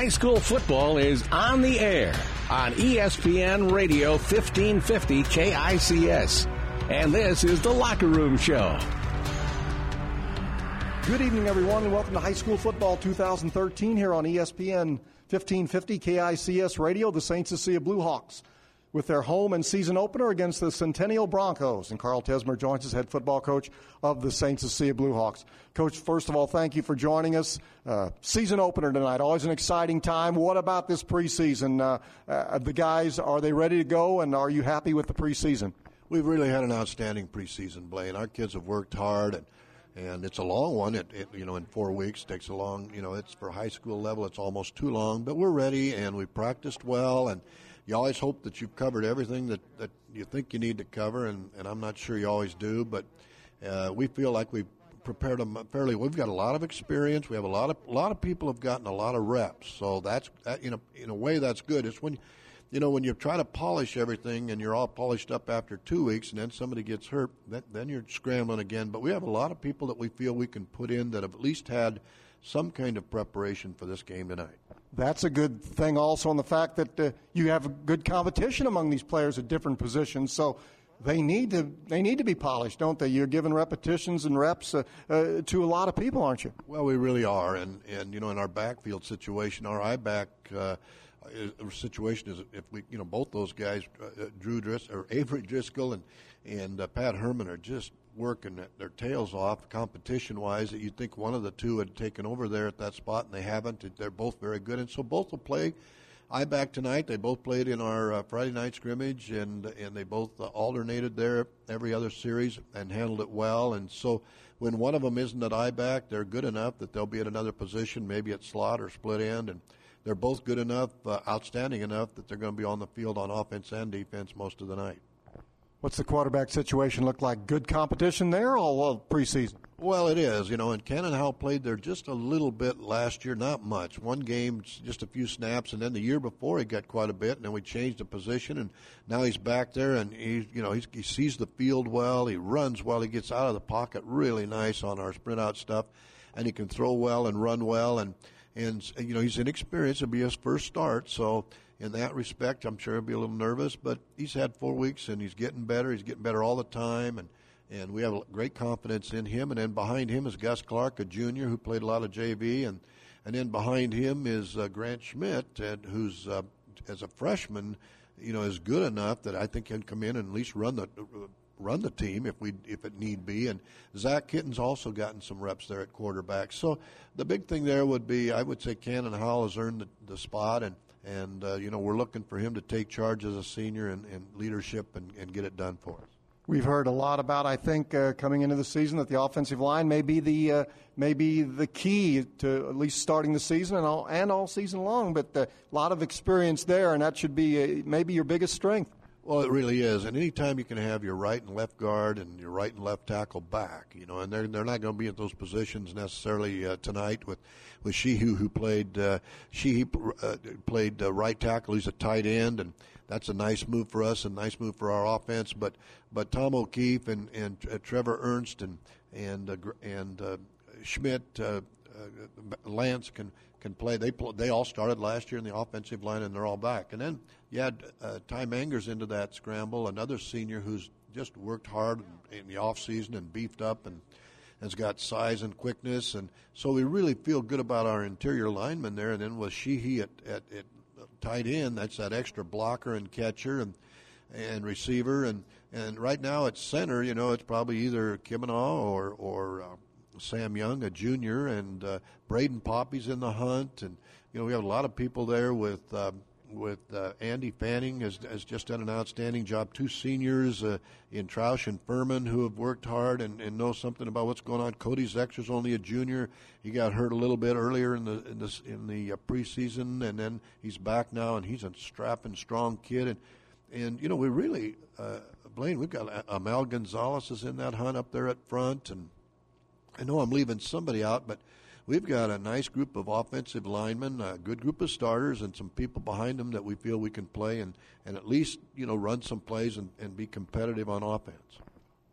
High school football is on the air on ESPN Radio 1550 KICS. And this is the Locker Room Show. Good evening, everyone, and welcome to High School Football 2013 here on ESPN 1550 KICS Radio. The St. Cecilia Bluehawks with their home and season opener against the Centennial Broncos. And Carl Tesmer joins us, head football coach of the St. Cecilia Bluehawks. Coach, first of all, thank you for joining us. Season opener tonight, always an exciting time. What about this preseason? The guys, are they ready to go, and are you happy with the preseason? We've really had an outstanding preseason, Blaine. Our kids have worked hard, and it's a long one. In 4 weeks takes a long. It's for high school level. It's almost too long, but we're ready, and we practiced well. And you always hope that you've covered everything that you think you need to cover, and I'm not sure you always do, but we feel like we've prepared them fairly. We've got a lot of experience. We have a lot of people have gotten a lot of reps, so that's in a way that's good. It's when you try to polish everything and you're all polished up after 2 weeks and then somebody gets hurt, then you're scrambling again. But we have a lot of people that we feel we can put in that have at least had some kind of preparation for this game tonight. That's a good thing also in the fact that you have a good competition among these players at different positions. So they need to be polished, don't they? You're giving repetitions and reps to a lot of people, aren't you? Well, we really are. And in our backfield situation, our I-back situation is if we, both those guys, Avery Driscoll and Pat Herman are just working their tails off competition-wise, that you'd think one of the two had taken over there at that spot, and they haven't. They're both very good, and so both will play I-back tonight. They both played in our Friday night scrimmage, and they both alternated there every other series and handled it well. And so when one of them isn't at I-back, they're good enough that they'll be at another position, maybe at slot or split end, and they're both good enough, outstanding enough, that they're going to be on the field on offense and defense most of the night. What's the quarterback situation look like? Good competition there all preseason? Well, it is, and Cannon Howell played there just a little bit last year, not much. One game, just a few snaps, and then the year before he got quite a bit, and then we changed the position, and now he's back there, and he sees the field well, he runs well, he gets out of the pocket really nice on our sprint out stuff, and he can throw well and run well, and he's inexperienced. It'll be his first start, so in that respect, I'm sure he'll be a little nervous, but he's had 4 weeks, and he's getting better. He's getting better all the time, and we have great confidence in him. And then behind him is Gus Clark, a junior who played a lot of JV, and then behind him is Grant Schmidt, who's as a freshman, is good enough that I think can come in and at least run the team if it need be. And Zach Kitten's also gotten some reps there at quarterback. So the big thing there would be, I would say Cannon Howell has earned the spot, and we're looking for him to take charge as a senior and leadership and get it done for us. We've heard a lot about, I think, coming into the season that the offensive line may be the key to at least starting the season and all season long. But a lot of experience there, and that should be maybe your biggest strength. Well, it really is. And any time you can have your right and left guard and your right and left tackle back, and they're not going to be at those positions necessarily tonight with Sheehy, who played right tackle. He's a tight end, and that's a nice move for us and nice move for our offense. But Tom O'Keefe and Trevor Ernst and Schmidt, Lance can play. They all started last year in the offensive line, and they're all back. And then you had Ty Mangers into that scramble, another senior who's just worked hard in the off season and beefed up and has got size and quickness. And so we really feel good about our interior linemen there. And then with Sheehy at tight end, that's that extra blocker and catcher and receiver. And right now at center, it's probably either Kimanaw or Sam Young, a junior, and Braden Poppy's in the hunt. And, we have a lot of people there with Andy Fanning has just done an outstanding job. Two seniors in Troush and Furman who have worked hard and know something about what's going on. Cody Zexer's only a junior. He got hurt a little bit earlier in the preseason, and then he's back now, and he's a strapping, strong kid. And we really, Blaine, we've got Amal Gonzalez is in that hunt up there at front, and I know I'm leaving somebody out, but we've got a nice group of offensive linemen, a good group of starters, and some people behind them that we feel we can play and at least, run some plays and be competitive on offense.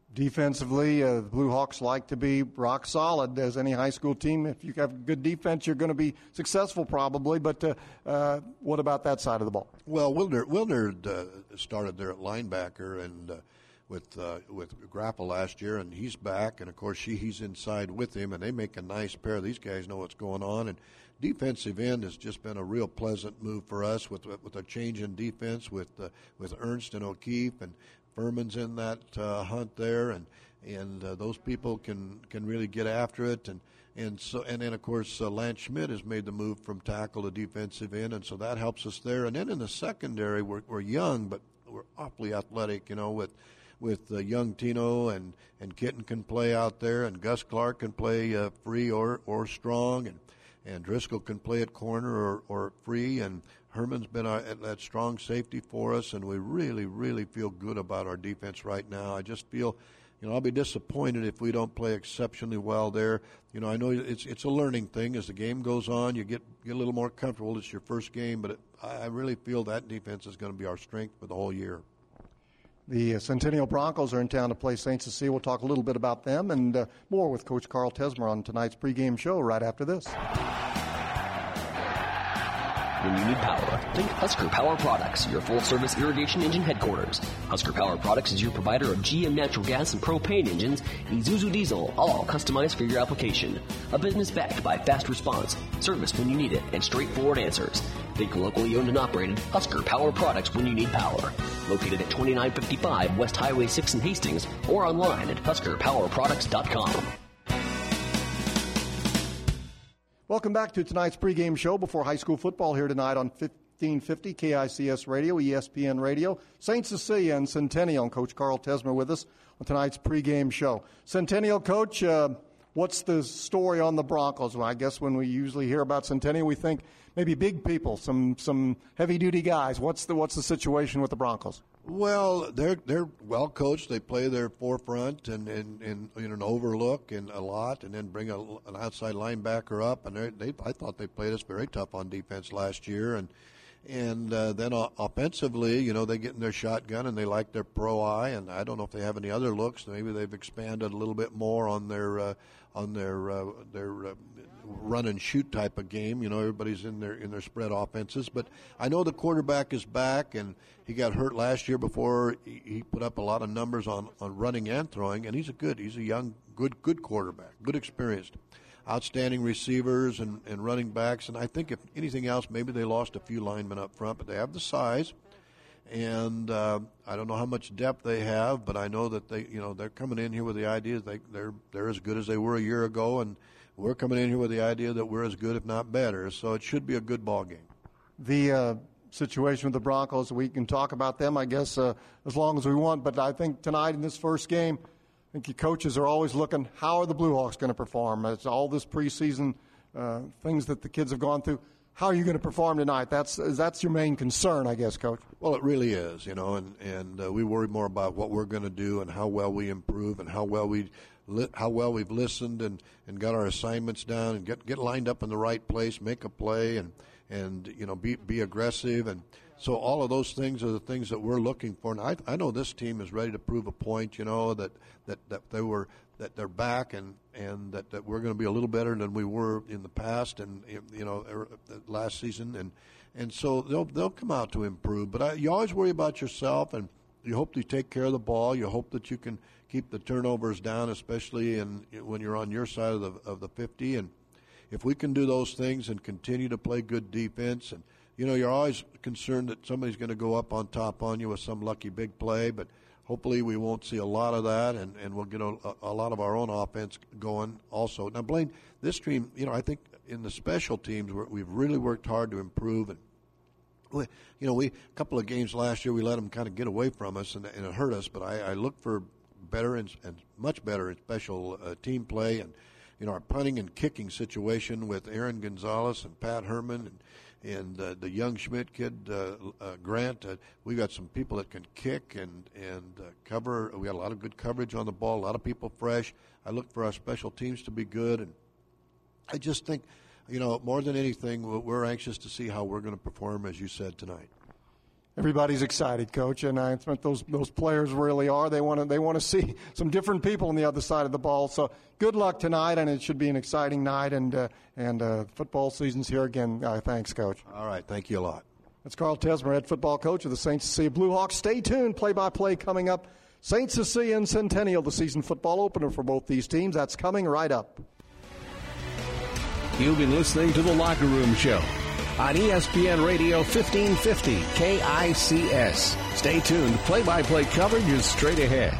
Defensively, the Blue Hawks like to be rock solid, as any high school team. If you have good defense, you're going to be successful probably. But what about that side of the ball? Well, Wilner started there at linebacker and with Grapple last year, and he's back. And, of course, he's inside with him, and they make a nice pair. These guys know what's going on. And defensive end has just been a real pleasant move for us with a change in defense with Ernst and O'Keefe, and Furman's in that hunt there, and those people can really get after it, and then of course Lance Schmidt has made the move from tackle to defensive end, and so that helps us there. And then in the secondary, we're young, but we're awfully athletic, with young Tino and Kitten can play out there, and Gus Clark can play free or strong, and Driscoll can play at corner or free, and Herman's been that strong safety for us, and we really, really feel good about our defense right now. I just feel, I'll be disappointed if we don't play exceptionally well there. I know it's a learning thing. As the game goes on, you get a little more comfortable. It's your first game, but I really feel that defense is going to be our strength for the whole year. The Centennial Broncos are in town to play St. Cecilia. We'll talk a little bit about them and more with Coach Carl Tesmer on tonight's pregame show right after this. When you need power, think Husker Power Products, your full-service irrigation engine headquarters. Husker Power Products is your provider of GM natural gas and propane engines, Isuzu diesel, all customized for your application. A business backed by fast response, service when you need it, and straightforward answers. Think locally owned and operated Husker Power Products when you need power. Located at 2955 West Highway 6 in Hastings, or online at HuskerPowerProducts.com. Welcome back to tonight's pregame show before high school football here tonight on 1550 KICS Radio, ESPN Radio. St. Cecilia and Centennial, and Coach Carl Tesmer with us on tonight's pregame show. Centennial, Coach, what's the story on the Broncos? Well, I guess when we usually hear about Centennial, we think maybe big people, some heavy-duty guys. What's the situation with the Broncos? Well, they're well coached. They play their forefront and an overlook and a lot, and then bring an outside linebacker up. And I thought they played us very tough on defense last year. And then offensively, they get in their shotgun and they like their pro eye. And I don't know if they have any other looks. Maybe they've expanded a little bit more on their run and shoot type of game. Everybody's in their spread offenses. But I know the quarterback is back, and he got hurt last year before he put up a lot of numbers on running and throwing. And he's a young, good quarterback, good experienced, outstanding receivers and running backs. And I think if anything else, maybe they lost a few linemen up front, but they have the size. And I don't know how much depth they have, but I know that they're coming in here with the idea that they're as good as they were a year ago, and we're coming in here with the idea that we're as good, if not better. So it should be a good ball game. The situation with the Broncos, we can talk about them, I guess, as long as we want. But I think tonight in this first game, I think your coaches are always looking, how are the Blue Hawks going to perform? It's all this preseason things that the kids have gone through. How are you going to perform tonight? That's your main concern, I guess, Coach. Well, it really is, and we worry more about what we're going to do and how well we improve and how well we've listened and got our assignments down and get lined up in the right place, make a play, and be aggressive. And so all of those things are the things that we're looking for. And I know this team is ready to prove a point, that they're back and that we're going to be a little better than we were in the past and last season, and so they'll come out to improve. But you always worry about yourself, and you hope you take care of the ball. You hope that you can keep the turnovers down, especially when you're on your side of the 50. And if we can do those things and continue to play good defense, and you're always concerned that somebody's going to go up on top on you with some lucky big play, but hopefully we won't see a lot of that, and we'll get a lot of our own offense going also. Now, Blaine, this team, I think in the special teams we've really worked hard to improve. And a couple of games last year we let them kind of get away from us, and it hurt us. But I look for better and much better in special team play, and our punting and kicking situation with Aaron Gonzalez and Pat Herman and the young Schmidt kid, Grant. We got some people that can kick and cover. We got a lot of good coverage on the ball, a lot of people fresh. I look for our special teams to be good, and I just think, more than anything, we're anxious to see how we're going to perform, as you said, tonight. Everybody's excited, Coach, and I think those players really are. They want to see some different people on the other side of the ball. So good luck tonight, and it should be an exciting night. And football season's here again. Thanks, Coach. All right, thank you a lot. That's Carl Tesmer, head football coach of the St. Cecilia Bluehawks. Stay tuned. Play-by-play coming up. St. Cecilia and Centennial, the season football opener for both these teams. That's coming right up. You've been listening to The Locker Room Show on ESPN Radio 1550 KICS. Stay tuned. Play-by-play coverage is straight ahead.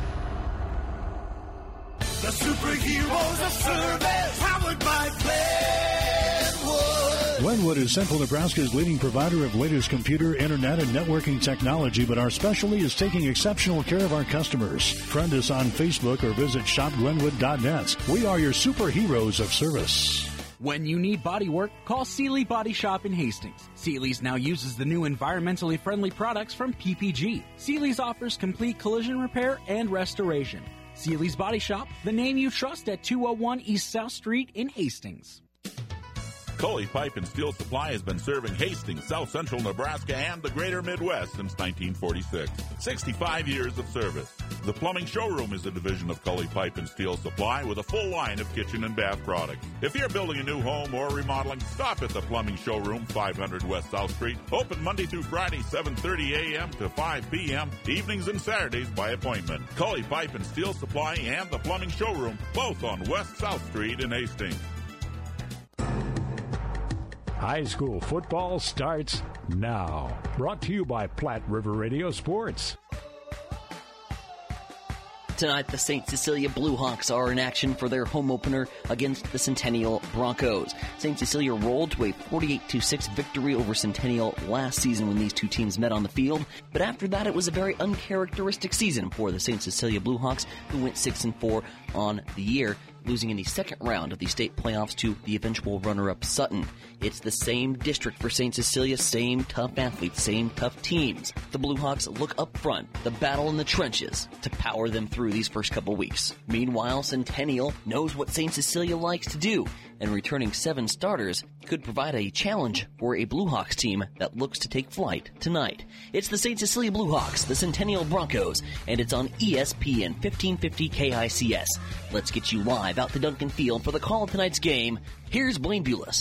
The superheroes of service, powered by Glenwood. Glenwood is Central Nebraska's leading provider of latest computer, internet, and networking technology, but our specialty is taking exceptional care of our customers. Friend us on Facebook or visit shopglenwood.net. We are your superheroes of service. When you need body work, call Seeley Body Shop in Hastings. Seeley's now uses the new environmentally friendly products from PPG. Seeley's offers complete collision repair and restoration. Seeley's Body Shop, the name you trust at 201 East South Street in Hastings. Coley Pipe and Steel Supply has been serving Hastings, South Central Nebraska, and the greater Midwest since 1946. 65 years of service. The Plumbing Showroom is a division of Coley Pipe and Steel Supply with a full line of kitchen and bath products. If you're building a new home or remodeling, stop at the Plumbing Showroom, 500 West South Street. Open Monday through Friday, 7:30 a.m. to 5 p.m., evenings and Saturdays by appointment. Coley Pipe and Steel Supply and the Plumbing Showroom, both on West South Street in Hastings. High school football starts now. Brought to you by Platte River Radio Sports. Tonight, the St. Cecilia Bluehawks are in action for their home opener against the Centennial Broncos. St. Cecilia rolled to a 48-6 victory over Centennial last season when these two teams met on the field. But after that, it was a very uncharacteristic season for the St. Cecilia Bluehawks, who went 6-4 on the year, losing in the second round of the state playoffs to the eventual runner-up Sutton. It's the same district for St. Cecilia, same tough athletes, same tough teams. The Bluehawks look up front, the battle in the trenches, to power them through these first couple weeks. Meanwhile, Centennial knows what St. Cecilia likes to do, and returning 7 starters could provide a challenge for a Bluehawks team that looks to take flight tonight. It's the St. Cecilia Bluehawks, the Centennial Broncos, and it's on ESPN 1550 KICS. Let's get you live out to Duncan Field for the call of tonight's game. Here's Blaine Bulis.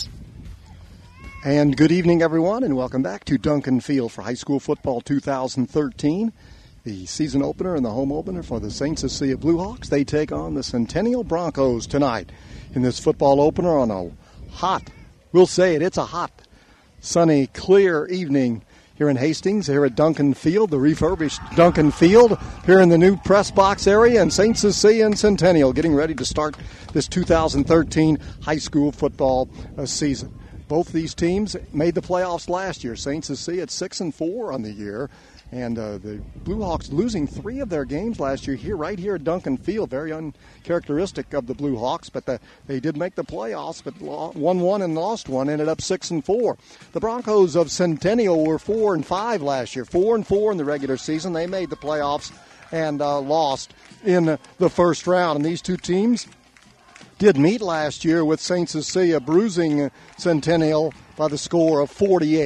And good evening, everyone, and welcome back to Duncan Field for high school football 2013. The season opener and the home opener for the St. Cecilia Bluehawks. They take on the Centennial Broncos tonight in this football opener on a hot, we'll say it, it's a hot, sunny, clear evening here in Hastings, here at Duncan Field, the refurbished Duncan Field, here in the new press box area, and St. Cecilia and Centennial getting ready to start this 2013 high school football season. Both these teams made the playoffs last year. St. Cecilia at 6-4 on the year, and the Bluehawks losing 3 of their games last year right here at Duncan Field. Very uncharacteristic of the Bluehawks, but they did make the playoffs, but won 1 and lost 1, ended up 6-4. The Broncos of Centennial were 4-5 last year, 4-4 in the regular season. They made the playoffs and lost in the first round. And these two teams did meet last year with St. Cecilia bruising Centennial by the score of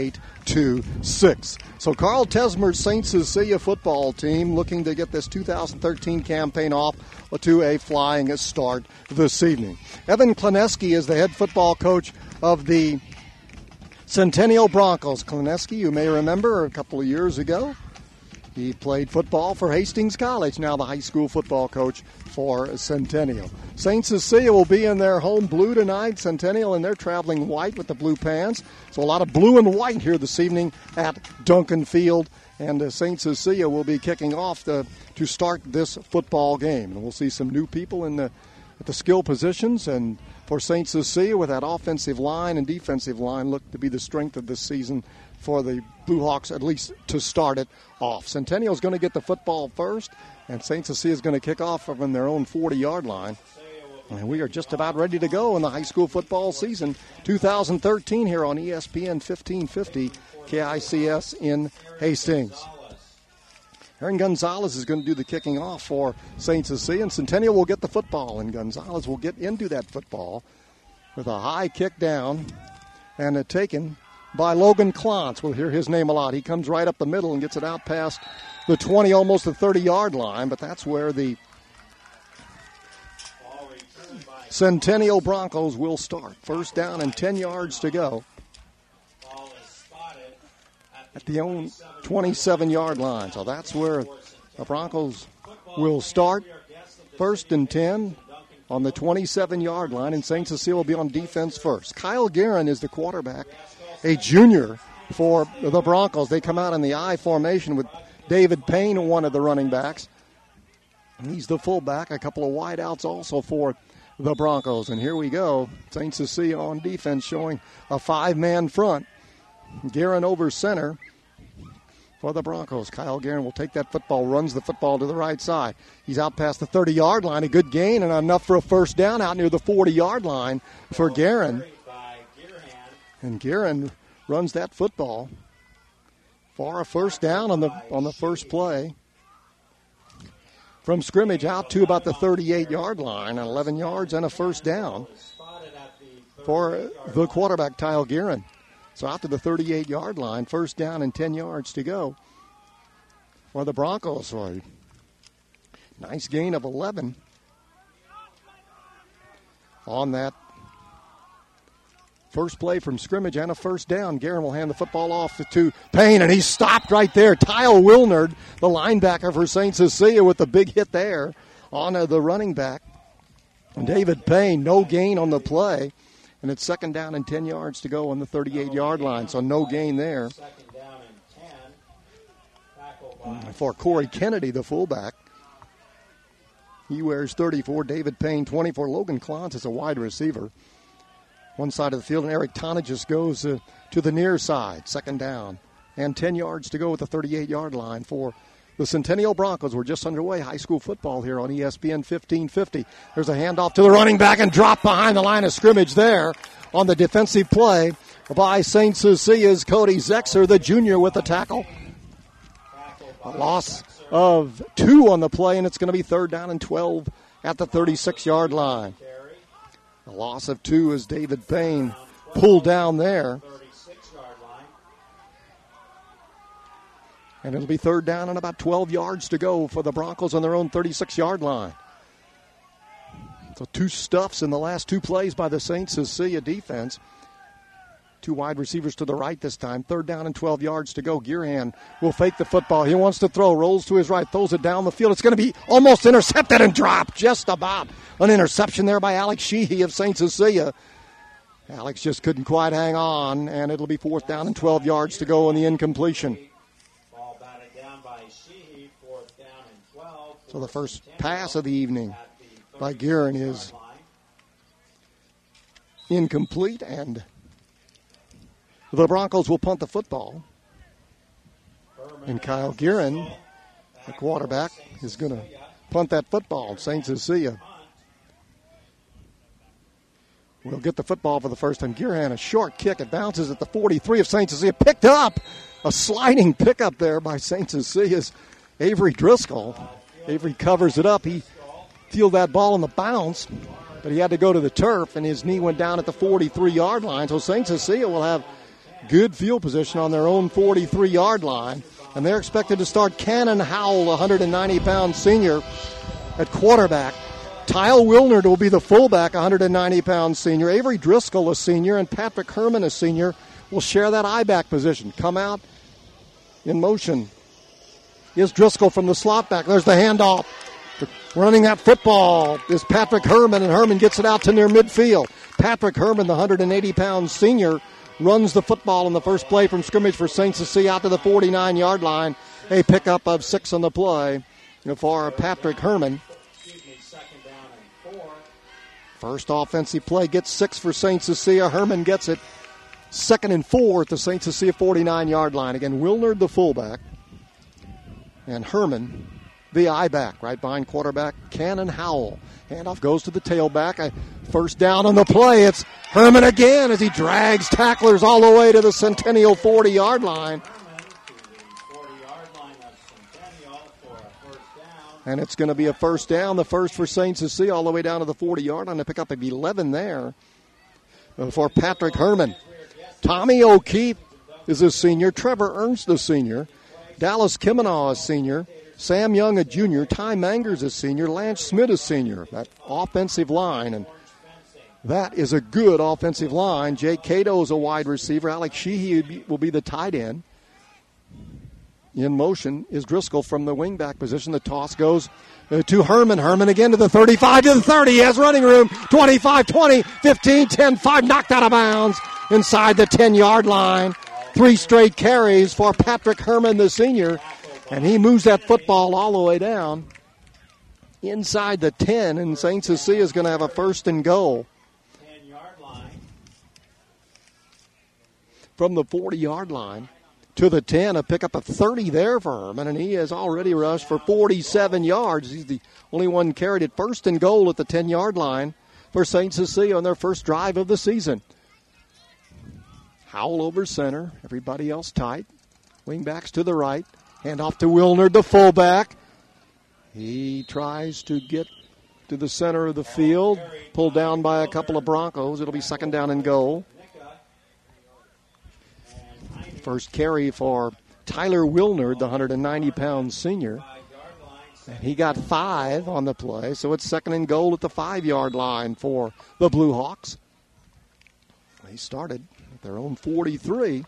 48-6. So Carl Tesmer's St. Cecilia football team looking to get this 2013 campaign off to a flying start this evening. Evan Kleneski is the head football coach of the Centennial Broncos. Kleneski, you may remember a couple of years ago, he played football for Hastings College, now the high school football coach for Centennial. St. Cecilia will be in their home blue tonight. Centennial, and they're traveling white with the blue pants. So a lot of blue and white here this evening at Duncan Field. And St. Cecilia will be kicking off to start this football game. And we'll see some new people at the skill positions. And for St. Cecilia, with that offensive line and defensive line, look to be the strength of this season for the Bluehawks, at least to start it off. Centennial is going to get the football first, and St. Cecilia is going to kick off from their own 40-yard line. And we are just about ready to go in the high school football season 2013 here on ESPN 1550 KICS in Hastings. Aaron Gonzalez is going to do the kicking off for St. Cecilia, and Centennial will get the football, and Gonzalez will get into that football with a high kick down and taken by Logan Klontz. We'll hear his name a lot. He comes right up the middle and gets it out past the 20, almost the 30-yard line, but that's where the Centennial Broncos will start. First down and 10 yards to go at the own 27-yard line. So that's where the Broncos will start. First and 10 on the 27-yard line, and St. Cecilia will be on defense first. Kyle Guerin is the quarterback, a junior for the Broncos. They come out in the I formation with David Payne, one of the running backs. He's the fullback. A couple of wideouts also for the Broncos. And here we go. St. Cecilia on defense showing a 5-man front. Guerin over center for the Broncos. Kyle Guerin will take that football, runs the football to the right side. He's out past the 30-yard line. A good gain and enough for a first down out near the 40-yard line for Guerin. And Guerin runs that football for a first down on the first play. From scrimmage out to about the 38-yard line, 11 yards and a first down for the quarterback, Kyle Guerin. So out to the 38-yard line, first down and 10 yards to go for the Broncos. So a nice gain of 11 on that first play from scrimmage and a first down. Guerin will hand the football off to Payne, and he's stopped right there. Tyle Wilnard, the linebacker for St. Cecilia, with the big hit there on the running back. And David Payne, no gain on the play. And it's second down and 10 yards to go on the 38-yard line, so no gain there. For Corey Kennedy, the fullback. He wears 34. David Payne, 24. Logan Klontz is a wide receiver. One side of the field, and Eric Tonagis goes to the near side. Second down and 10 yards to go at the 38-yard line for the Centennial Broncos. We're just underway. High school football here on ESPN 1550. There's a handoff to the running back and drop behind the line of scrimmage there on the defensive play by St. Cecilia's Cody Zexer, the junior, with the tackle. A loss of 2 on the play, and it's going to be third down and 12 at the 36-yard line. A loss of 2 as David Payne pulled down there. And it'll be third down and about 12 yards to go for the Broncos on their own 36-yard line. So 2 stuffs in the last 2 plays by the St. Cecilia defense. 2 wide receivers to the right this time. Third down and 12 yards to go. Gearhan will fake the football. He wants to throw. Rolls to his right. Throws it down the field. It's going to be almost intercepted and dropped. Just about an interception there by Alex Sheehy of St. Cecilia. Alex just couldn't quite hang on, and it'll be fourth down and 12 yards to go on the incompletion. So the first pass of the evening by Guerin is incomplete, and the Broncos will punt the football. And Kyle Guerin, the quarterback, is going to punt that football. St. Cecilia will get the football for the first time. Guerin, a short kick. It bounces at the 43 of St. Cecilia. Picked up. A sliding pickup there by St. Cecilia's Avery Driscoll. Avery covers it up. He fielded that ball on the bounce, but he had to go to the turf, and his knee went down at the 43-yard line. So St. Cecilia will have good field position on their own 43-yard line, and they're expected to start Cannon Howell, a 190-pound senior, at quarterback. Tyle Wilnard will be the fullback, 190-pound senior. Avery Driscoll, a senior, and Patrick Herman, a senior, will share that I-back position. Come out in motion is Driscoll from the slot back. There's the handoff. Running that football is Patrick Herman, and Herman gets it out to near midfield. Patrick Herman, the 180-pound senior, runs the football in the first play from scrimmage for St. Cecilia out to the 49-yard line. A pickup of 6 on the play for Patrick Herman. First offensive play gets 6 for St. Cecilia. Herman gets it second and 4 at the St. Cecilia 49-yard line. Again, Wilnard, the fullback, and Herman, the I-back, right behind quarterback Cannon Howell. Handoff goes to the tailback. A first down on the play. It's Herman again as he drags tacklers all the way to the Centennial 40-yard line. And it's going to be a first down, the first for St. Cecilia, all the way down to the 40-yard line. To pick up a 11 there for Patrick Herman. Tommy O'Keefe is a senior. Trevor Ernst, a senior. Dallas Kimmenaugh, a senior. Sam Young, a junior. Ty Mangers, a senior. Lance Smith, a senior. That offensive line, and that is a good offensive line. Jake Cato is a wide receiver. Alex Sheehy will be the tight end. In motion is Driscoll from the wingback position. The toss goes to Herman. Herman again to the 35, to the 30. He has running room. 25, 20, 15, 10, 5. Knocked out of bounds inside the 10-yard line. 3 straight carries for Patrick Herman, the senior. And he moves that football all the way down inside the 10. And St. Cecilia is going to have a 1st and goal. 10-yard line. From the 40-yard line to the 10, a pickup of 30 there for Herman, and he has already rushed for 47 yards. He's the only one carried it. 1st and goal at the 10-yard line for St. Cecilia on their first drive of the season. Howell over center, everybody else tight. Wingbacks to the right, hand off to Wilner, the fullback. He tries to get to the center of the field, pulled down by a couple of Broncos. It'll be 2nd down and goal. First carry for Tyler Wilner, the 190-pound senior. And he got 5 on the play, so it's 2nd and goal at the 5-yard line for the Blue Hawks. They started at their own 43.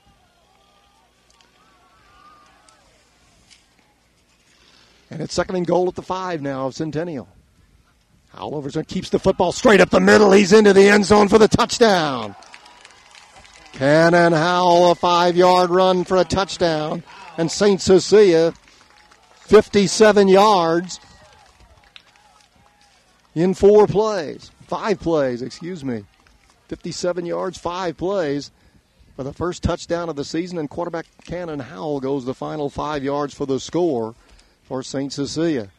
And it's 2nd and goal at the 5 now of Centennial. Howell over center keeps the football straight up the middle. He's into the end zone for the touchdown. Cannon Howell, a 5-yard run for a touchdown. And St. Cecilia, 57 yards in 5 plays, 57 yards, 5 plays for the first touchdown of the season. And quarterback Cannon Howell goes the final 5 yards for the score for St. Cecilia.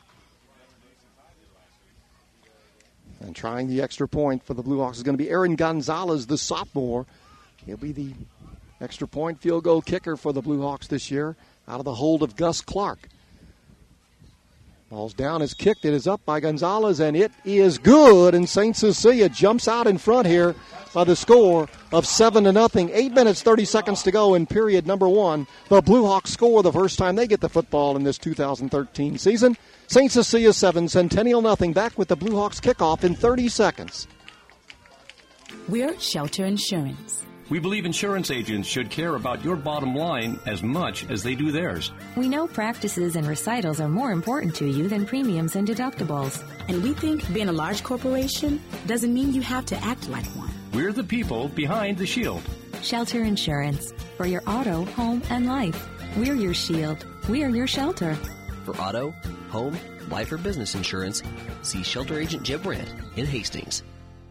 And trying the extra point for the Blue Hawks is going to be Aaron Gonzalez, the sophomore. He'll be the extra point field goal kicker for the Blue Hawks this year out of the hold of Gus Clark. Ball's down, is kicked. It is up by Gonzalez, and it is good. And St. Cecilia jumps out in front here by the score of 7-0. 8 minutes, 30 seconds to go in period number 1. The Blue Hawks score the first time they get the football in this 2013 season. St. Cecilia 7, Centennial 0. Back with the Blue Hawks kickoff in 30 seconds. We're Shelter Insurance. We believe insurance agents should care about your bottom line as much as they do theirs. We know practices and recitals are more important to you than premiums and deductibles. And we think being a large corporation doesn't mean you have to act like one. We're the people behind the shield. Shelter Insurance. For your auto, home, and life. We're your shield. We're your shelter. For auto, home, life, or business insurance, see Shelter Agent Jim Brandt in Hastings.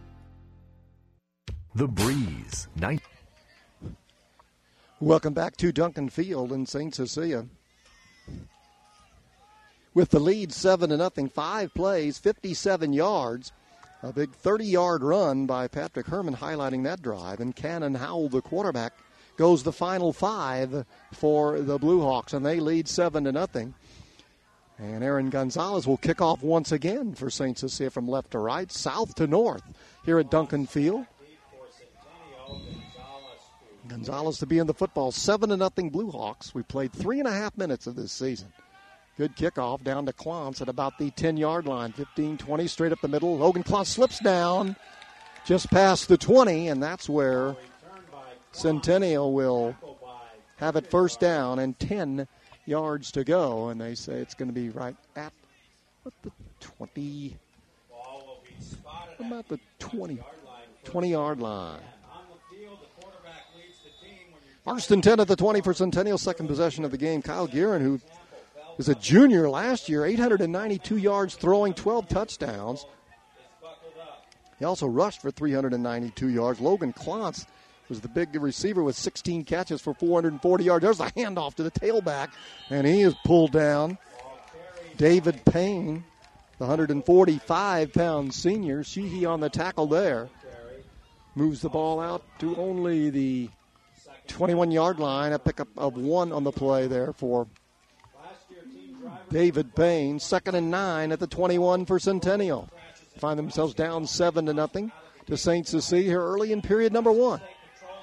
The Breeze. Welcome back to Duncan Field in St. Cecilia. With the lead 7-0, 5 plays, 57 yards. A big 30-yard run by Patrick Herman highlighting that drive. And Cannon Howell, the quarterback, goes the final 5 for the Blue Hawks, and they lead 7-0. And Aaron Gonzalez will kick off once again for St. Cecilia from left to right, south to north here at Duncan Field. Gonzalez to be in the football, 7-0 Blue Hawks. We played 3.5 minutes of this season. Good kickoff down to Clontz at about the 10-yard line. 15-20 straight up the middle. Logan Clontz slips down just past the 20, and that's where Centennial will have it 1st down and 10 yards to go. And they say it's going to be right at the 20, about the 20-yard line. 1st and 10 at the 20 for Centennial. Second possession of the game. Kyle Guerin, who was a junior last year, 892 yards throwing, 12 touchdowns. He also rushed for 392 yards. Logan Clontz was the big receiver with 16 catches for 440 yards. There's a handoff to the tailback, and he is pulled down. David Payne, the 145-pound senior, Sheehy on the tackle there. Moves the ball out to only the 21-yard line, a pickup of 1 on the play there for David Payne. 2nd and 9 at the 21 for Centennial. Find themselves down 7-0 to St. Cecilia here early in period number 1.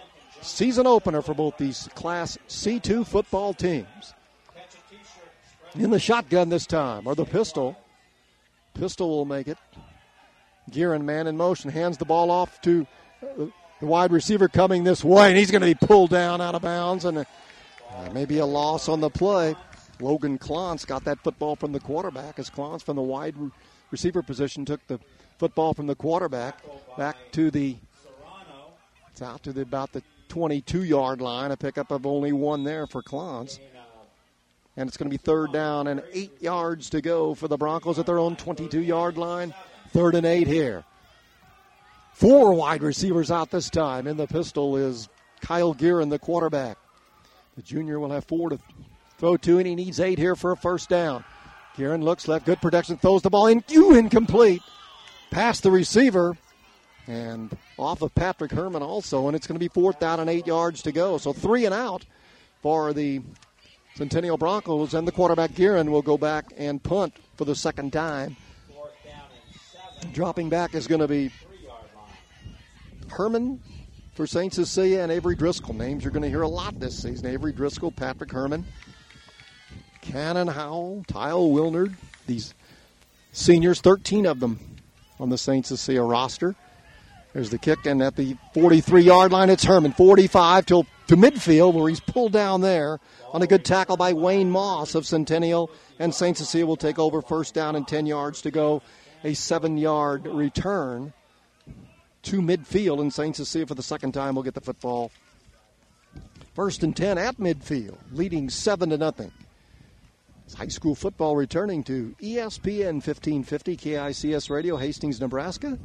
season opener for both these Class C2 football teams. In the shotgun this time, or the pistol. Pistol will make it. Guerin, man in motion, hands the ball off to the wide receiver coming this way, and he's going to be pulled down out of bounds, and maybe a loss on the play. Logan Klontz got that football from the quarterback as Klontz from the wide receiver position took the football from the quarterback back to it's out to about the 22-yard line, a pickup of only one there for Klontz. And it's going to be third down and 8 yards to go for the Broncos at their own 22-yard line. 3rd and 8 here. 4 wide receivers out this time. In the pistol is Kyle Guerin, the quarterback. The junior will have 4 to throw to, and he needs 8 here for a first down. Guerin looks left, good protection, throws the ball in, incomplete. Past the receiver, and off of Patrick Herman also, and it's going to be 4th down and 8 yards to go. So 3 and out for the Centennial Broncos, and the quarterback Guerin will go back and punt for the second time. Dropping back is going to be Herman for St. Cecilia and Avery Driscoll. Names you're going to hear a lot this season. Avery Driscoll, Patrick Herman, Cannon Howell, Tyle Wilnard. These seniors, 13 of them on the St. Cecilia roster. There's the kick, and at the 43-yard line, it's Herman. 45 to midfield, where he's pulled down there on a good tackle by Wayne Moss of Centennial, and St. Cecilia will take over, first down and 10 yards to go. A 7-yard return to midfield, and St. Cecilia for the second time will get the football. 1st and 10 at midfield, leading 7-0. It's high school football returning to ESPN 1550 KICS Radio, Hastings, Nebraska.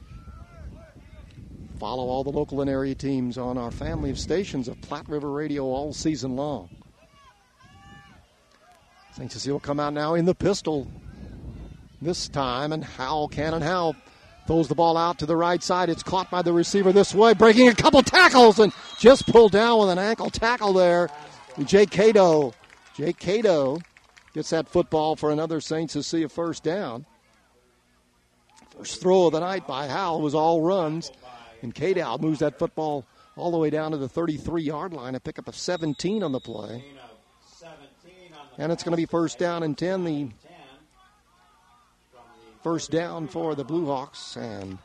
Follow all the local and area teams on our family of stations of Platte River Radio all season long. St. Cecilia will come out now in the pistol this time, and Cannon Howell throws the ball out to the right side. It's caught by the receiver this way, breaking a couple tackles, and just pulled down with an ankle tackle there. Jake Cato gets that football for another St. Cecilia first down. First throw of the night by Howell was all runs, and Cato moves that football all the way down to the 33-yard line, a pickup of 17 on the play. And it's going to be first down and 10. The first down for the Blue Hawks, and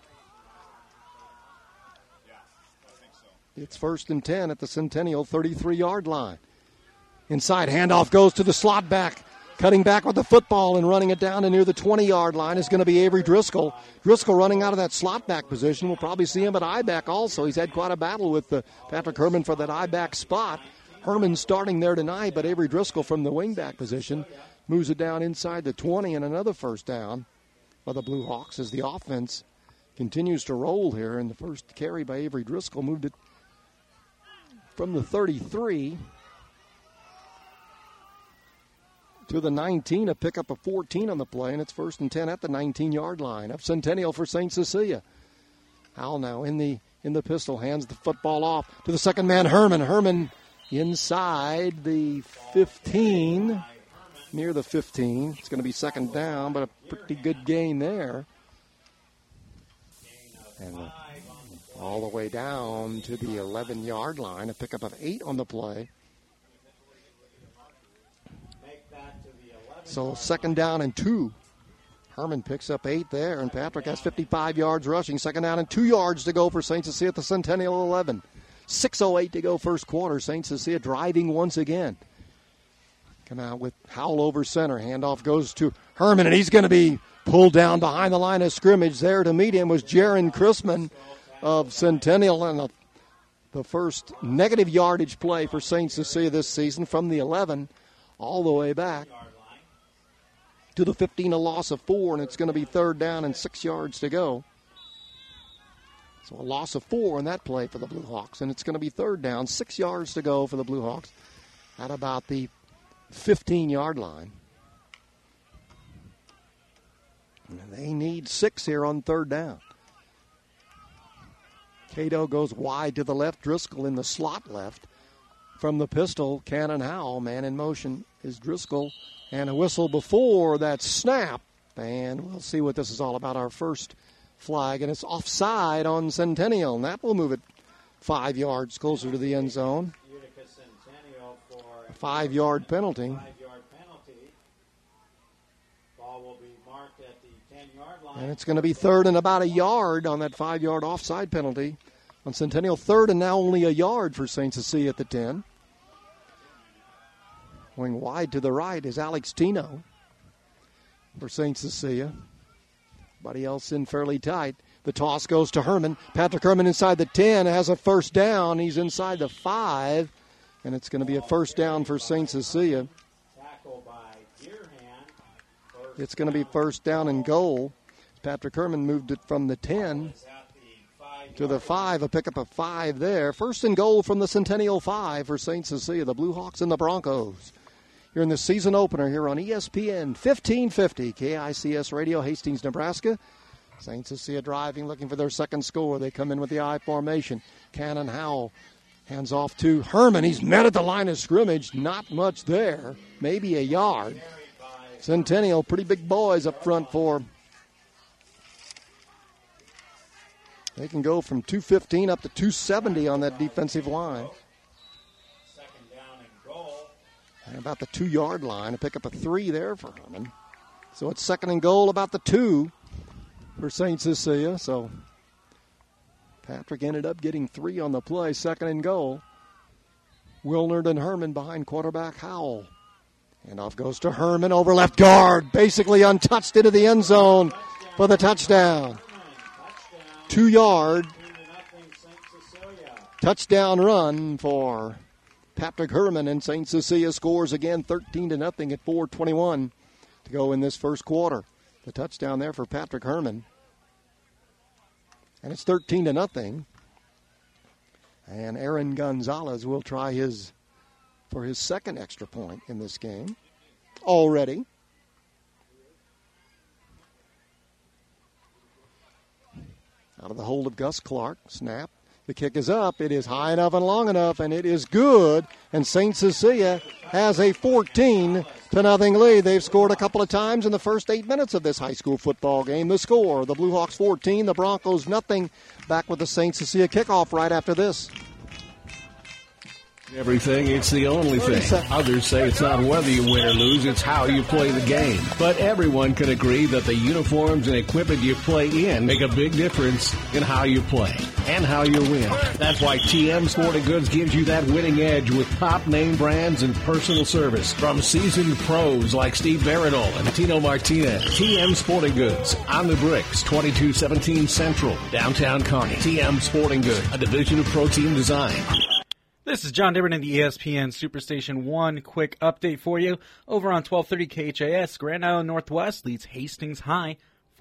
it's 1st and 10 at the Centennial 33-yard line. Inside, handoff goes to the slot back. Cutting back with the football and running it down to near the 20-yard line is going to be Avery Driscoll. Driscoll running out of that slot back position. We'll probably see him at I-back also. He's had quite a battle with Patrick Herman for that I-back spot. Herman starting there tonight, but Avery Driscoll from the wing-back position moves it down inside the 20, and another first down for the Blue Hawks as the offense continues to roll here. And the first carry by Avery Driscoll moved it from the 33 to the 19, a pickup of 14 on the play, and it's 1st and 10 at the 19-yard line of Centennial for St. Cecilia. Howell now in the pistol, hands the football off to the second man, Herman. Herman inside the 15, near the 15. It's going to be second down, but a pretty good gain there. And all the way down to the 11-yard line, a pickup of 8 on the play. So 2nd down and 2. Herman picks up 8 there, and Patrick has 55 yards rushing. 2nd down and 2 yards to go for St. Cecilia at the Centennial 11. 6:08 to go first quarter. St. Cecilia driving once again. Come out with Howell over center. Handoff goes to Herman, and he's going to be pulled down behind the line of scrimmage. There to meet him was Jaron Chrisman of Centennial, and the first negative yardage play for St. Cecilia this season from the 11 all the way back to the 15, a loss of 4, and it's going to be 3rd down and 6 yards to go. So a loss of 4 in that play for the Blue Hawks, and it's going to be 3rd down, 6 yards to go for the Blue Hawks at about the 15-yard line. And they need 6 here on 3rd down. Cato goes wide to the left, Driscoll in the slot left. From the pistol, Cannon Howell, man in motion, is Driscoll. And a whistle before that snap. And we'll see what this is all about. Our first flag, and it's offside on Centennial. And that will move it 5 yards closer to the end zone. A 5-yard penalty. Ball will be marked at the 10-yard line. And it's going to be third and about a yard on that 5-yard offside penalty on Centennial. Third and now only a yard for St. Cecilia at the 10. Going wide to the right is Alex Tino for St. Cecilia. Everybody else in fairly tight. The toss goes to Herman. Patrick Herman inside the 10 has a first down. He's inside the 5, and it's going to be a first down for St. Cecilia. It's going to be first down and goal. Patrick Herman moved it from the 10 to the 5, a pickup of 5 there. First and goal from the Centennial 5 for St. Cecilia, the Blue Hawks and the Broncos. Here in the season opener here on ESPN 1550 KICS Radio, Hastings, Nebraska. St. Cecilia driving, looking for their second score. They come in with the I formation. Cannon Howell hands off to Herman. He's met at the line of scrimmage. Not much there. Maybe a yard. Centennial, pretty big boys up front for. They can go from 215 up to 270 on that defensive line. And about the 2-yard line, a pickup of 3 there for Herman. So it's second and goal about the 2 for St. Cecilia. So Patrick ended up getting 3 on the play, second and goal. Wilnard and Herman behind quarterback Howell. And off goes to Herman over left guard, basically untouched into the end zone for the touchdown. 2-yard touchdown run for Patrick Herman, and St. Cecilia scores again 13-0 at 4:21 to go in this first quarter. The touchdown there for Patrick Herman. And it's 13-0. And Aaron Gonzalez will try for his second extra point in this game already. Out of the hold of Gus Clark. Snap. The kick is up. It is high enough and long enough, and it is good. And St. Cecilia has a 14-0 lead. They've scored a couple of times in the first 8 minutes of this high school football game. The score, the Blue Hawks 14, the Broncos nothing. Back with the St. Cecilia kickoff right after this. Everything, it's the only thing. Others say it's not whether you win or lose, it's how you play the game. But everyone can agree that the uniforms and equipment you play in make a big difference in how you play and how you win. That's why TM Sporting Goods gives you that winning edge with top name brands and personal service from seasoned pros like Steve Baradol and Tino Martinez. TM Sporting Goods on the bricks, 2217 Central, downtown Kearney. TM Sporting Goods, a division of Protein Design. This is John Dibburn in the ESPN Superstation. One quick update for you. Over on 1230 KHAS, Grand Island Northwest leads Hastings High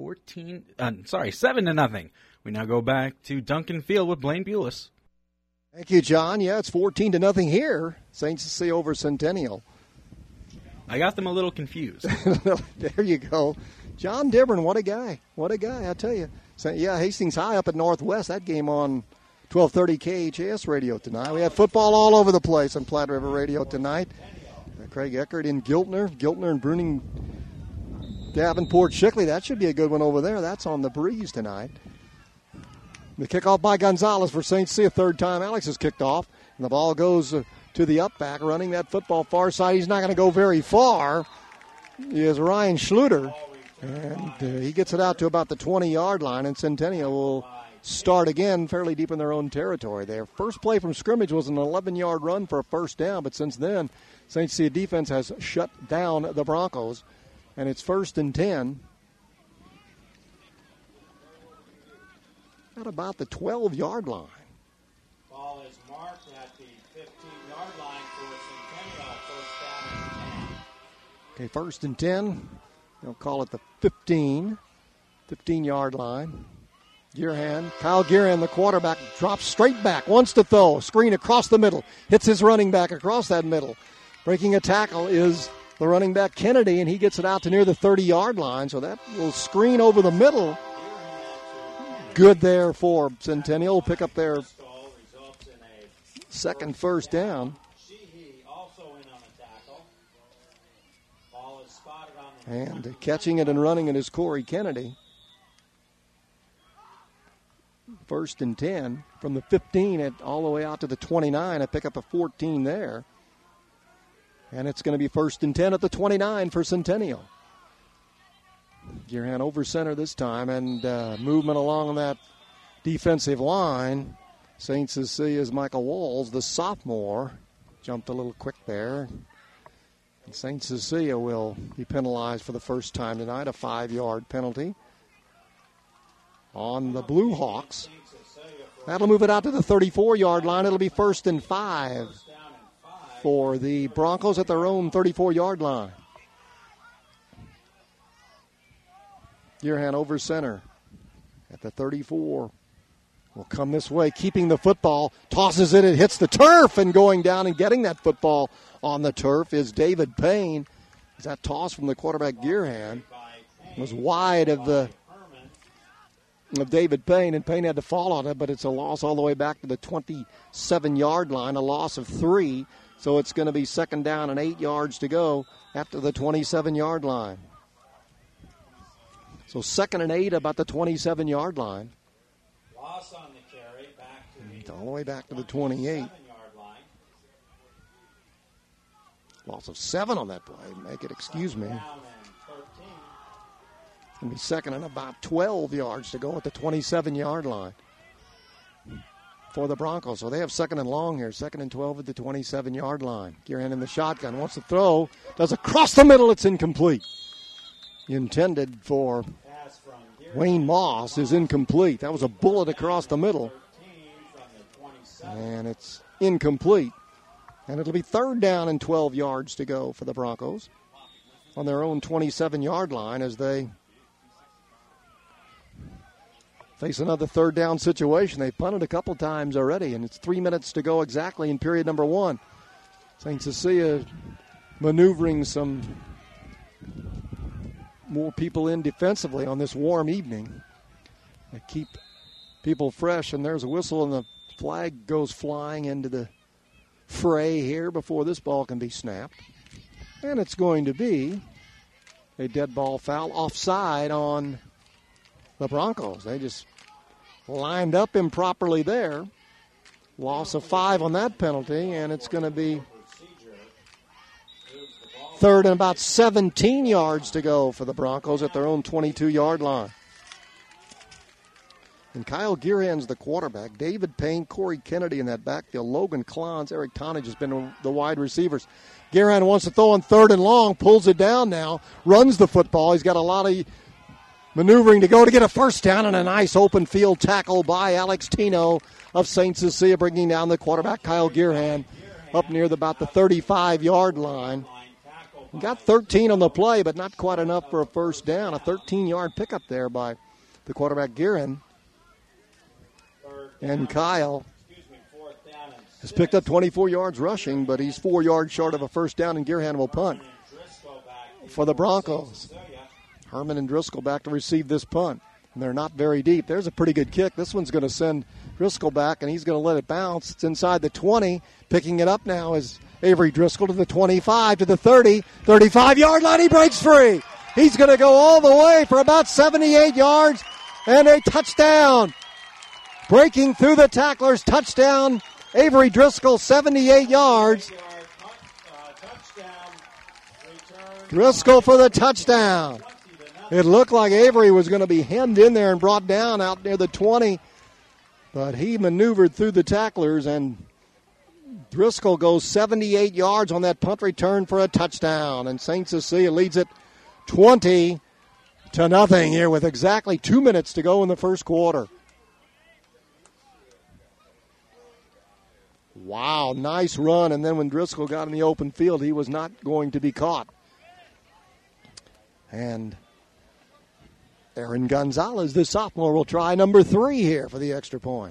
7-0. We now go back to Duncan Field with Blaine Bulis. Thank you, John. Yeah, it's 14-0 here. St. Cecilia over Centennial. I got them a little confused. There you go. John Dibburn, what a guy. What a guy, I tell you. So, yeah, Hastings High up at Northwest. That game on 1230 KHAS radio tonight. We had football all over the place on Platte River Radio tonight. Craig Eckert in Giltner and Bruning, Davenport, Shickley. That should be a good one over there. That's on the breeze tonight. The kickoff by Gonzalez for St. Cecilia. Third time Alex has kicked off. And the ball goes to the up back, running that football far side. He's not going to go very far. He is Ryan Schluter. And he gets it out to about the 20-yard line, and Centennial will start again fairly deep in their own territory. Their first play from scrimmage was an 11-yard run for a first down, but since then, St. Cecilia defense has shut down the Broncos, and it's 1st and 10 at about the 12-yard line. Ball is marked at the 15-yard line for Centennial. First down and 10. Okay, 1st and 10. They'll call it the 15-yard line. Kyle Gearhan, the quarterback, drops straight back, wants to throw. Screen across the middle. Hits his running back across that middle. Breaking a tackle is the running back Kennedy, and he gets it out to near the 30-yard line. So that will screen over the middle. Good there for Centennial. Pick up their second first down. And catching it and running it is Corey Kennedy. First and 10 from the 15 all the way out to the 29. A pickup of 14 there. And it's going to be first and 10 at the 29 for Centennial. Gearhan over center this time, and movement along that defensive line. St. Cecilia's Michael Walls, the sophomore, jumped a little quick there. And St. Cecilia will be penalized for the first time tonight, a 5-yard penalty on the Blue Hawks. That'll move it out to the 34-yard line. It'll be first and 5 for the Broncos at their own 34-yard line. Gearhan over center at the 34. Will come this way, keeping the football, tosses it, it hits the turf, and going down and getting that football on the turf is David Payne. That toss from the quarterback Gearhan was wide of David Payne, and Payne had to fall on it, but it's a loss all the way back to the 27-yard line, a loss of 3. So it's going to be second down and 8 yards to go after the 27-yard line. So second and 8 about the 27-yard line. Loss on the carry, back to all the way back to the 28. Loss of 7 on that play. Make it, excuse me. It's going to be second and about 12 yards to go at the 27-yard line for the Broncos. So they have second and long here. Second and 12 at the 27-yard line. Gearhan in the shotgun. Wants to throw. Does across the middle. It's incomplete. Intended for Wayne Moss is incomplete. That was a bullet across the middle. And it's incomplete. And it'll be third down and 12 yards to go for the Broncos on their own 27-yard line as they face another third down situation. They punted a couple times already, and it's 3 minutes to go exactly in period number 1. St. Cecilia maneuvering some more people in defensively on this warm evening. They keep people fresh, and there's a whistle, and the flag goes flying into the fray here before this ball can be snapped. And it's going to be a dead ball foul offside on the Broncos. They just lined up improperly there. Loss of 5 on that penalty, and it's going to be third and about 17 yards to go for the Broncos at their own 22-yard line. And Kyle Gearhan's the quarterback. David Payne, Corey Kennedy in that backfield. Logan Klons, Eric Tonnage has been the wide receivers. Gearhan wants to throw on third and long, pulls it down now, runs the football. He's got a lot of maneuvering to go to get a first down, and a nice open field tackle by Alex Tino of St. Cecilia, bringing down the quarterback, Kyle Gearhan, up near about the 35-yard line. He got 13 on the play, but not quite enough for a first down. A 13-yard pickup there by the quarterback, Gearhan. And Kyle has picked up 24 yards rushing, but he's 4 yards short of a first down, and Gearhan will punt for the Broncos. Herman and Driscoll back to receive this punt, and they're not very deep. There's a pretty good kick. This one's going to send Driscoll back, and he's going to let it bounce. It's inside the 20. Picking it up now is Avery Driscoll to the 25, to the 30, 35-yard line. He breaks free. He's going to go all the way for about 78 yards and a touchdown. Breaking through the tacklers, touchdown. Avery Driscoll, 78 yards. Driscoll for the touchdown. It looked like Avery was going to be hemmed in there and brought down out near the 20, but he maneuvered through the tacklers, and Driscoll goes 78 yards on that punt return for a touchdown, and St. Cecilia leads it 20-0 here with exactly 2 minutes to go in the first quarter. Wow, nice run, and then when Driscoll got in the open field, he was not going to be caught. And Aaron Gonzalez, the sophomore, will try number 3 here for the extra point.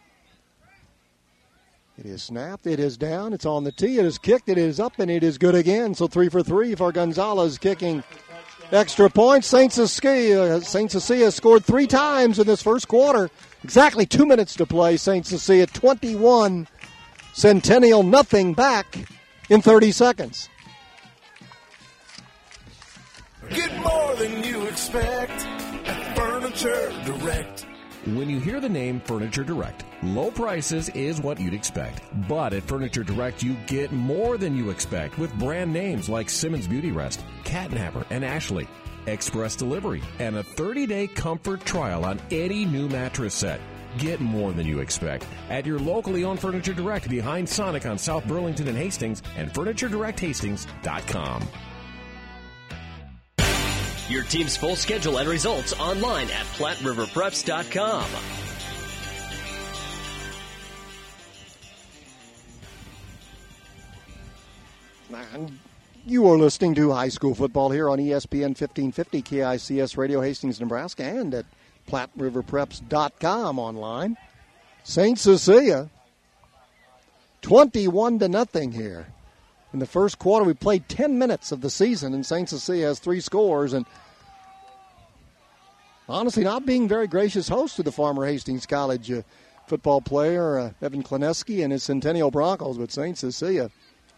It is snapped, it is down, it's on the tee, it is kicked, it is up, and it is good again. So 3 for 3 for Gonzalez, kicking extra points. St. Cecilia scored 3 times in this first quarter. Exactly 2 minutes to play. St. Cecilia 21, Centennial nothing, back in 30 seconds. Get more than you expect at Furniture Direct. When you hear the name Furniture Direct, low prices is what you'd expect. But at Furniture Direct, you get more than you expect with brand names like Simmons Beauty Rest, Catnapper, and Ashley. Express delivery, and a 30-day comfort trial on any new mattress set. Get more than you expect at your locally owned Furniture Direct behind Sonic on South Burlington and Hastings and FurnitureDirectHastings.com. Your team's full schedule and results online at PlatteRiverPreps.com. You are listening to high school football here on ESPN 1550 KICS Radio Hastings, Nebraska, and at PlatteRiverPreps.com online. St. Cecilia, 21-0 here. In the first quarter, we played 10 minutes of the season, and St. Cecilia has 3 scores. And honestly, not being very gracious host to the former Hastings College football player, Evan Kleneski, and his Centennial Broncos. But St. Cecilia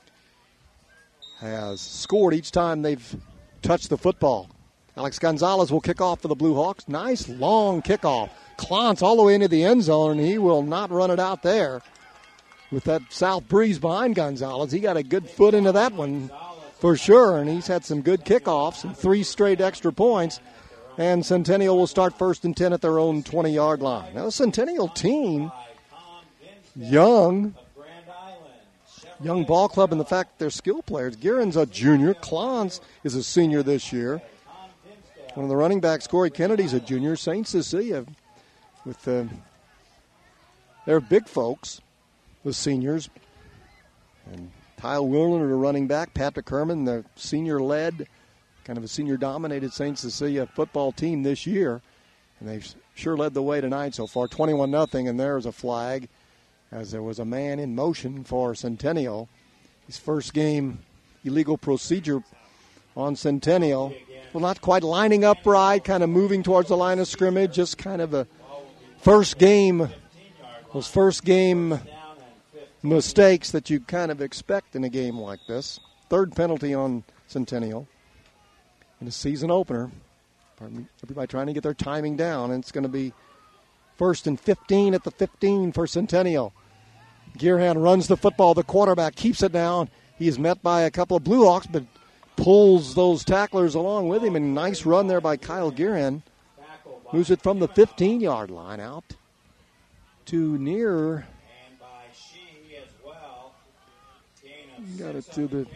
has scored each time they've touched the football. Alex Gonzalez will kick off for the Blue Hawks. Nice long kickoff. Clontz all the way into the end zone, and he will not run it out there. With that south breeze behind Gonzalez, he got a good foot into that one for sure, and he's had some good kickoffs and 3 straight extra points. And Centennial will start 1st and 10 at their own 20-yard line. Now, the Centennial team, young ball club in the fact they're skill players. Guerin's a junior. Clontz is a senior this year. One of the running backs, Corey Kennedy's a junior. St. Cecilia, with their big folks, the seniors. And Kyle Wilner, the running back. Patrick Herman, the senior-led, kind of a senior-dominated St. Cecilia football team this year. And they've sure led the way tonight so far, 21-0, and there's a flag as there was a man in motion for Centennial. His first game, illegal procedure on Centennial. Well, not quite lining up right, kind of moving towards the line of scrimmage, just kind of a first game, those first game mistakes that you kind of expect in a game like this. 3rd penalty on Centennial in a season opener. Everybody trying to get their timing down, and it's going to be 1st and 15 at the 15 for Centennial. Gearhan runs the football. The quarterback keeps it down. He is met by a couple of Blue Hawks, but pulls those tacklers along with him. And nice run there by Kyle Gearhan. Moves it from the 15-yard line out to near. Got it to the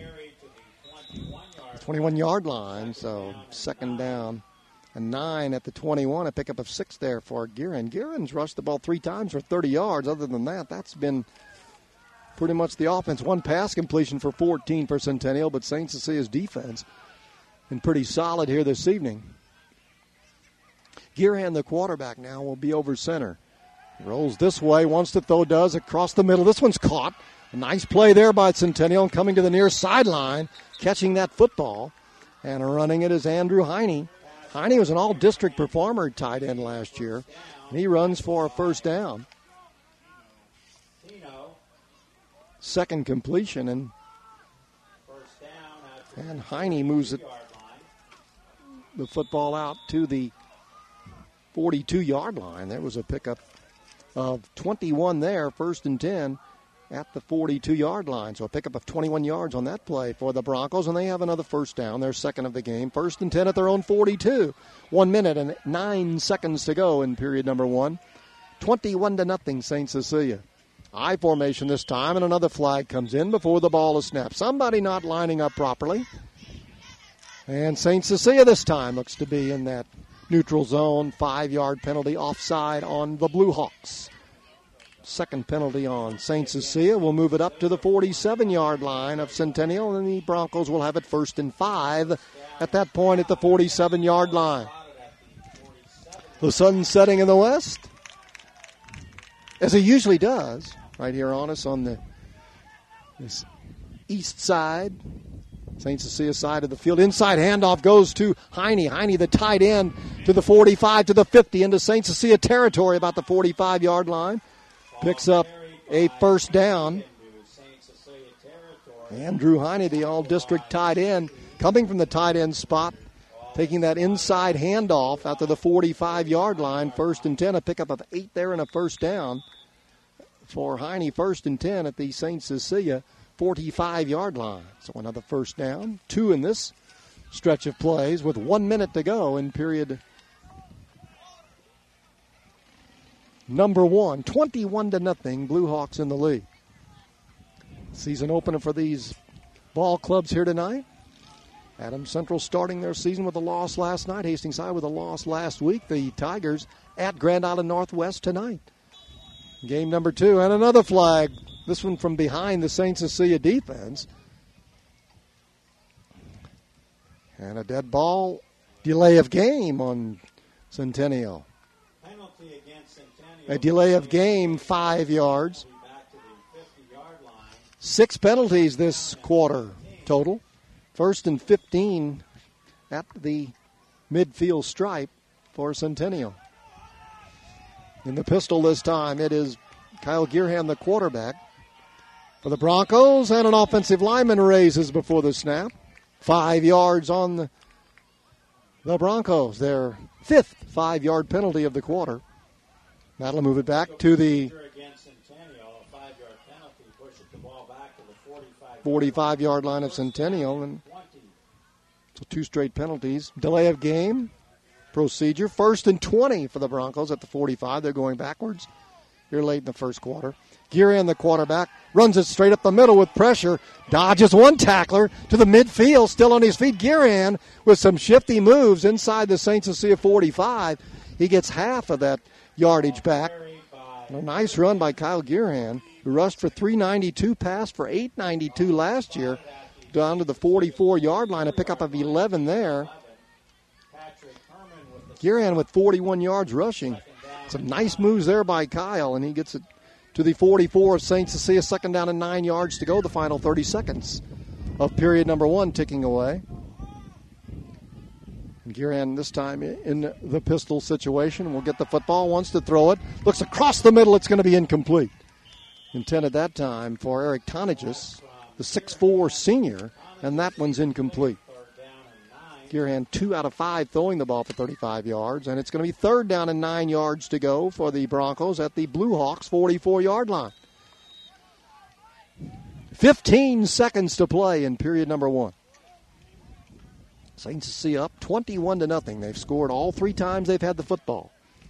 21-yard line, so 2nd down. And 9 at the 21, a pickup of 6 there for Gearan. Gearan's rushed the ball 3 times for 30 yards. Other than that, that's been pretty much the offense. 1 pass completion for 14 for Centennial, but St. Cecilia's defense been pretty solid here this evening. Gearhan, the quarterback, now will be over center. Rolls this way, wants to throw, does, across the middle. This one's caught. A nice play there by Centennial, coming to the near sideline, catching that football. And running it is Andrew Heine. Heine was an all-district performer at tight end last year, and he runs for a 1st down. 2nd completion, and Heine moves the football out to the 42-yard line. There was a pickup of 21 there, 1st and 10 at the 42-yard line. So a pickup of 21 yards on that play for the Broncos, and they have another 1st down, their 2nd of the game. 1st and 10 at their own 42. 1 minute and 9 seconds to go in period number 1. 21-0 St. Cecilia. I formation this time, and another flag comes in before the ball is snapped. Somebody not lining up properly. And St. Cecilia this time looks to be in that neutral zone. 5-yard penalty offside on the Blue Hawks. 2nd penalty on St. Cecilia. We'll move it up to the 47-yard line of Centennial, and the Broncos will have it 1st and 5 at that point at the 47-yard line. The sun setting in the west, as it usually does, right here on us on this east side, St. Cecilia side of the field. Inside handoff goes to Heine. Heine, the tight end, to the 45, to the 50, into St. Cecilia territory about the 45-yard line. Picks up a 1st down. Andrew Heine, the all-district tight end, coming from the tight end spot taking that inside handoff out to the 45-yard line. 1st and 10, a pickup of 8 there and a first down for Heine. 1st and 10 at the St. Cecilia 45-yard line. So another first down, 2 in this stretch of plays with 1 minute to go in period number 1. 21-0, Blue Hawks in the lead. Season opener for these ball clubs here tonight. Adams Central starting their season with a loss last night. Hastings High with a loss last week. The Tigers at Grand Island Northwest tonight. Game number 2, and another flag. This one from behind the St. Cecilia defense. And a dead ball, delay of game on Centennial. Penalty against Centennial. A delay of game, 5 yards. 6 penalties this quarter total. 1st and 15 at the midfield stripe for Centennial. In the pistol this time, it is Kyle Gearhan, the quarterback for the Broncos, and an offensive lineman raises before the snap. 5 yards on the Broncos. Their 5th 5-yard penalty of the quarter. That'll move it back to the 45-yard line of Centennial, and so 2 straight penalties. Delay of game procedure. 1st and 20 for the Broncos at the 45. They're going backwards here late in the first quarter. Gearhan, the quarterback, runs it straight up the middle with pressure. Dodges one tackler to the midfield, still on his feet. Gearhan with some shifty moves inside the St. Cecilia 45. He gets half of that yardage back. And a nice run by Kyle Gearhan, who rushed for 392, passed for 892 last year, down to the 44-yard line, a pickup of 11 there. Gearhan with 41 yards rushing. Some nice moves there by Kyle, and he gets it to the 44 of St. Cecilia. 2nd down and 9 yards to go. The final 30 seconds of period number 1 ticking away. And Gearhan this time in the pistol situation will get the football, wants to throw it. Looks across the middle. It's going to be incomplete. Intended that time for Eric Tonigis, the 6'4 senior, and that one's incomplete. Gearhan 2 out of 5 throwing the ball for 35 yards, and it's going to be 3rd down and 9 yards to go for the Broncos at the Blue Hawks 44-yard line. 15 seconds to play in period number 1. St. Cecilia up 21-0. They've scored all 3 times they've had the football.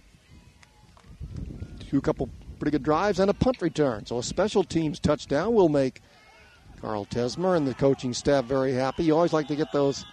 Couple pretty good drives and a punt return. So a special teams touchdown will make Carl Tesmer and the coaching staff very happy. You always like to get those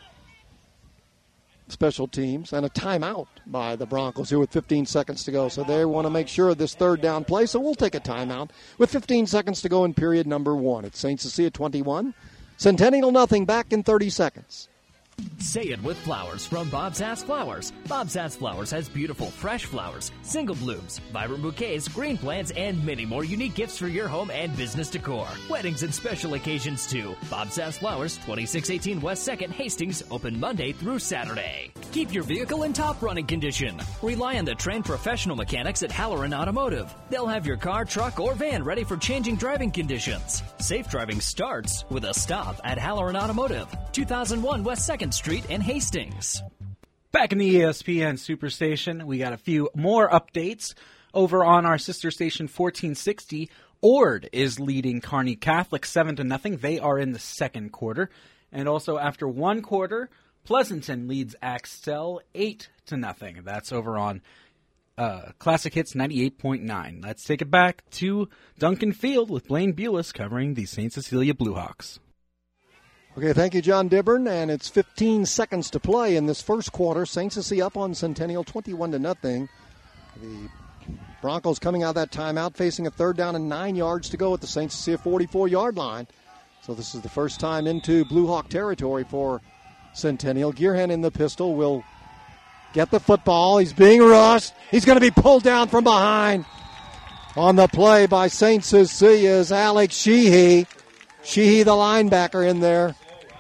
special teams, and a timeout by the Broncos here with 15 seconds to go. So they want to make sure of this 3rd down play, so we'll take a timeout with 15 seconds to go in period number 1. It's St. Cecilia 21, Centennial nothing, back in 30 seconds. Say it with flowers from Bob's Ass Flowers. Bob's Ass Flowers has beautiful fresh flowers, single blooms, vibrant bouquets, green plants, and many more unique gifts for your home and business decor. Weddings and special occasions too. Bob's Ass Flowers, 2618 West 2nd, Hastings, open Monday through Saturday. Keep your vehicle in top running condition. Rely on the trained professional mechanics at Halloran Automotive. They'll have your car, truck, or van ready for changing driving conditions. Safe driving starts with a stop at Halloran Automotive, 2001 West 2nd Street in Hastings. Back in the ESPN Superstation, we got a few more updates. Over on our sister station 1460, Ord is leading Kearney Catholic 7-0. They are in the second quarter. And also after one quarter, Pleasanton leads Axtell 8-0. That's over on Classic Hits 98.9. Let's take it back to Duncan Field with Blaine Bulis covering the St. Cecilia Bluehawks. Okay, thank you, John Dibburn, and it's 15 seconds to play in this first quarter. St. Cecilia up on Centennial 21-0. The Broncos coming out of that timeout facing a 3rd down and 9 yards to go at the St. Cecilia 44-yard line. So this is the first time into Blue Hawk territory for Centennial. Gearhan in the pistol will get the football. He's being rushed. He's going to be pulled down from behind. On the play by St. Cecilia's Alex Sheehy. Sheehy, the linebacker, in there.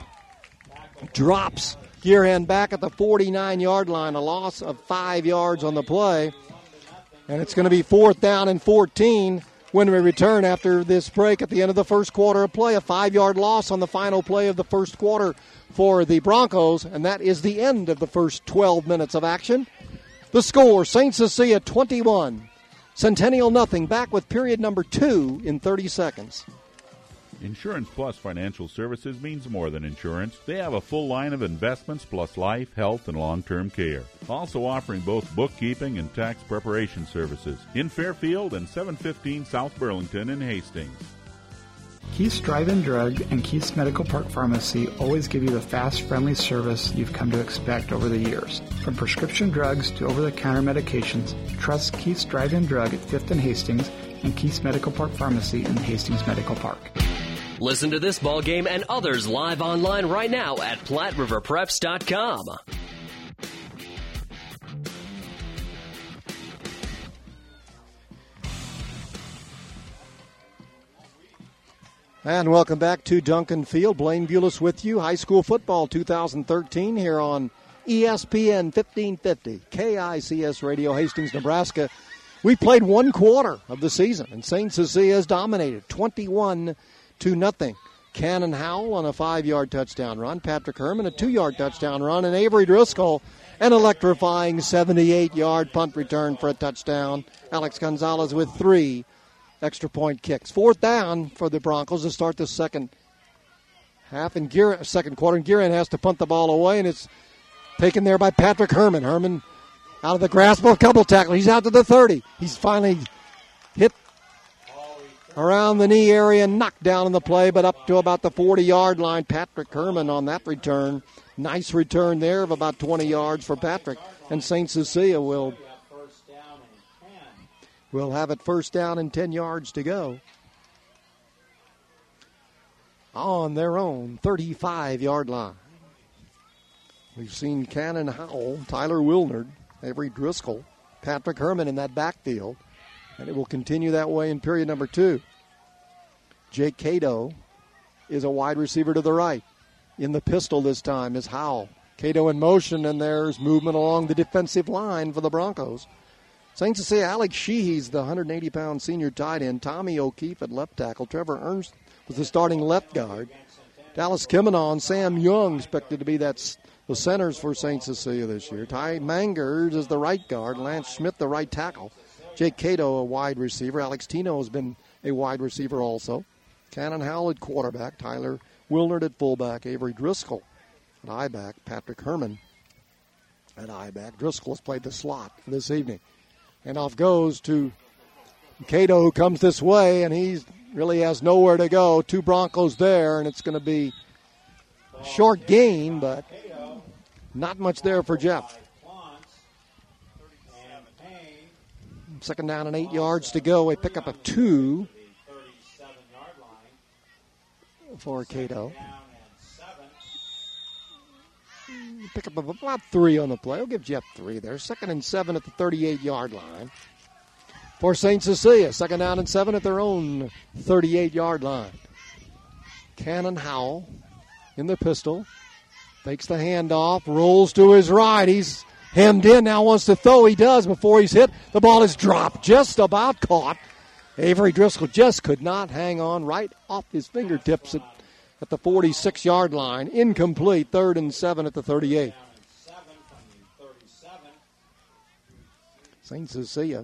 Drops Gearhan back at the 49-yard line. A loss of 5 yards on the play. And it's going to be 4th down and 14 when we return after this break at the end of the first quarter of play. A 5-yard loss on the final play of the first quarter for the Broncos, and that is the end of the first 12 minutes of action. The score, St. Cecilia 21, Centennial nothing. Back with period number 2 in 30 seconds. Insurance Plus Financial Services means more than insurance. They have a full line of investments plus life, health, and long-term care. Also offering both bookkeeping and tax preparation services in Fairfield and 715 South Burlington in Hastings. Keith's Drive-In Drug and Keith's Medical Park Pharmacy always give you the fast, friendly service you've come to expect over the years. From prescription drugs to over-the-counter medications, trust Keith's Drive-In Drug at 5th and Hastings and Keith's Medical Park Pharmacy in Hastings Medical Park. Listen to this ballgame and others live online right now at PlatteRiverPreps.com. And welcome back to Duncan Field. Blaine Bulis with you. High school football 2013 here on ESPN 1550, KICS Radio, Hastings, Nebraska. We played one quarter of the season, and St. Cecilia has dominated 21-0. Cannon Howell on a 5-yard touchdown run. Patrick Herman a 2-yard touchdown run. And Avery Driscoll an electrifying 78-yard punt return for a touchdown. Alex Gonzalez with 3 extra point kicks. 4th down for the Broncos to start the second half. And second quarter, and Guerin has to punt the ball away, and it's taken there by Patrick Herman. Herman out of the grasp of a couple tackles. He's out to the 30. He's finally hit around the knee area, knocked down in the play, but up to about the 40-yard line. Patrick Herman on that return. Nice return there of about 20 yards for Patrick. And St. Cecilia will have it first down and 10 yards to go on their own 35-yard line. We've seen Cannon Howell, Tyler Wilnard, Avery Driscoll, Patrick Herman in that backfield, and it will continue that way in period number 2. Jake Cato is a wide receiver to the right. In the pistol this time is Howell. Cato in motion, and there's movement along the defensive line for the Broncos. St. Cecilia, Alex Sheehy's the 180-pound senior tight end. Tommy O'Keefe at left tackle. Trevor Ernst was the starting left guard. Dallas Kimenon, Sam Young expected to be the centers for St. Cecilia this year. Ty Mangers is the right guard. Lance Schmidt the right tackle. Jake Cato a wide receiver. Alex Tino has been a wide receiver also. Cannon Howell at quarterback. Tyler Wilnard at fullback. Avery Driscoll at I-back. Patrick Herman at I-back. Driscoll has played the slot this evening. And off goes to Cato, who comes this way, and he really has nowhere to go. 2 Broncos there, and it's going to be a short gain, but not much there for Jeff. Second down and 8 yards to go. A pickup of 2 for Cato. Pickup of about 3 on the play. We'll give Jeff 3 there. 2nd and 7 at the 38-yard line for St. Cecilia. 2nd down and 7 at their own 38-yard line. Cannon Howell in the pistol. Takes the handoff. Rolls to his right. He's hemmed in. Now wants to throw. He does before he's hit. The ball is dropped. Just about caught. Avery Driscoll just could not hang on, right off his fingertips at the 46-yard line. Incomplete. 3rd and 7 at the 38. St. Cecilia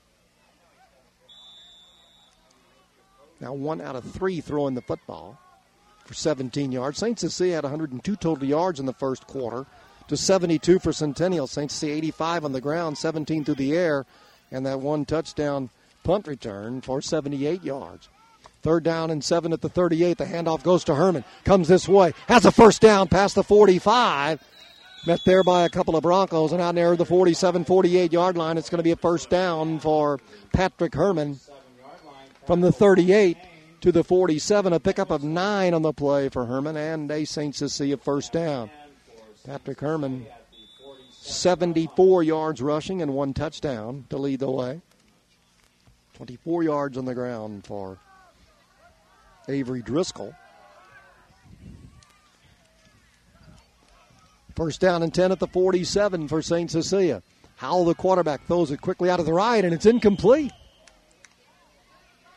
now 1 out of 3 throwing the football for 17 yards. St. Cecilia had 102 total yards in the first quarter to 72 for Centennial. St. Cecilia 85 on the ground, 17 through the air, and that 1 touchdown punt return for 78 yards. 3rd down and 7 at the 38. The handoff goes to Herman. Comes this way. Has a first down past the 45. Met there by a couple of Broncos, and out near the 47, 48-yard line. It's going to be a first down for Patrick Herman from the 38 to the 47. A pickup of 9 on the play for Herman, and a St. Cecilia first down. Patrick Herman, 74 yards rushing and 1 touchdown to lead the way. 24 yards on the ground for Avery Driscoll. First down and 10 at the 47 for St. Cecilia. Howell, the quarterback, throws it quickly out of the right, and it's incomplete.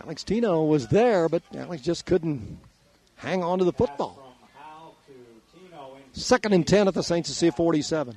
Alex Tino was there, but Alex just couldn't hang on to the football. 2nd and 10 at the St. Cecilia 47.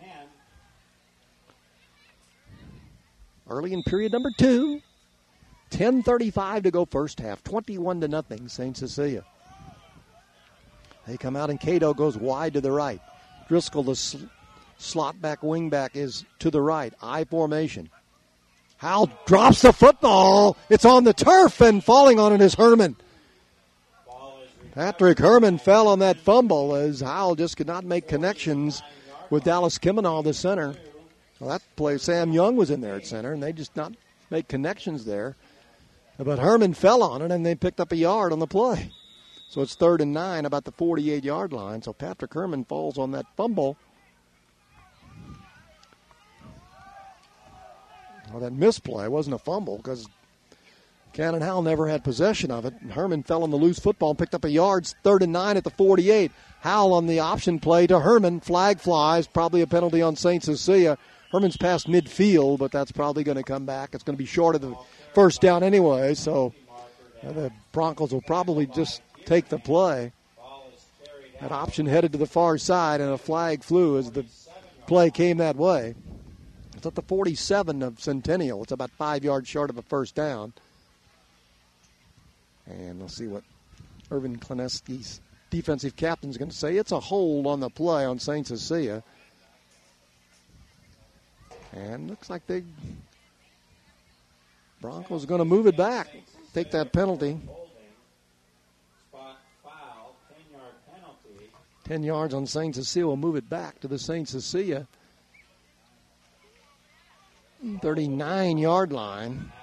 Early in period number 2. 10:35 to go first half. 21-0 St. Cecilia. They come out and Cato goes wide to the right. Driscoll, the slot back, wing back, is to the right. I formation. Howell drops the football. It's on the turf, and falling on it is Herman. Patrick Herman fell on that fumble as Howell just could not make connections with Dallas Kiminall, the center. Well, that play, Sam Young was in there at center, and they just not make connections there. But Herman fell on it, and they picked up a yard on the play. So it's 3rd and 9, about the 48-yard line. So Patrick Herman falls on that fumble. Well, that misplay wasn't a fumble because Cannon Howell never had possession of it. And Herman fell on the loose football and picked up a yard. It's 3rd and 9 at the 48. Howell on the option play to Herman. Flag flies, probably a penalty on St. Cecilia. Herman's past midfield, but that's probably going to come back. It's going to be short of the first down anyway, so the Broncos will probably just take the play. That option headed to the far side, and a flag flew as the play came that way. It's at the 47 of Centennial. It's about 5 yards short of a first down. And we'll see what Irvin Kleneski's defensive captain is going to say. It's a hold on the play on St. Cecilia. And looks like the Broncos are going to move it back, take that penalty. 10 yards on St. Cecilia will move it back to the St. Cecilia 39-yard line.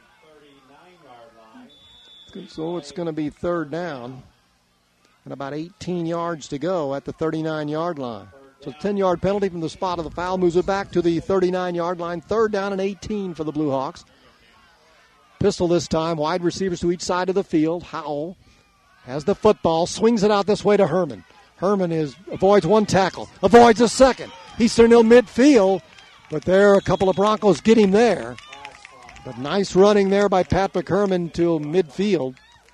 So it's going to be 3rd down and about 18 yards to go at the 39-yard line. So 10-yard penalty from the spot of the foul moves it back to the 39-yard line. 3rd down and 18 for the Blue Hawks. Pistol this time, wide receivers to each side of the field. Howell has the football, swings it out this way to Herman. Herman avoids one tackle, avoids a second. He's still in midfield, but there a couple of Broncos get him there. But nice running there by Patrick Herman to midfield.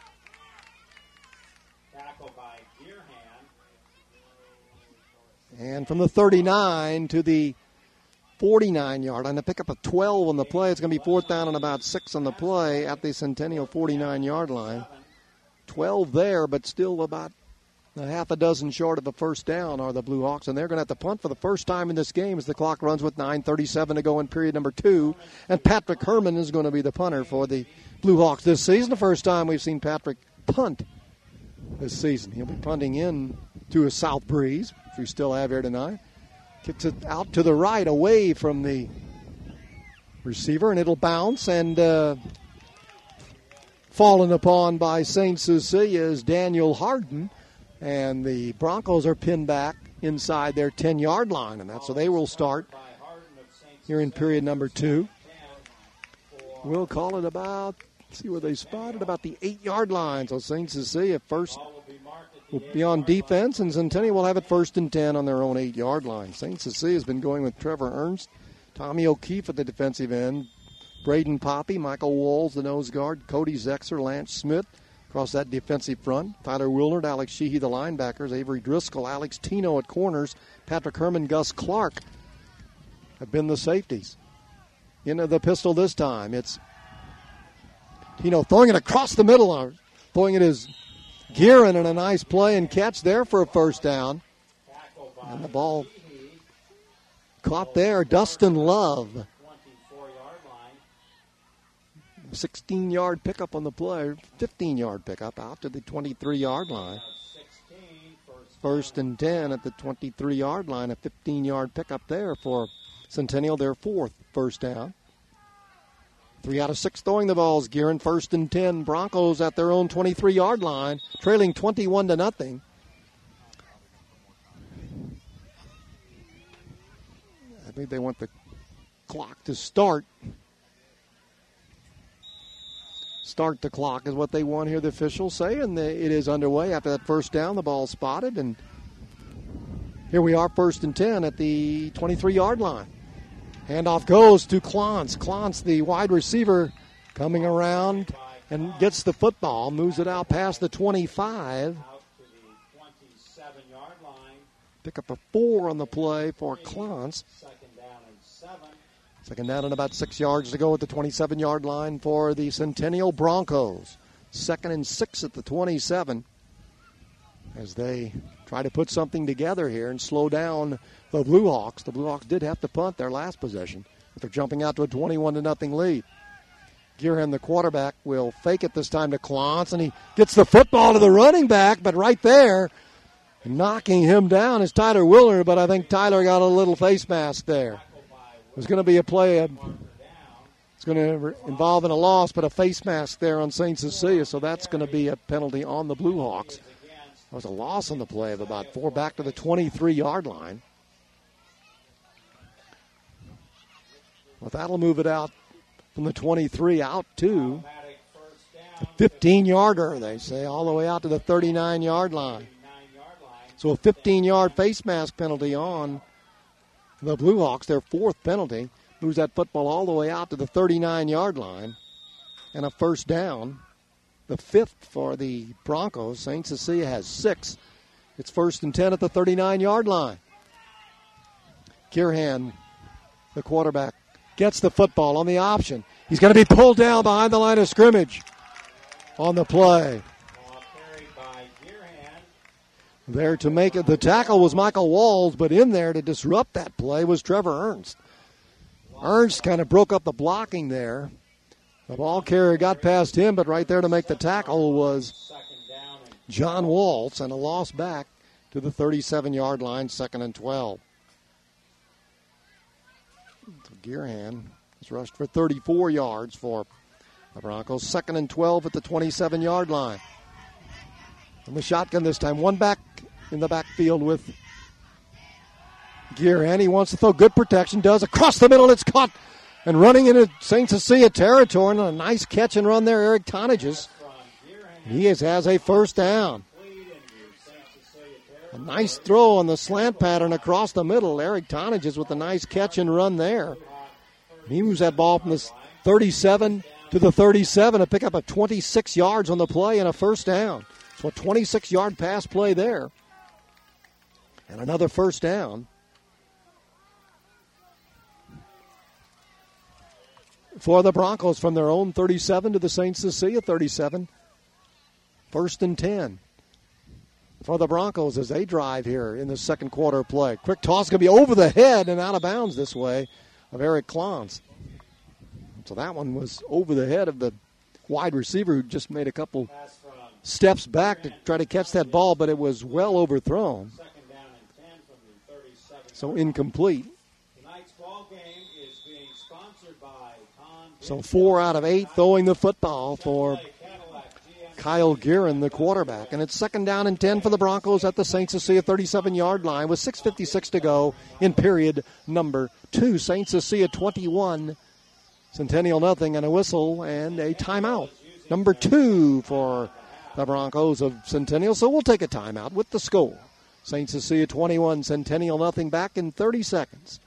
And from the 39 to the 49-yard line, to pick up a 12 on the play. It's going to be 4th down and about 6 on the play at the Centennial 49-yard line. 12 there, but still about a half a dozen short of a first down are the Blue Hawks, and they're going to have to punt for the first time in this game as the clock runs with 9:37 to go in period number 2. And Patrick Herman is going to be the punter for the Blue Hawks this season. The first time we've seen Patrick punt this season. He'll be punting in to a south breeze, which we still have here tonight. Kicks it out to the right, away from the receiver, and it'll bounce. And fallen upon by St. Cecilia is Daniel Harden. And the Broncos are pinned back inside their 10-yard line. And that's so they will start here in period number 2. We'll call it about, see where they spotted, about the 8-yard line. So St. Cecilia first will be on defense, and Centennial will have it 1st and 10 on their own 8-yard line. St. Cecilia has been going with Trevor Ernst, Tommy O'Keefe at the defensive end, Braden Poppy, Michael Walls, the nose guard, Cody Zexer, Lance Smith across that defensive front, Tyler Wilnard, Alex Sheehy, the linebackers, Avery Driscoll, Alex Tino at corners, Patrick Herman, Gus Clark have been the safeties. Into the pistol this time. It's Tino throwing it across the middle, throwing it is Guerin, and a nice play and catch there for a first down. And the ball caught there, Dustin Love. 16-yard pickup on the play, 15-yard pickup out to the 23-yard line. 1st and 10 at the 23-yard line, a 15-yard pickup there for Centennial, their 4th first down. 3 out of 6 throwing the balls. Guerin 1st and 10. Broncos at their own 23-yard line, trailing 21-0. I think they want the clock to start. Start the clock is what they want here, the officials say, and it is underway after that first down. The ball spotted, and here we are, 1st and 10 at the 23-yard line. Handoff goes to Clance. Clance, the wide receiver, coming around and gets the football, moves it out past the 25. Out to the 27-yard line. Pick up a 4 on the play for Clance. Second down and 7. Second down and about 6 yards to go at the 27-yard line for the Centennial Broncos. 2nd and 6 at the 27 as they try to put something together here and slow down the Blue Hawks. The Blue Hawks did have to punt their last possession, but they're jumping out to a 21-0 lead. Gearhan, the quarterback, will fake it this time to Clance, and he gets the football to the running back, but right there, knocking him down is Tyler Willard, but I think Tyler got a little face mask there. It was going to be a play. It's going to involve in a loss, but a face mask there on St. Cecilia, so that's going to be a penalty on the Blue Hawks. That was a loss on the play of about 4 back to the 23-yard line. Well, that'll move it out from the 23 out to a 15-yarder, they say, all the way out to the 39-yard line. So a 15-yard face mask penalty on the Blue Hawks, their 4th penalty, moves that football all the way out to the 39-yard line. And a first down, the 5th for the Broncos. St. Cecilia has 6. It's 1st and 10 at the 39-yard line. Gearhan, the quarterback, gets the football on the option. He's going to be pulled down behind the line of scrimmage on the play. There to make it, the tackle was Michael Walls, but in there to disrupt that play was Trevor Ernst. Ernst kind of broke up the blocking there. The ball carrier got past him, but right there to make the tackle was John Waltz, and a loss back to the 37-yard line, 2nd and 12. Gearhan has rushed for 34 yards for the Broncos. 2nd and 12 at the 27-yard line. From the shotgun this time, one back in the backfield with Gearhan. He wants to throw, good protection, does. Across the middle, it's caught and running into St. Cecilia territory. And a nice catch and run there, Eric Tonages. He has a first down. A nice throw on the slant pattern across the middle. Eric Tonages with a nice catch and run there. He moves that ball from the 37 to the 37 to pick up a 26 yards on the play and a first down. So a 26-yard pass play there. And another first down for the Broncos from their own 37 to the St. Cecilia 37. 1st and 10 for the Broncos as they drive here in the second quarter play. Quick toss going to be over the head and out of bounds this way of Eric Clance. So that one was over the head of the wide receiver who just made a couple steps back to try to catch that ball, but it was well overthrown. So incomplete. So 4 out of 8 throwing the football for Kyle Gearhan, the quarterback. And it's 2nd down and 10 for the Broncos at the St. Cecilia 37-yard line with 6:56 to go in period number 2. St. Cecilia 21, Centennial nothing, and a whistle and a timeout. Number 2 for the Broncos of Centennial. So we'll take a timeout with the score. St. Cecilia 21, Centennial nothing, back in 30 seconds.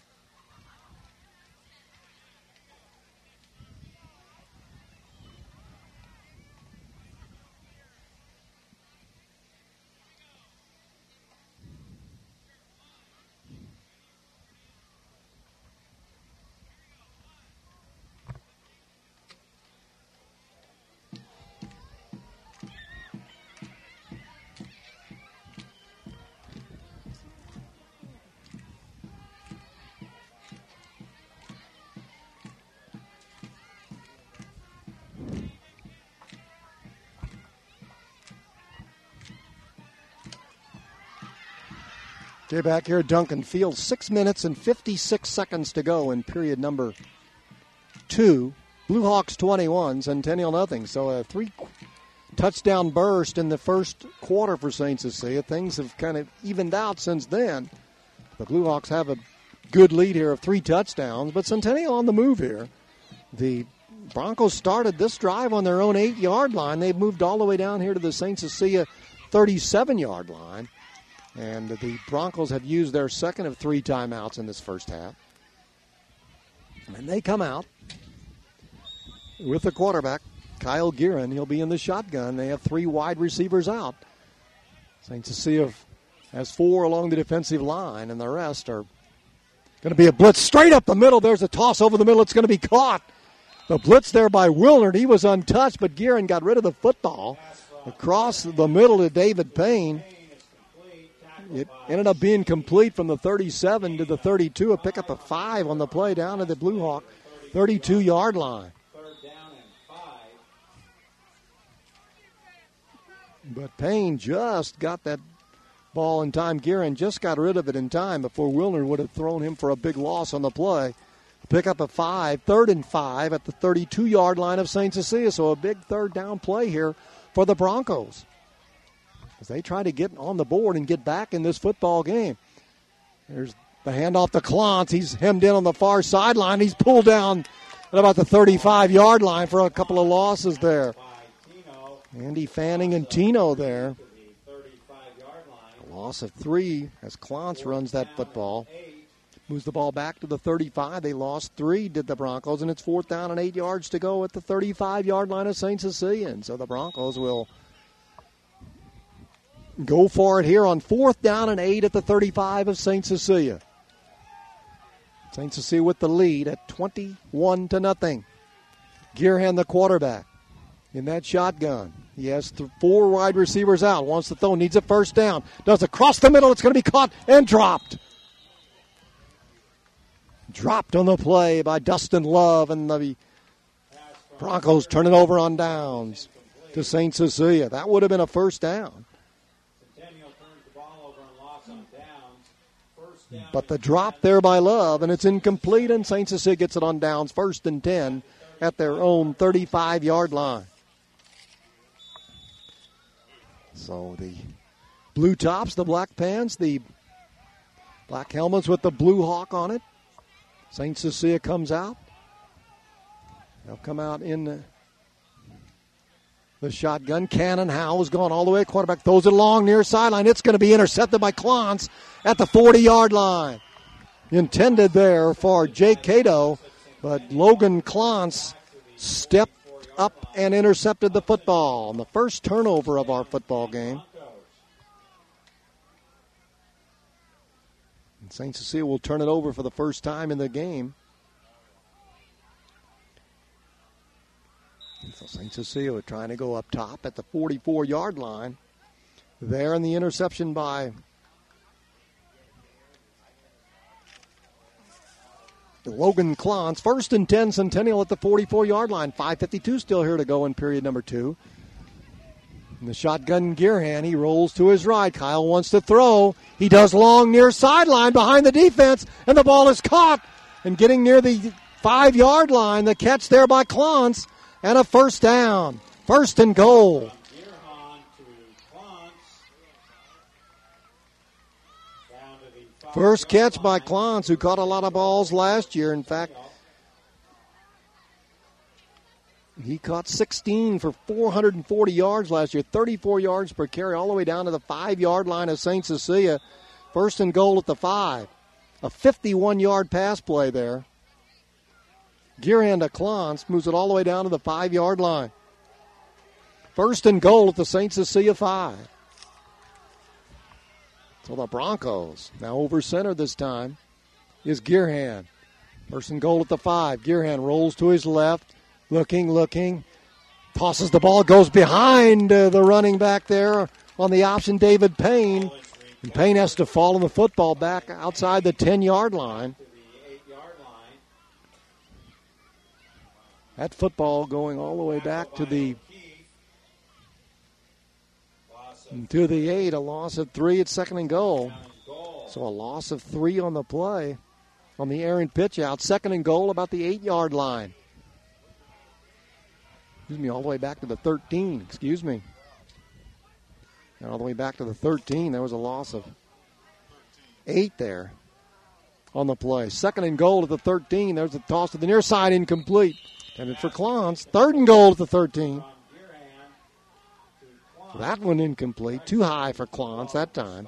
Okay, back here at Duncan Field, 6 minutes and 56 seconds to go in period number 2. Blue Hawks 21, Centennial nothing. So a 3-touchdown burst in the first quarter for St. Cecilia. Things have kind of evened out since then. The Blue Hawks have a good lead here of 3 touchdowns, but Centennial on the move here. The Broncos started this drive on their own 8-yard line. They've moved all the way down here to the St. Cecilia 37-yard line. And the Broncos have used their second of 3 timeouts in this first half. And they come out with the quarterback, Kyle Guerin. He'll be in the shotgun. They have 3 wide receivers out. St. Cecilia has 4 along the defensive line, and the rest are going to be a blitz straight up the middle. There's a toss over the middle. It's going to be caught. The blitz there by Wilnard. He was untouched, but Guerin got rid of the football. Across the middle to David Payne. It ended up being complete from the 37 to the 32. A pickup of 5 on the play down to the Blue Hawk 32-yard line. But Payne just got that ball in time. Guerin just got rid of it in time before Wilner would have thrown him for a big loss on the play. Pickup of 5, 3rd and 5 at the 32-yard line of St. Cecilia. So a big third down play here for the Broncos as they try to get on the board and get back in this football game. There's the handoff to Klontz. He's hemmed in on the far sideline. He's pulled down at about the 35-yard line for a couple of losses there. Andy Fanning and Tino there. A loss of 3 as Klontz runs that football. Moves the ball back to the 35. They lost 3, did the Broncos, and it's 4th down and 8 yards to go at the 35-yard line of St. Cecilia. And so the Broncos will go for it here on 4th down and 8 at the 35 of St. Cecilia. St. Cecilia with the lead at 21-0. Gearhan, the quarterback, in that shotgun. He has 4 wide receivers out. Wants to throw, needs a first down. Does across the middle. It's going to be caught and dropped. Dropped on the play by Dustin Love, and the Broncos turn it over on downs to St. Cecilia. That would have been a first down. But the drop there by Love, and it's incomplete, and St. Cecilia gets it on downs, 1st and 10 at their own 35-yard line. So the blue tops, the black pants, the black helmets with the Blue Hawk on it. St. Cecilia comes out. They'll come out in the shotgun. Cannon Howe has gone all the way. Quarterback throws it long near sideline. It's going to be intercepted by Klontz at the 40-yard line. Intended there for Jake Cato, but Logan Klontz stepped up and intercepted the football on the first turnover of our football game. And St. Cecilia will turn it over for the first time in the game. So St. Cecilia trying to go up top at the 44-yard line. There, and the interception by Logan Klontz. 1st and 10, Centennial at the 44-yard line. 5:52 still here to go in period number 2. And the shotgun Gearhan, he rolls to his right. Kyle wants to throw. He does long near sideline behind the defense, and the ball is caught. And getting near the 5-yard line, the catch there by Klontz, and a first down. 1st and goal. First catch by Klontz, who caught a lot of balls last year. In fact, he caught 16 for 440 yards last year, 34 yards per carry, all the way down to the 5-yard line of St. Cecilia. 1st and goal at the 5. A 51-yard pass play there. Gearhan to Klontz moves it all the way down to the 5-yard line. 1st and goal at the St. Cecilia 5. So the Broncos now over center this time is Gearhan. 1st and goal at the 5. Gearhan rolls to his left, looking, tosses the ball, goes behind the running back there on the option, David Payne. And Payne has to fall on the football back outside the 10-yard line. That football going all the way back to the 8, a loss of 3 at 2nd and goal. So a loss of 3 on the play, on the errant pitch out. 2nd and goal about the 8-yard line. All the way back to the 13, And all the way back to the 13, there was a loss of 8 there on the play. 2nd and goal at the 13. There's a toss to the near side, incomplete. Intended for Klontz. 3rd and goal at the 13. That one incomplete. Too high for Klontz that time.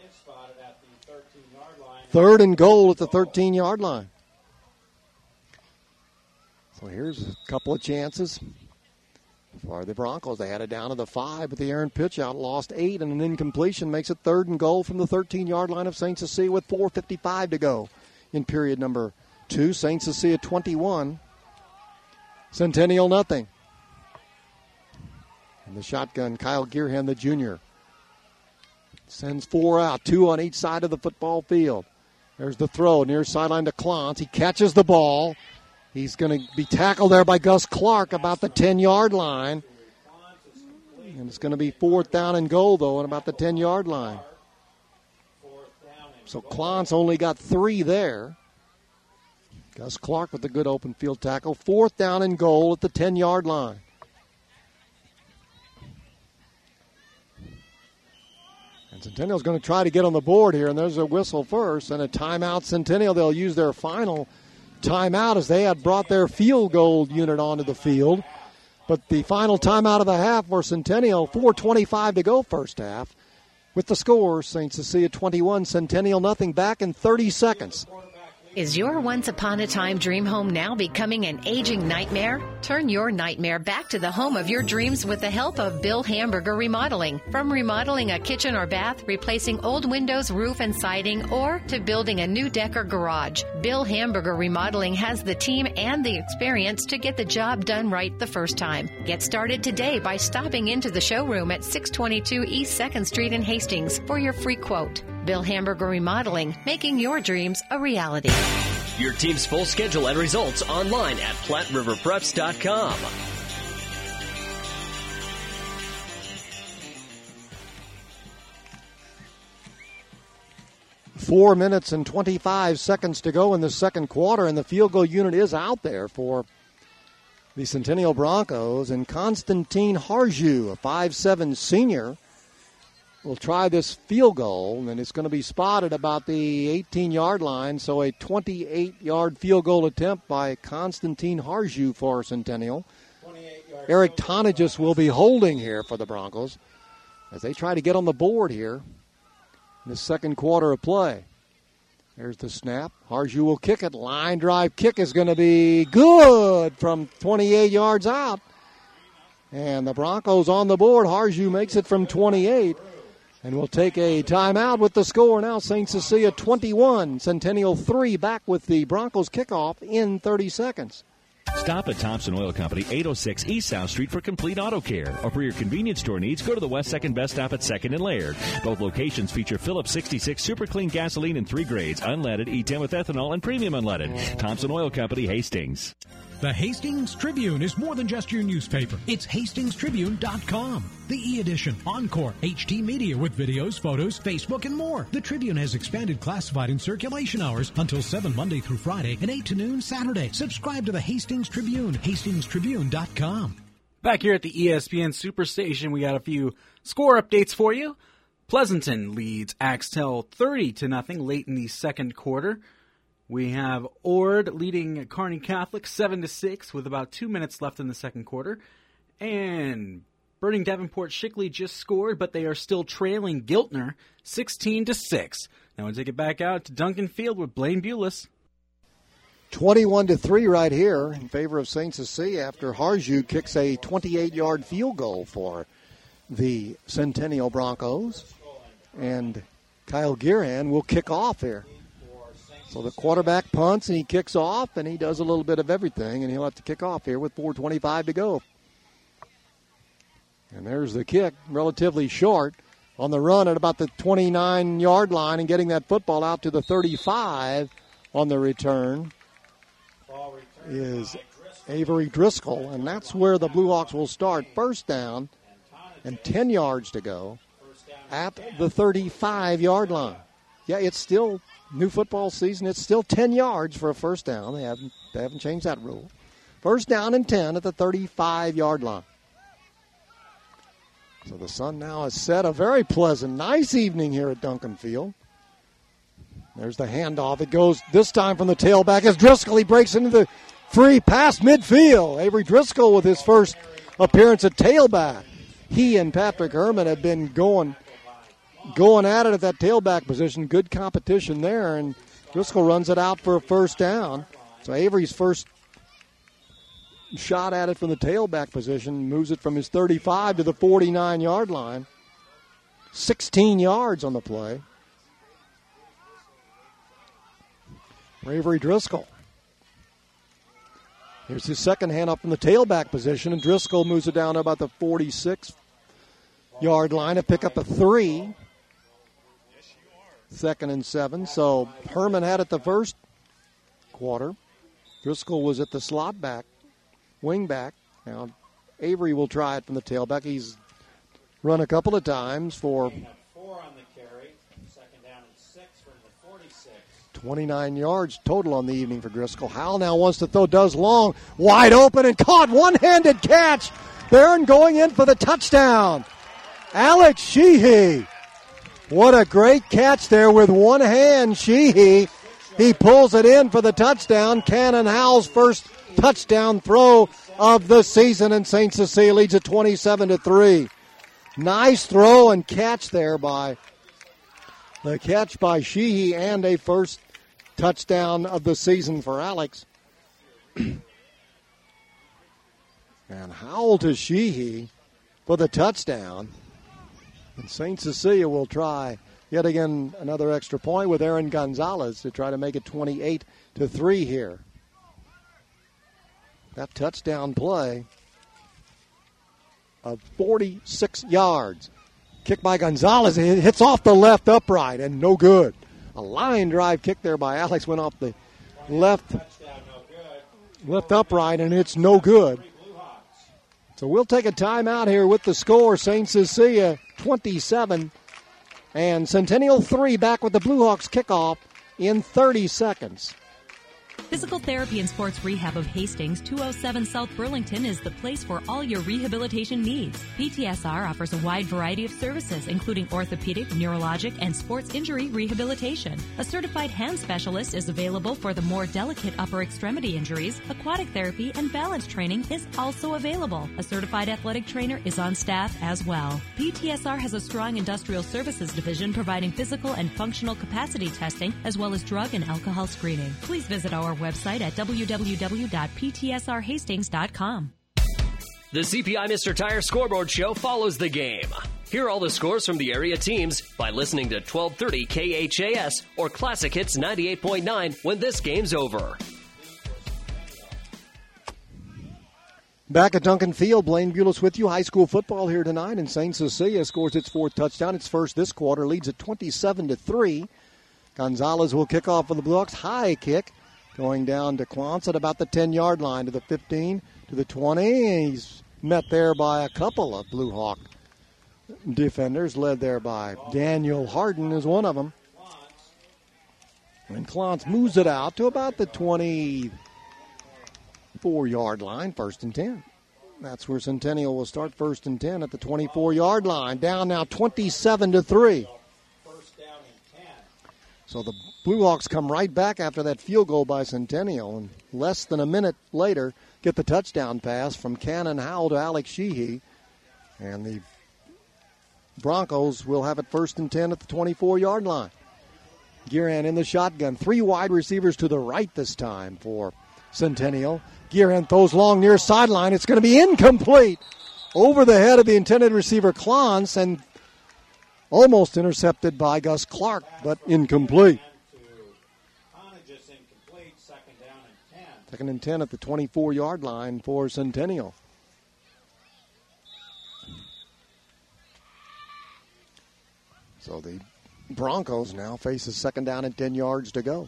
3rd and goal at the 13-yard line. So here's a couple of chances For the Broncos, they had it down to the 5, but the errant pitch out lost 8, and an incompletion makes it 3rd and goal from the 13-yard line of St. Cecilia with 4:55 to go in period number 2. St. Cecilia 21, Centennial nothing. And the shotgun, Kyle Gearhan, the junior, sends 4 out, 2 on each side of the football field. There's the throw near sideline to Clance. He catches the ball. He's going to be tackled there by Gus Clark about the 10-yard line. And it's going to be 4th down and goal, though, at about the 10-yard line. So Clance only got 3 there. Gus Clark with a good open field tackle. 4th down and goal at the 10-yard line. And Centennial's going to try to get on the board here, and there's a whistle first and a timeout. Centennial, they'll use their final timeout as they had brought their field goal unit onto the field. But the final timeout of the half for Centennial, 4:25 to go first half. With the score, St. Cecilia 21, Centennial nothing, back in 30 seconds. Is your once-upon-a-time dream home now becoming an aging nightmare? Turn your nightmare back to the home of your dreams with the help of Bill Hamburger Remodeling. From remodeling a kitchen or bath, replacing old windows, roof, and siding, or to building a new deck or garage, Bill Hamburger Remodeling has the team and the experience to get the job done right the first time. Get started today by stopping into the showroom at 622 East 2nd Street in Hastings for your free quote. Bill Hamburger Remodeling, making your dreams a reality. Your team's full schedule and results online at PlatteRiverPreps.com. Four minutes and 25 seconds to go in the second quarter, and the field goal unit is out there for the Centennial Broncos. And Constantine Harju, a 5'7" senior, will try this field goal, and it's going to be spotted about the 18-yard line, so a 28-yard field goal attempt by Constantine Harju for Centennial. Eric Tonagis will be holding here for the Broncos as they try to get on the board here in the second quarter of play. There's the snap. Harju will kick it. Line drive kick is going to be good from 28 yards out. And the Broncos on the board. Harju makes it from 28. And we'll take a timeout with the score now. St. Cecilia 21, Centennial 3, back with the Broncos kickoff in 30 seconds. Stop at Thompson Oil Company, 806 East South Street for complete auto care. Or for your convenience store needs, go to the West 2nd Best Stop at 2nd and Laird. Both locations feature Phillips 66 Super Clean gasoline in 3 grades, unleaded, E10 with ethanol, and premium unleaded. Thompson Oil Company, Hastings. The Hastings Tribune is more than just your newspaper. It's hastingstribune.com. The e-edition, Encore, HD media with videos, photos, Facebook, and more. The Tribune has expanded classified and circulation hours until 7 Monday through Friday and 8 to noon Saturday. Subscribe to the Hastings Tribune, hastingstribune.com. Back here at the ESPN Superstation, we got a few score updates for you. Pleasanton leads Axtell 30-0 late in the second quarter. We have Ord leading Kearney Catholic 7-6 with about 2 minutes left in the second quarter. And Burning Davenport Shickley just scored, but they are still trailing Giltner 16-6. Now we'll take it back out to Duncan Field with Blaine Bulis. 21-3 right here in favor of St. Cecilia after Harju kicks a 28-yard field goal for the Centennial Broncos. And Kyle Gearhan will kick off here. So the quarterback punts and he kicks off, and he does a little bit of everything, and he'll have to kick off here with 4:25 to go. And there's the kick, relatively short, on the run at about the 29-yard line and getting that football out to the 35 on the return is Avery Driscoll, and that's where the Blue Hawks will start. First down and 10 yards to go at the 35-yard line. Yeah, it's still new football season. It's still 10 yards for a first down. They haven't changed that rule. First down and 10 at the 35-yard line. So the sun now has set. A very pleasant, nice evening here at Duncan Field. There's the handoff. It goes this time from the tailback as Driscoll. He breaks into the free pass midfield. Avery Driscoll with his first appearance at tailback. He and Patrick Herman have been going at it at that tailback position. Good competition there, and Driscoll runs it out for a first down. So Avery's first shot at it from the tailback position, moves it from his 35 to the 49-yard line. 16 yards on the play. Avery Driscoll. Here's his second hand up from the tailback position, and Driscoll moves it down to about the 46-yard line to pick up a 3. 2nd and 7. So Herman had it the first quarter. Driscoll was at the slot back, wing back. Now Avery will try it from the tailback. He's run a couple of times for 4 on the carry. 2nd down and 6 from the 46. 29 yards total on the evening for Driscoll. Howell now wants to throw, does long, wide open and caught, one-handed catch. Barron going in for the touchdown. Alex Sheehy. What a great catch there with one hand, Sheehy. He pulls it in for the touchdown. Cannon Howell's first touchdown throw of the season, and St. Cecilia leads at 27-3. Nice throw and catch there by Sheehy, and a first touchdown of the season for Alex. And Howell to Sheehy for the touchdown. And St. Cecilia will try yet again another extra point with Aaron Gonzalez to try to make it 28-3 here. That touchdown play of 46 yards. Kick by Gonzalez. It hits off the left upright and no good. A line drive kick there by Alex went off the left upright, and it's no good. So we'll take a timeout here with the score. St. Cecilia 27 and Centennial 3, back with the Blue Hawks kickoff in 30 seconds. Physical Therapy and Sports Rehab of Hastings, 207 South Burlington, is the place for all your rehabilitation needs. PTSR offers a wide variety of services, including orthopedic, neurologic, and sports injury rehabilitation. A certified hand specialist is available for the more delicate upper extremity injuries. Aquatic therapy and balance training is also available. A certified athletic trainer is on staff as well. PTSR has a strong industrial services division providing physical and functional capacity testing, as well as drug and alcohol screening. Please visit our website at www.ptsrhastings.com. The CPI Mr. Tire Scoreboard Show follows the game. Hear all the scores from the area teams by listening to 1230 KHAS or Classic Hits 98.9 when this game's over. Back at Duncan Field, Blaine Bulis with you. High school football here tonight, and St. Cecilia scores its 4th touchdown. Its first this quarter, leads at 27-3. Gonzalez will kick off for the Blue Hawks. High kick. Going down to Klontz at about the 10-yard line, to the 15, to the 20. He's met there by a couple of Blue Hawk defenders, led there by Daniel Harden is one of them. And Klontz moves it out to about the 24-yard line, 1st and 10. That's where Centennial will start, 1st and 10 at the 24-yard line. Down now 27-3. So the Blue Hawks come right back after that field goal by Centennial, and less than a minute later get the touchdown pass from Cannon Howell to Alex Sheehy. And the Broncos will have it 1st and 10 at the 24-yard line. Gearhan in the shotgun. 3 wide receivers to the right this time for Centennial. Gearhan throws long near sideline. It's going to be incomplete. Over the head of the intended receiver, Klontz, and almost intercepted by Gus Clark, but incomplete. 2nd and 10 at the 24-yard line for Centennial. So the Broncos now face a 2nd down and 10 yards to go.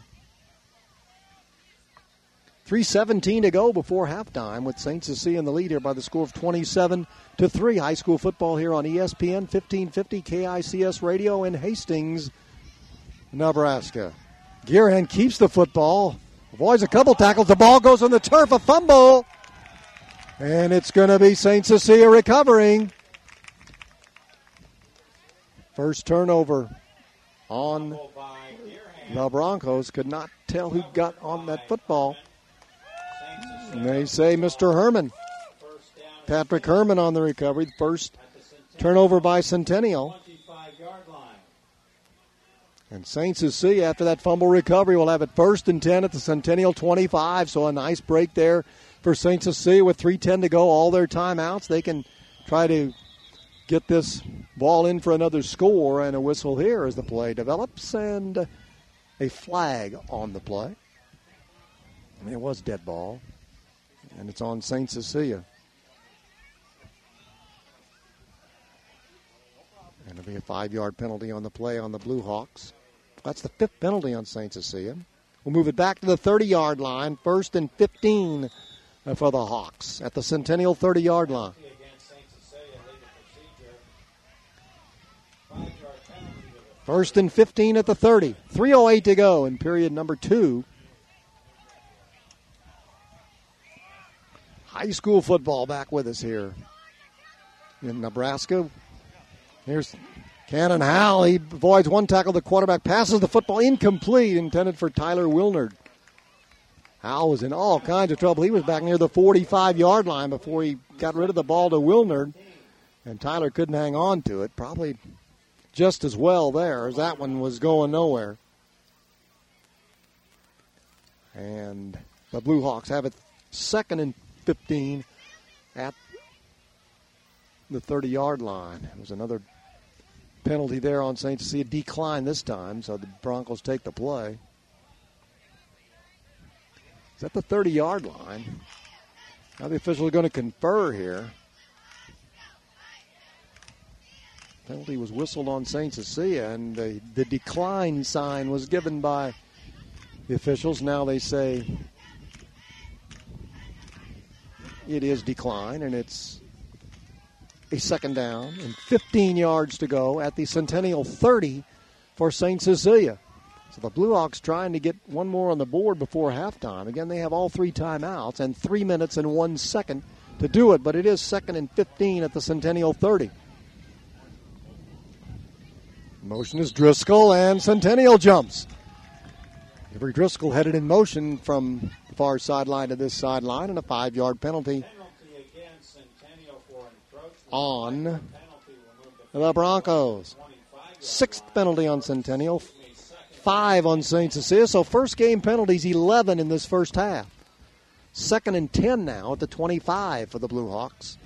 3:17 to go before halftime, with St. Cecilia in the lead here by the score of 27-3. High school football here on ESPN 1550 KICS Radio in Hastings, Nebraska. Gearhan keeps the football. Avoids a couple tackles. The ball goes on the turf. A fumble. And it's going to be St. Cecilia recovering. First turnover on the Broncos. Could not tell who got on that football. And they say Mr. Herman. Patrick Herman on the recovery. First turnover by Centennial. And St. Cecilia, after that fumble recovery, will have it 1st and 10 at the Centennial 25. So a nice break there for St. Cecilia with 3:10 to go, all their timeouts. They can try to get this ball in for another score, and a whistle here as the play develops, and a flag on the play. It was dead ball, and it's on St. Cecilia. And it'll be a 5-yard penalty on the play on the Blue Hawks. That's the 5th penalty on St. Cecilia. We'll move it back to the 30-yard line. 1st and 15 for the Hawks at the Centennial 30-yard line. First and 15 at the 30. 3:08 to go in period number 2. High school football back with us here in Nebraska. Here's Cannon Howell. He avoids one tackle. The quarterback passes the football incomplete, intended for Tyler Wilnard. Howell was in all kinds of trouble. He was back near the 45-yard line before he got rid of the ball to Wilnard, and Tyler couldn't hang on to it. Probably just as well there as that one was going nowhere. And the Blue Hawks have it 2nd and 15 at the 30-yard line. It was another penalty there on St. Cecilia. Decline this time, so the Broncos take the play. It's at the 30-yard line. Now the officials are going to confer here. Penalty was whistled on St. Cecilia, and the decline sign was given by the officials. Now they say it is decline, and it's a 2nd down and 15 yards to go at the Centennial 30 for St. Cecilia. So the Blue Hawks trying to get one more on the board before halftime. Again, they have all 3 timeouts and 3 minutes and 1 second to do it, but it is 2nd and 15 at the Centennial 30. Motion is Driscoll, and Centennial jumps. Avery Driscoll headed in motion from the far sideline to this sideline, and a 5-yard penalty on the Broncos. 6th penalty on Centennial, 5 on St. Cecilia. So first game penalties, 11 in this first half. 2nd and 10 now at the 25 for the Blue Hawks.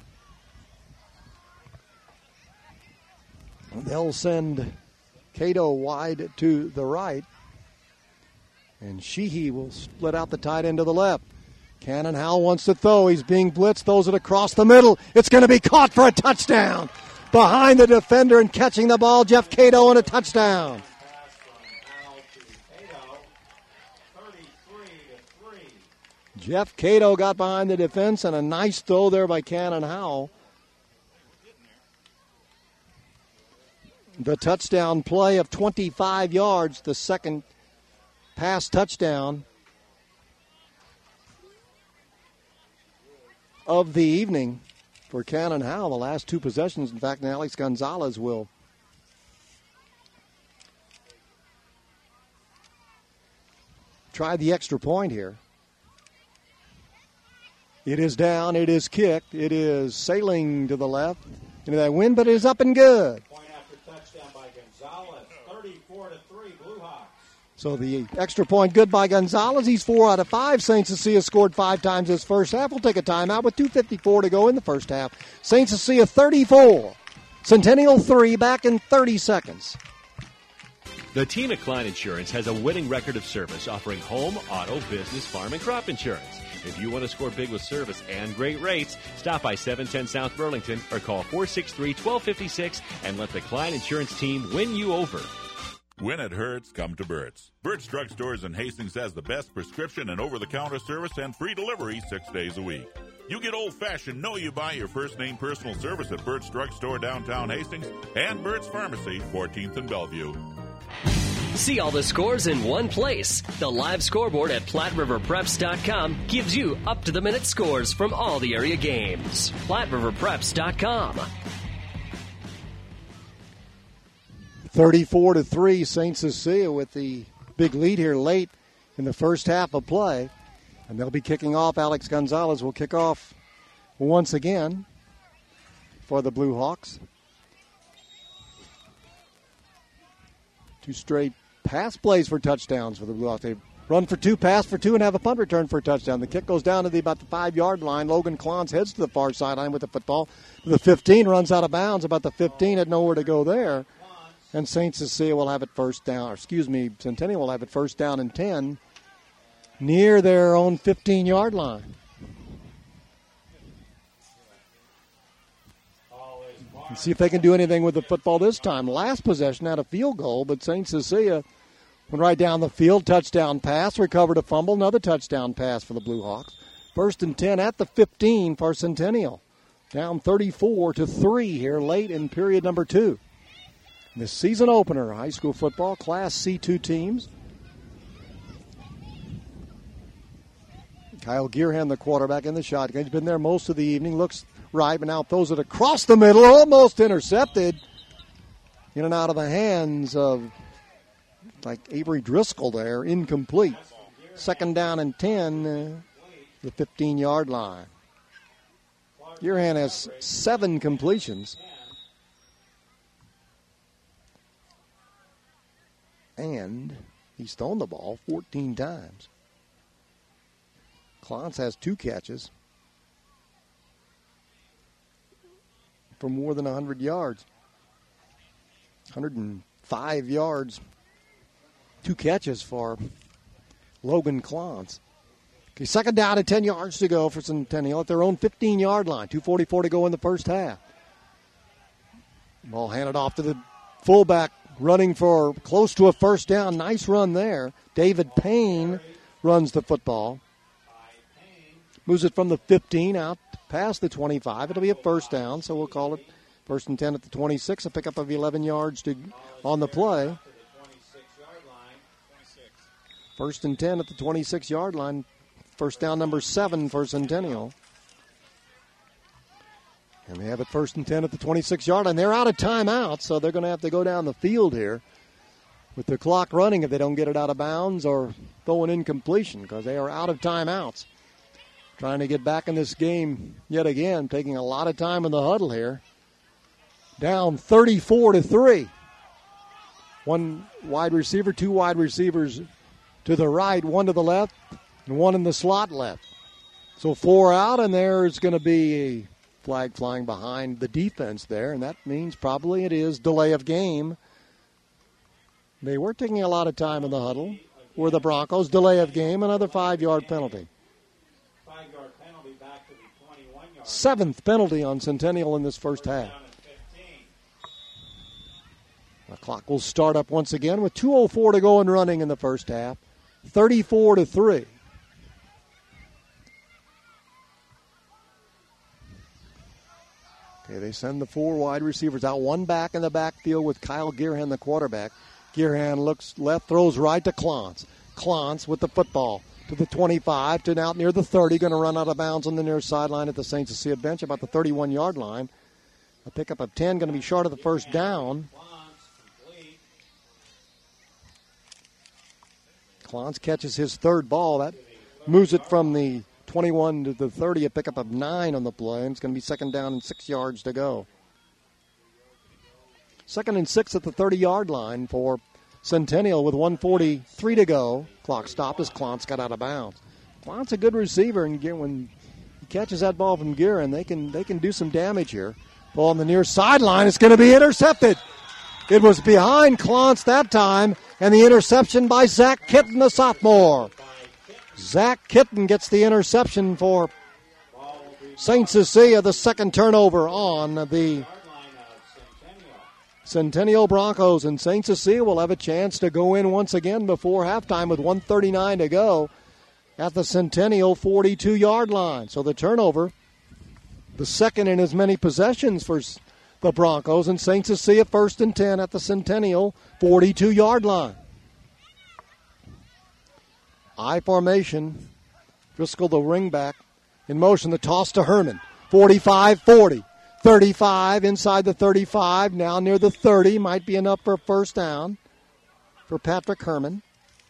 They'll send Cato wide to the right, and Sheehy will split out the tight end to the left. Cannon Howell wants to throw. He's being blitzed. Throws it across the middle. It's going to be caught for a touchdown. Behind the defender and catching the ball, Jeff Cato, and a touchdown. Jeff Cato got behind the defense, and a nice throw there by Cannon Howell. The touchdown play of 25 yards, the second pass touchdown of the evening for Cannon Howell. The last 2 possessions, in fact, Alex Gonzalez will try the extra point here. It is down, it is kicked, it is sailing to the left into that wind, but it is up and good. Point after touchdown by Gonzalez, 34-3 Blue Hawks. So the extra point good by Gonzalez. He's 4 out of 5. St. Cecilia scored 5 times this first half. We'll take a timeout with 2:54 to go in the first half. St. Cecilia 34, Centennial 3, back in 30 seconds. The team at Klein Insurance has a winning record of service, offering home, auto, business, farm, and crop insurance. If you want to score big with service and great rates, stop by 710 South Burlington or call 463-1256 and let the Klein Insurance team win you over. When it hurts, come to Burt's. Burt's Drug Stores in Hastings has the best prescription and over-the-counter service and free delivery 6 days a week. You get old-fashioned know-you-buy your first-name personal service at Burt's Drug Store downtown Hastings and Burt's Pharmacy, 14th and Bellevue. See all the scores in one place. The live scoreboard at PlatteRiverPreps.com gives you up-to-the-minute scores from all the area games. PlatteRiverPreps.com. 34-3, St. Cecilia with the big lead here late in the first half of play. And they'll be kicking off. Alex Gonzalez will kick off once again for the Blue Hawks. 2 straight pass plays for touchdowns for the Blue Hawks. They run for 2, pass for 2, and have a punt return for a touchdown. The kick goes down to about the 5-yard line. Logan Klons heads to the far sideline with the football. The 15 runs out of bounds about the 15, had nowhere to go there. And St. Cecilia will have it Centennial will have it first down and 10 near their own 15-yard line. And see if they can do anything with the football this time. Last possession had a field goal, but St. Cecilia went right down the field. Touchdown pass, recovered a fumble, another touchdown pass for the Blue Hawks. First and 10 at the 15 for Centennial. Down 34-3 here late in period number 2. The season opener, high school football, Class C2 teams. Kyle Gearhan, the quarterback, in the shotgun. He's been there most of the evening. Looks right, but now throws it across the middle. Almost intercepted. In and out of the hands of Avery Driscoll there. Incomplete. Second down and 10, the 15-yard line. Gearhan has 7 completions. And he's thrown the ball 14 times. Klons has 2 catches for more than 100 yards. 105 yards. 2 catches for Logan Klons. Okay, second down and 10 yards to go for Centennial at their own 15-yard line. 2:44 to go in the first half. Ball handed off to the fullback, running for close to a first down. Nice run there. David Payne runs the football. Moves it from the 15 out past the 25. It'll be a first down, so we'll call it first and 10 at the 26. A pickup of 11 yards on the play. First and 10 at the 26-yard line. First down number 7 for Centennial. And they have it first and 10 at the 26-yard line. They're out of timeout, so they're going to have to go down the field here with the clock running if they don't get it out of bounds or throw an incompletion, because they are out of timeouts. Trying to get back in this game yet again, taking a lot of time in the huddle here. Down 34-3. 1 wide receiver, 2 wide receivers to the right, 1 to the left, and 1 in the slot left. So 4 out, and there's going to be a flag flying behind the defense there, and that means probably it is delay of game. They were taking a lot of time in the huddle. Were the Broncos. Delay of game, another 5-yard penalty. 5-yard penalty back to the 21-yard. 7th penalty on Centennial in this first half. The clock will start up once again with 2:04 to go and running in the first half. 34-3. Okay, they send the 4 wide receivers out. 1 back in the backfield with Kyle Gearhan, the quarterback. Gearhan looks left, throws right to Klons. Klons with the football to the 25, to out near the 30. Going to run out of bounds on the near sideline at the St. Cecilia bench, about the 31-yard line. A pickup of 10, going to be short of the first down. Klons catches his 3rd ball. That moves it from the 21 to the 30, a pickup of 9 on the play, and it's going to be second down and 6 yards to go. Second and 6 at the 30-yard line for Centennial with 1:43 to go. Clock stopped as Klons got out of bounds. Klons a good receiver, and when he catches that ball from Guerin, they can do some damage here. Ball on the near sideline. It's going to be intercepted. It was behind Klons that time, and the interception by Zach Kitten, the sophomore. Zach Kitten gets the interception for St. Cecilia, the second turnover on the Centennial Broncos, and St. Cecilia will have a chance to go in once again before halftime with 1:39 to go at the Centennial 42-yard line. So the turnover, the second in as many possessions for the Broncos, and St. Cecilia first and 10 at the Centennial 42-yard line. I formation. Driscoll, the ringback, in motion. The toss to Herman. 45-40. 35 inside the 35. Now near the 30. Might be enough for a first down for Patrick Herman.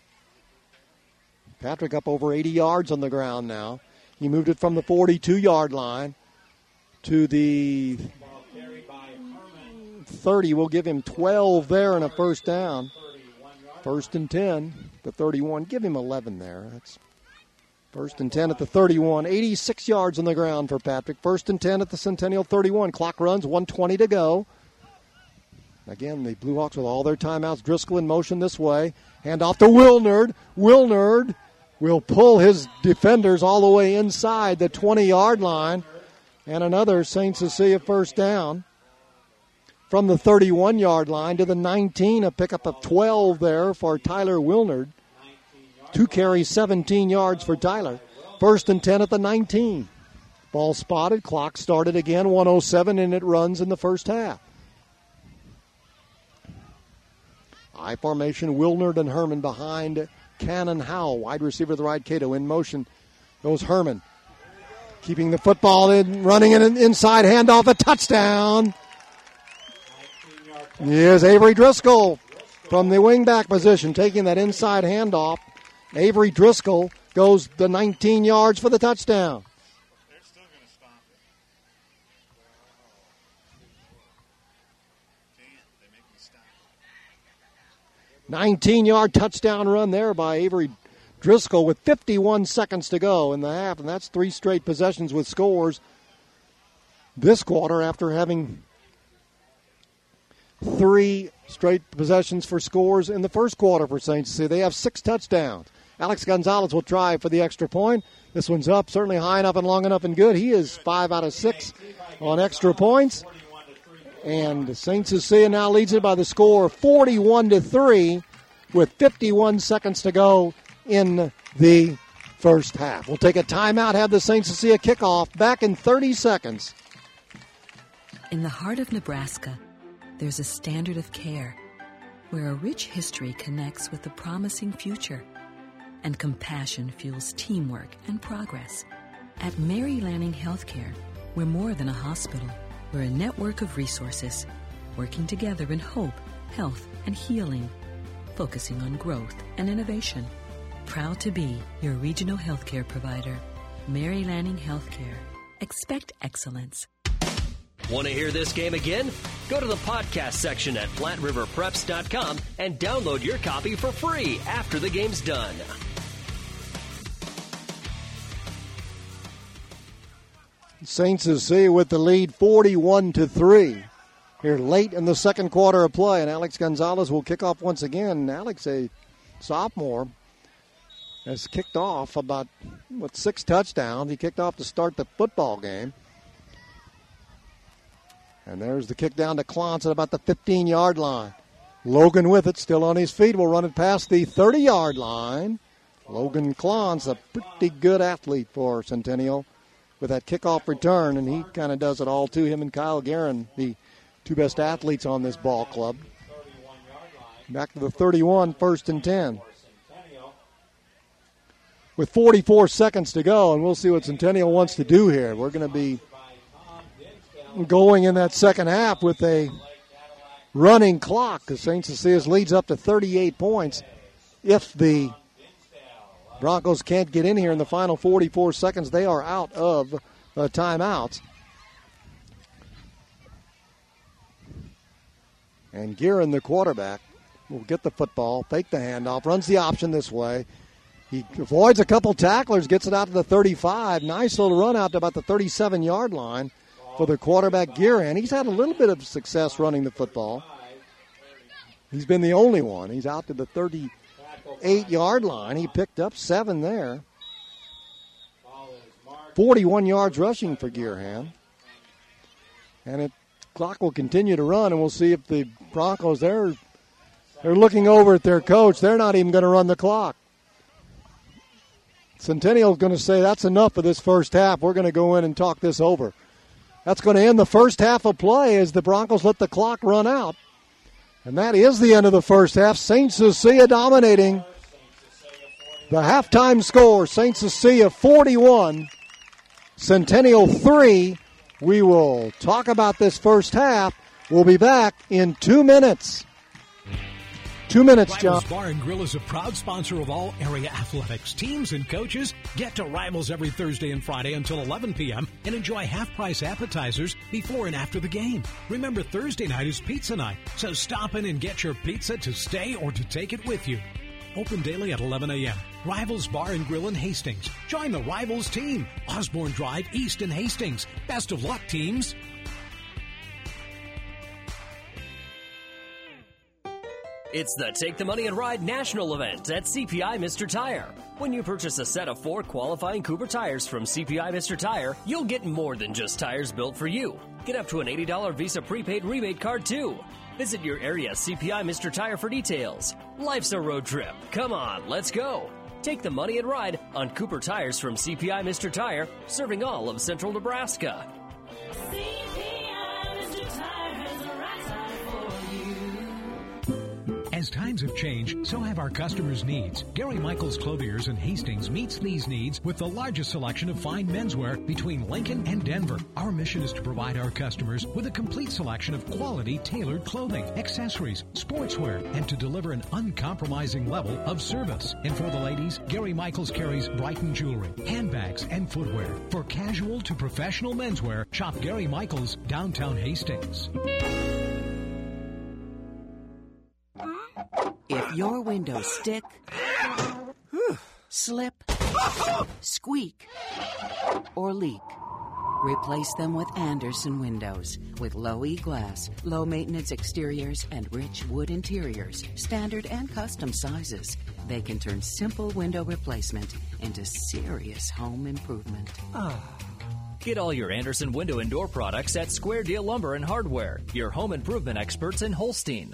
Patrick up over 80 yards on the ground now. He moved it from the 42-yard line to the 30. We'll give him 12 there and a first down. First and 10, the 31. Give him 11 there. That's first and 10 at the 31. 86 yards on the ground for Patrick. First and 10 at the Centennial 31. Clock runs, 1:20 to go. Again, the Blue Hawks with all their timeouts. Driscoll in motion this way. Hand off to Wilnerd. Wilnerd will pull his defenders all the way inside the 20-yard line. And another St. Cecilia first down. From the 31-yard line to the 19, a pickup of 12 there for Tyler Wilnerd. 2 carries, 17 yards for Tyler. First and 10 at the 19. Ball spotted, clock started again, 1:07, and it runs in the first half. I formation, Wilnerd and Herman behind Cannon Howell. Wide receiver to the right, Cato. In motion goes Herman. Keeping the football in, running an inside handoff, a touchdown. Here's Avery Driscoll from the wingback position, taking that inside handoff. Avery Driscoll goes the 19 yards for the touchdown. 19-yard touchdown run there by Avery Driscoll with 51 seconds to go in the half, and that's 3 straight possessions with scores this quarter after having 3 straight possessions for scores in the first quarter for St. Cecilia. They have 6 touchdowns. Alex Gonzalez will try for the extra point. This one's up, certainly high enough and long enough and good. He is 5 out of 6 on extra points. And St. Cecilia now leads it by the score 41-3 with 51 seconds to go in the first half. We'll take a timeout, have the St. Cecilia kickoff back in 30 seconds. In the heart of Nebraska, there's a standard of care where a rich history connects with a promising future and compassion fuels teamwork and progress. At Mary Lanning Healthcare, we're more than a hospital. We're a network of resources working together in hope, health, and healing, focusing on growth and innovation. Proud to be your regional healthcare provider. Mary Lanning Healthcare. Expect excellence. Want to hear this game again? Go to the podcast section at PlatteRiverPreps.com and download your copy for free after the game's done. St. Cecilia with the lead 41-3 here late in the second quarter of play, and Alex Gonzalez will kick off once again. Alex, a sophomore, has kicked off about 6 touchdowns. He kicked off to start the football game. And there's the kick down to Klontz at about the 15-yard line. Logan with it, still on his feet, will run it past the 30-yard line. Logan Klontz, a pretty good athlete for Centennial with that kickoff return, and he kind of does it all too. Him and Kyle Guerin, the 2 best athletes on this ball club. Back to the 31, first and 10. With 44 seconds to go, and we'll see what Centennial wants to do here. We're going to be going in that second half with a running clock because St. Cecilia's leads up to 38 points. If the Broncos can't get in here in the final 44 seconds, they are out of timeouts. And Guerin, the quarterback, will get the football, fake the handoff, runs the option this way. He avoids a couple tacklers, gets it out to the 35. Nice little run out to about the 37-yard line for the quarterback, Guerin. He's had a little bit of success running the football. He's been the only one. He's out to the 38-yard line. He picked up 7 there. 41 yards rushing for Guerin. And the clock will continue to run, and we'll see if the Broncos, they're looking over at their coach. They're not even going to run the clock. Centennial's going to say, that's enough for this first half. We're going to go in and talk this over. That's going to end the first half of play as the Broncos let the clock run out. And that is the end of the first half. St. Cecilia dominating. The halftime score, St. Cecilia 41, Centennial 3. We will talk about this first half. We'll be back in 2 minutes. 2 minutes, John. Rivals Bar and Grill is a proud sponsor of all area athletics, teams, and coaches. Get to Rivals every Thursday and Friday until 11 p.m. and enjoy half-price appetizers before and after the game. Remember, Thursday night is pizza night, so stop in and get your pizza to stay or to take it with you. Open daily at 11 a.m. Rivals Bar and Grill in Hastings. Join the Rivals team. Osborne Drive East in Hastings. Best of luck, teams. It's the Take the Money and Ride national event at CPI Mr. Tire. When you purchase a set of 4 qualifying Cooper tires from CPI Mr. Tire, you'll get more than just tires built for you. Get up to an $80 Visa prepaid rebate card, too. Visit your area CPI Mr. Tire for details. Life's a road trip. Come on, let's go. Take the money and ride on Cooper tires from CPI Mr. Tire, serving all of central Nebraska. As times have changed, so have our customers' needs. Gary Michaels Clothiers in Hastings meets these needs with the largest selection of fine menswear between Lincoln and Denver. Our mission is to provide our customers with a complete selection of quality tailored clothing, accessories, sportswear, and to deliver an uncompromising level of service. And for the ladies, Gary Michaels carries Brighton jewelry, handbags, and footwear. For casual to professional menswear, shop Gary Michaels, downtown Hastings. If your windows stick, slip, squeak, or leak, replace them with Andersen windows. With low E-glass, low-maintenance exteriors, and rich wood interiors, standard and custom sizes, they can turn simple window replacement into serious home improvement. Get all your Andersen window and door products at Square Deal Lumber and Hardware, your home improvement experts in Holstein.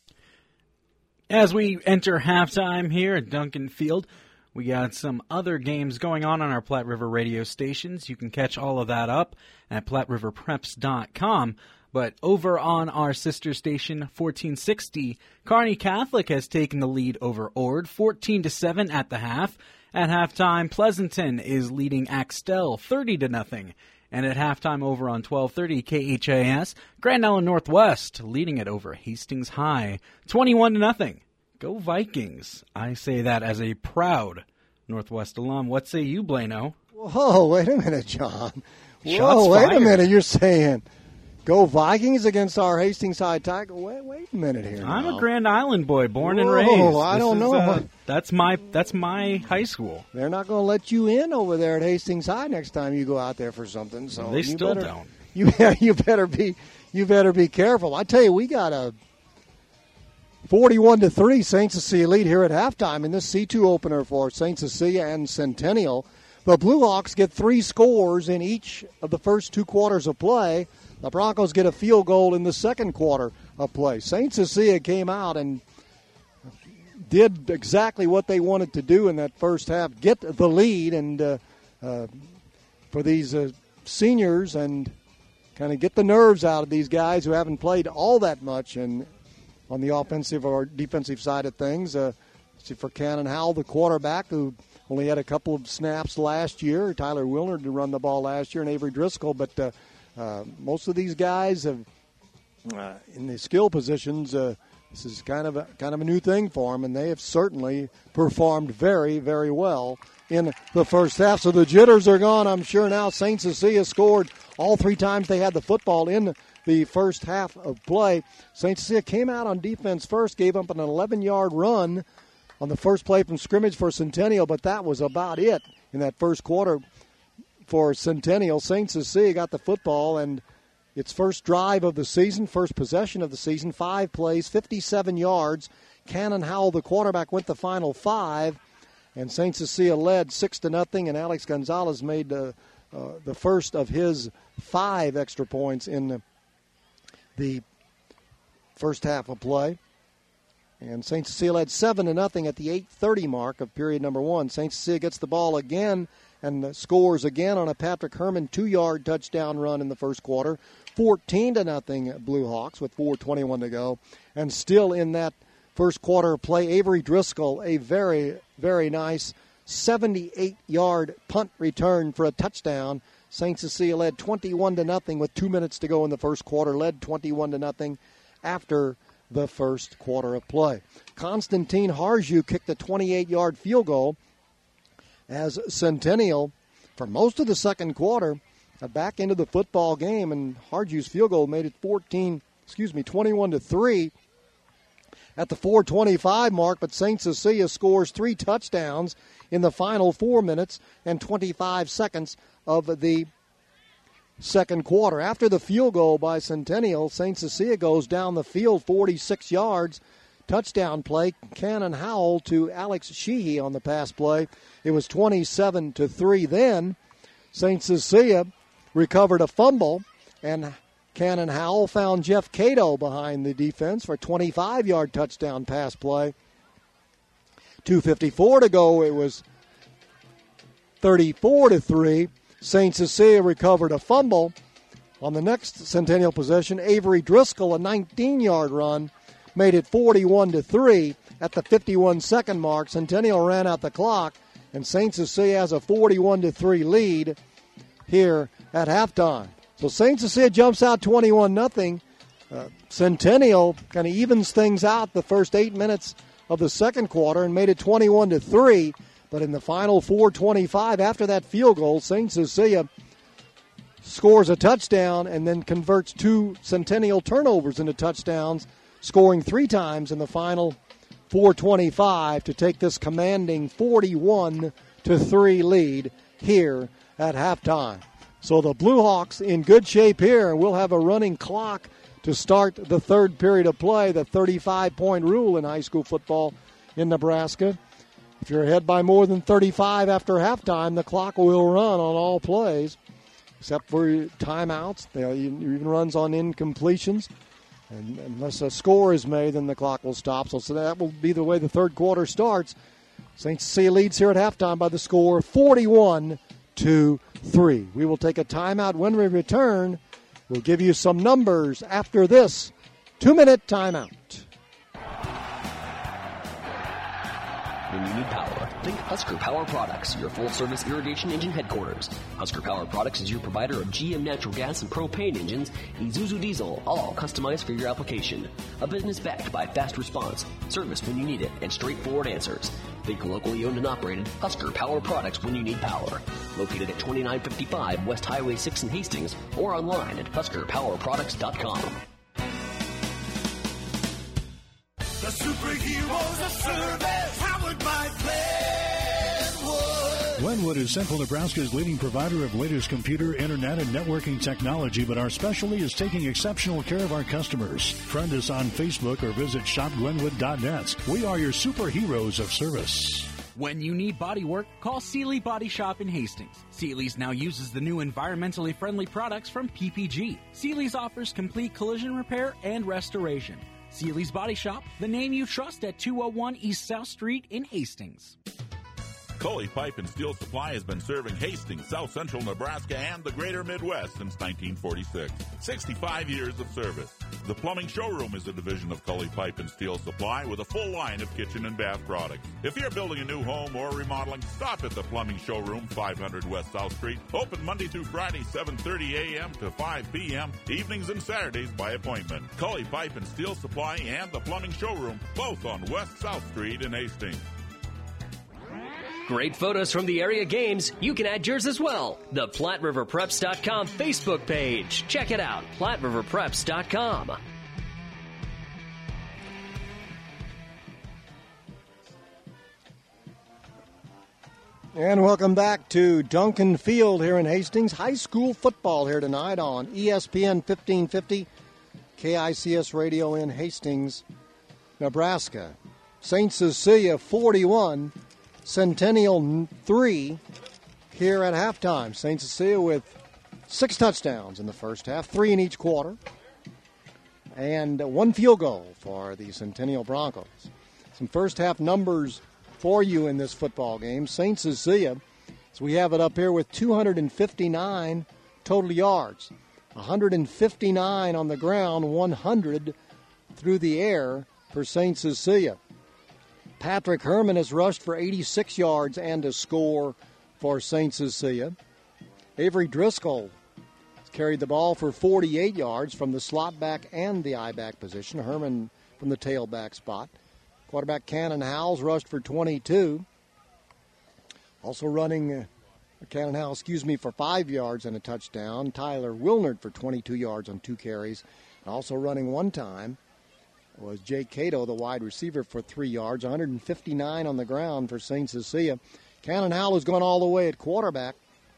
As we enter halftime here at Duncan Field, we got some other games going on our Platte River radio stations. You can catch all of that up at PlatteRiverPreps.com. But over on our sister station, 1460, Kearney Catholic has taken the lead over Ord, 14-7 at the half. At halftime, Pleasanton is leading Axtell 30-0. And at halftime over on 1230 KHAS, Grand Island Northwest leading it over Hastings High, 21-0. Go Vikings. I say that as a proud Northwest alum. What say you, Blano? Whoa, wait a minute, John. Shots wait fired. a minute. You're saying go Vikings against our Hastings High Tiger? Wait a minute here. I'm now. a Grand Island boy, born and raised. I don't know. That's my high school. They're not going to let you in over there at Hastings High next time you go out there for something. So they still don't. You better be careful. I tell you, we got a 41-3 St. Cecilia lead here at halftime in this C2 opener for St. Cecilia and Centennial. The Blue Hawks get 3 scores in each of the first 2 quarters of play. The Broncos get a field goal in the second quarter of play. St. Cecilia came out and did exactly what they wanted to do in that first half, get the lead and for these seniors and kind of get the nerves out of these guys who haven't played all that much and on the offensive or defensive side of things. For Cannon Howell, the quarterback, who only had a couple of snaps last year. Tyler Wilner to run the ball last year and Avery Driscoll, but most of these guys have in the skill positions. This is kind of a new thing for them, and they have certainly performed very, very well in the first half. So the jitters are gone, I'm sure now. St. Cecilia scored all 3 times they had the football in the first half of play. St. Cecilia came out on defense first, gave up an 11-yard run on the first play from scrimmage for Centennial, but that was about it in that first quarter for Centennial. St. Cecilia got the football, and its first drive of the season, first possession of the season, 5 plays, 57 yards. Cannon Howell, the quarterback, went the final 5, and St. Cecilia led 6-0, and Alex Gonzalez made the first of his 5 extra points in the first half of play. And St. Cecilia led 7-0 at the 8:30 mark of period number 1. St. Cecilia gets the ball again and scores again on a Patrick Herman 2-yard touchdown run in the first quarter. 14-0 Blue Hawks with 4:21 to go. And still in that first quarter of play, Avery Driscoll, a very, very nice 78-yard punt return for a touchdown. St. Cecilia led 21-0 with 2 minutes to go in the first quarter, led 21-0 after the first quarter of play. Konstantin Harju kicked a 28-yard field goal as Centennial, for most of the second quarter, back into the football game, and Harju's field goal made it 21-3 at the 4:25 mark, but St. Cecilia scores 3 touchdowns in the final 4 minutes and 25 seconds of the second quarter. After the field goal by Centennial, St. Cecilia goes down the field 46 yards. Touchdown play, Cannon Howell to Alex Sheehy on the pass play. It was 27-3 then. St. Cecilia recovered a fumble, and Cannon Howell found Jeff Cato behind the defense for a 25-yard touchdown pass play. 2:54 to go. It was 34-3. St. Cecilia recovered a fumble. On the next Centennial possession, Avery Driscoll, a 19-yard run, made it 41-3. At the 51-second mark, Centennial ran out the clock, and St. Cecilia has a 41-3 lead here at halftime. So St. Cecilia jumps out 21-0. Centennial kind of evens things out the first 8 minutes of the second quarter and made it 21-3. But in the final 4:25 after that field goal, St. Cecilia scores a touchdown and then converts 2 Centennial turnovers into touchdowns, scoring 3 times in the final 4:25 to take this commanding 41-3 lead here at halftime. So the Blue Hawks in good shape here, and we'll have a running clock to start the third period of play, the 35-point rule in high school football in Nebraska. If you're ahead by more than 35 after halftime, the clock will run on all plays, except for timeouts. It even runs on incompletions. And unless a score is made, then the clock will stop. So that will be the way the third quarter starts. St. Cecilia leads here at halftime by the score 41-3. We will take a timeout. When we return, we'll give you some numbers after this 2-minute timeout. When you need power, think Husker Power Products, your full-service irrigation engine headquarters. Husker Power Products is your provider of GM natural gas and propane engines, Isuzu diesel, all customized for your application. A business backed by fast response, service when you need it, and straightforward answers. Think locally owned and operated Husker Power Products when you need power. Located at 2955 West Highway 6 in Hastings, or online at HuskerPowerProducts.com. The superheroes of service, powered by Glenwood. Glenwood is Central Nebraska's leading provider of latest computer, internet, and networking technology, but our specialty is taking exceptional care of our customers. Friend us on Facebook or visit shopglenwood.net. We are your superheroes of service. When you need body work, call Seeley Body Shop in Hastings. Seeley's now uses the new environmentally friendly products from PPG. Seeley's offers complete collision repair and restoration. Seeley's Body Shop, the name you trust at 201 East South Street in Hastings. Coley Pipe and Steel Supply has been serving Hastings, South Central Nebraska, and the greater Midwest since 1946. 65 years of service. The Plumbing Showroom is a division of Coley Pipe and Steel Supply with a full line of kitchen and bath products. If you're building a new home or remodeling, stop at the Plumbing Showroom, 500 West South Street. Open Monday through Friday, 7:30 a.m. to 5 p.m., evenings and Saturdays by appointment. Coley Pipe and Steel Supply and the Plumbing Showroom, both on West South Street in Hastings. Great photos from the area games. You can add yours as well. The PlatteRiverPreps.com Facebook page. Check it out, PlatteRiverPreps.com. And welcome back to Duncan Field here in Hastings. High school football here tonight on ESPN 1550, KICS Radio in Hastings, Nebraska. St. Cecilia 41, Centennial 3 here at halftime. St. Cecilia with 6 touchdowns in the first half, 3 in each quarter, and 1 field goal for the Centennial Broncos. Some first half numbers for you in this football game. St. Cecilia, as we have it up here, with 259 total yards, 159 on the ground, 100 through the air for St. Cecilia. Patrick Herman has rushed for 86 yards and a score for St. Cecilia. Avery Driscoll has carried the ball for 48 yards from the slot back and the I-back position. Herman from the tailback spot. Quarterback Cannon Howells rushed for 22. Also running Cannon Howells, for 5 yards and a touchdown. Tyler Wilnard for 22 yards on 2 carries. And also running one time was Jake Cato, the wide receiver, for 3 yards. 159 on the ground for St. Cecilia. Cannon Howell has gone all the way at quarterback.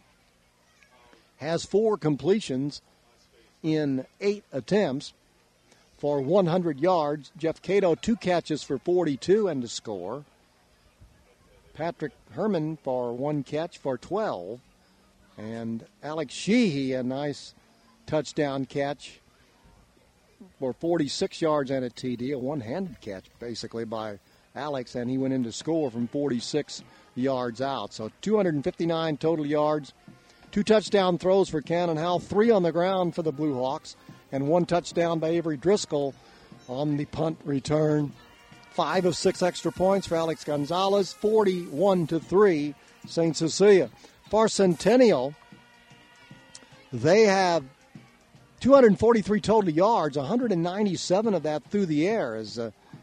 Has 4 completions in 8 attempts for 100 yards. Jeff Cato, 2 catches for 42 and a score. Patrick Herman for 1 catch for 12. And Alex Sheehy, a nice touchdown catch for 46 yards and a TD, a one-handed catch basically by Alex, and he went in to score from 46 yards out. So 259 total yards, 2 touchdown throws for Cannon Howell, 3 on the ground for the Blue Hawks, and 1 touchdown by Avery Driscoll on the punt return. 5 of 6 extra points for Alex Gonzalez, 41-3, St. Cecilia. For Centennial, they have 243 total yards, 197 of that through the air, as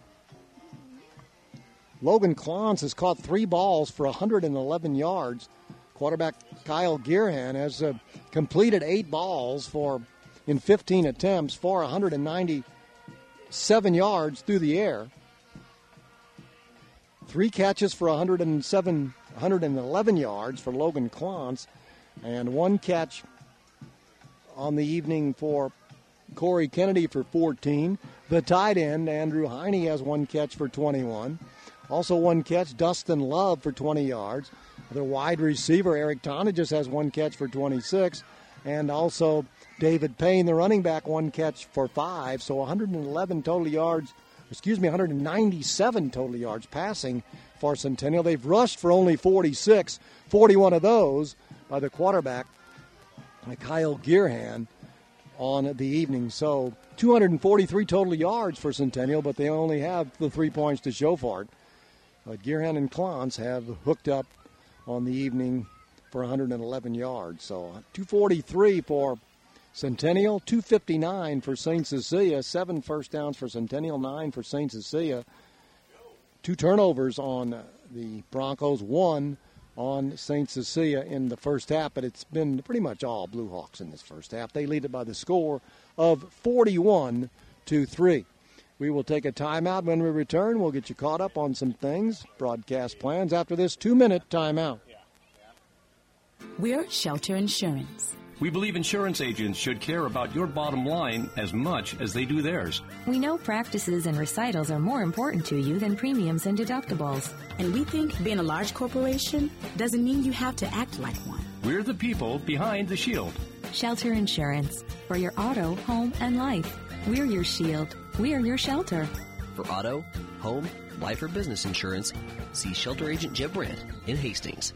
Logan Klons has caught 3 balls for 111 yards. Quarterback Kyle Gearhan has completed 8 balls in 15 attempts for 197 yards through the air. 3 catches for 111 yards for Logan Klons, and 1 catch on the evening for Corey Kennedy for 14. The tight end, Andrew Heine, has 1 catch for 21. Also 1 catch, Dustin Love for 20 yards. The wide receiver, Eric Tonages, has 1 catch for 26. And also David Payne, the running back, 1 catch for 5. So 197 total yards passing for Centennial. They've rushed for only 46, 41 of those by the quarterback, Kyle Gearhan, on the evening. So 243 total yards for Centennial, but they only have the 3 points to show for it. But Gearhan and Klons have hooked up on the evening for 111 yards. So 243 for Centennial, 259 for St. Cecilia, 7 first downs for Centennial, 9 for St. Cecilia. 2 turnovers on the Broncos, 1 on St. Cecilia in the first half, but it's been pretty much all Blue Hawks in this first half. They lead it by the score of 41-3. We will take a timeout. When we return, we'll get you caught up on some things, broadcast plans, after this 2-minute timeout. We're Shelter Insurance. We believe insurance agents should care about your bottom line as much as they do theirs. We know practices and recitals are more important to you than premiums and deductibles. And we think being a large corporation doesn't mean you have to act like one. We're the people behind the shield. Shelter Insurance. For your auto, home, and life. We're your shield. We're your shelter. For auto, home, life, or business insurance, see Shelter Agent Jeb Brandt in Hastings.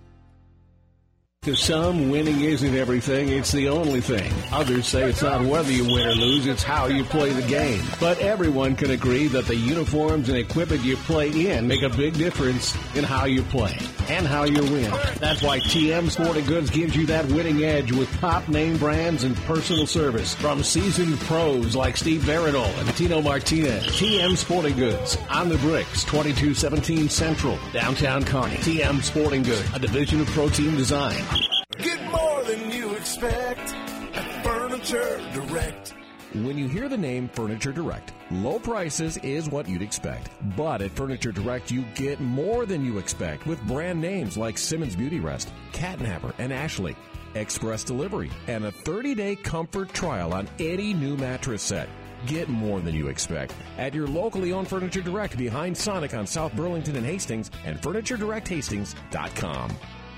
To some, winning isn't everything, it's the only thing. Others say it's not whether you win or lose, it's how you play the game. But everyone can agree that the uniforms and equipment you play in make a big difference in how you play and how you win. That's why TM Sporting Goods gives you that winning edge with top name brands and personal service from seasoned pros like Steve Veridol and Tino Martinez. TM Sporting Goods on the Bricks, 2217 Central, downtown Kearney. TM Sporting Goods, a division of Protein Design. Get more than you expect at Furniture Direct. When you hear the name Furniture Direct, low prices is what you'd expect. But at Furniture Direct, you get more than you expect with brand names like Simmons Beauty Rest, Catnapper, and Ashley. Express delivery, and a 30-day comfort trial on any new mattress set. Get more than you expect at your locally owned Furniture Direct behind Sonic on South Burlington and Hastings and FurnitureDirectHastings.com.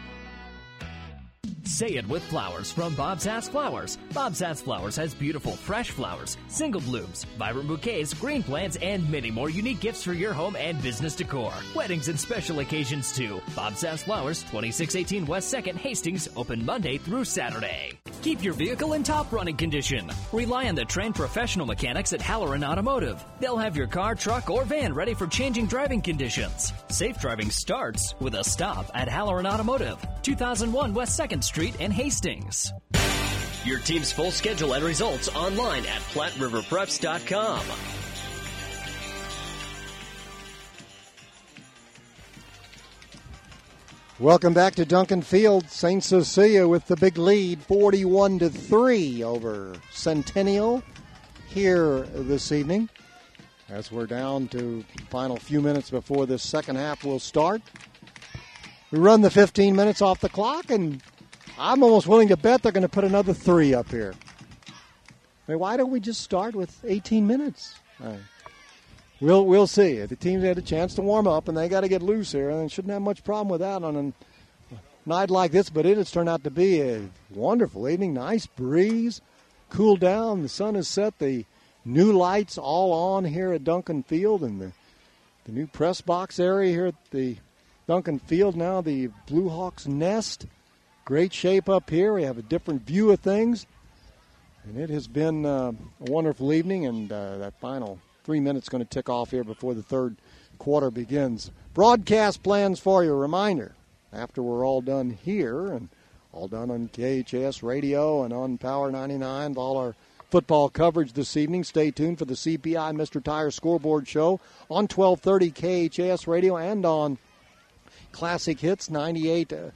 Say it with flowers from Bob's Ass Flowers. Bob's Ass Flowers has beautiful, fresh flowers, single blooms, vibrant bouquets, green plants, and many more unique gifts for your home and business decor. Weddings and special occasions, too. Bob's Ass Flowers, 2618 West 2nd, Hastings, open Monday through Saturday. Keep your vehicle in top running condition. Rely on the trained professional mechanics at Halloran Automotive. They'll have your car, truck, or van ready for changing driving conditions. Safe driving starts with a stop at Halloran Automotive, 2001 West 2nd Street in Hastings. Your team's full schedule and results online at PlatteRiverPreps.com. Welcome back to Duncan Field. St. Cecilia with the big lead, 41-3 over Centennial here this evening. As we're down to final few minutes before this second half will start. We run the 15 minutes off the clock, and I'm almost willing to bet they're going to put another 3 up here. I mean, why don't we just start with 18 minutes? We'll see. The teams had a chance to warm up, and they got to get loose here, and shouldn't have much problem with that on a night like this. But it has turned out to be a wonderful evening. Nice breeze, cool down. The sun has set. The new lights all on here at Duncan Field, and the new press box area here at the Duncan Field now. The Blue Hawks nest. Great shape up here. We have a different view of things. And it has been a wonderful evening, and that final 3 minutes going to tick off here before the third quarter begins. Broadcast plans for you. A reminder, after we're all done here and all done on KHAS Radio and on Power 99, all our football coverage this evening, stay tuned for the CPI Mr. Tire Scoreboard Show on 1230 KHAS Radio and on Classic Hits 98.9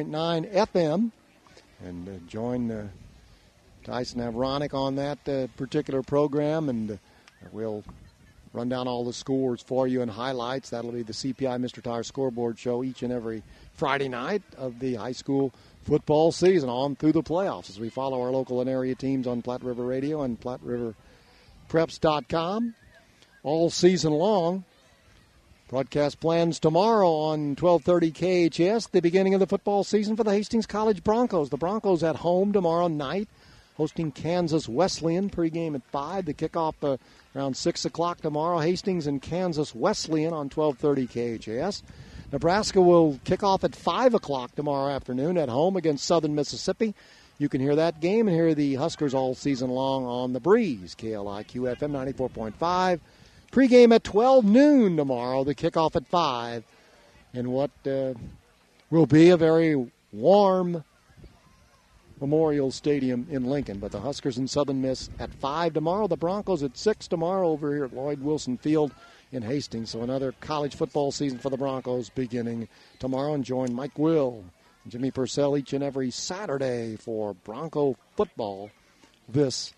FM. And join Tyson Avronic on that particular program, and we'll run down all the scores for you and highlights. That'll be the CPI Mr. Tire Scoreboard Show each and every Friday night of the high school football season on through the playoffs as we follow our local and area teams on Platte River Radio and PlatteRiverPreps.com all season long. Broadcast plans tomorrow on 1230 KHS, the beginning of the football season for the Hastings College Broncos. The Broncos at home tomorrow night, hosting Kansas Wesleyan, pregame at 5. The kickoff around 6 o'clock tomorrow. Hastings and Kansas Wesleyan on 1230 KHS. Nebraska will kick off at 5 o'clock tomorrow afternoon at home against Southern Mississippi. You can hear that game and hear the Huskers all season long on The Breeze, KLIQ FM 94.5. Pregame at 12 noon tomorrow, the kickoff at 5. In what will be a very warm Memorial Stadium in Lincoln. But the Huskers and Southern Miss at 5 tomorrow. The Broncos at 6 tomorrow over here at Lloyd Wilson Field in Hastings. So another college football season for the Broncos beginning tomorrow. And join Mike Will and Jimmy Purcell each and every Saturday for Bronco football this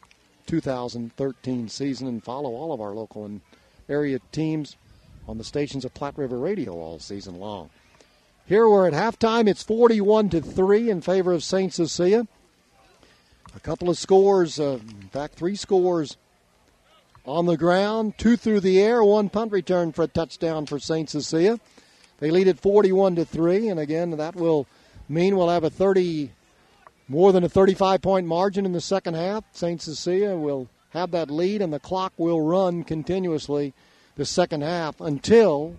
2013 season. And follow all of our local and area teams on the stations of Platte River Radio all season long. Here we're at halftime. It's 41-3 in favor of St. Cecilia. A couple of scores, in fact, 3 scores on the ground, 2 through the air, 1 punt return for a touchdown for St. Cecilia. They lead at 41-3, and again, that will mean we'll have more than a 35-point margin in the second half. St. Cecilia will have that lead, and the clock will run continuously the second half until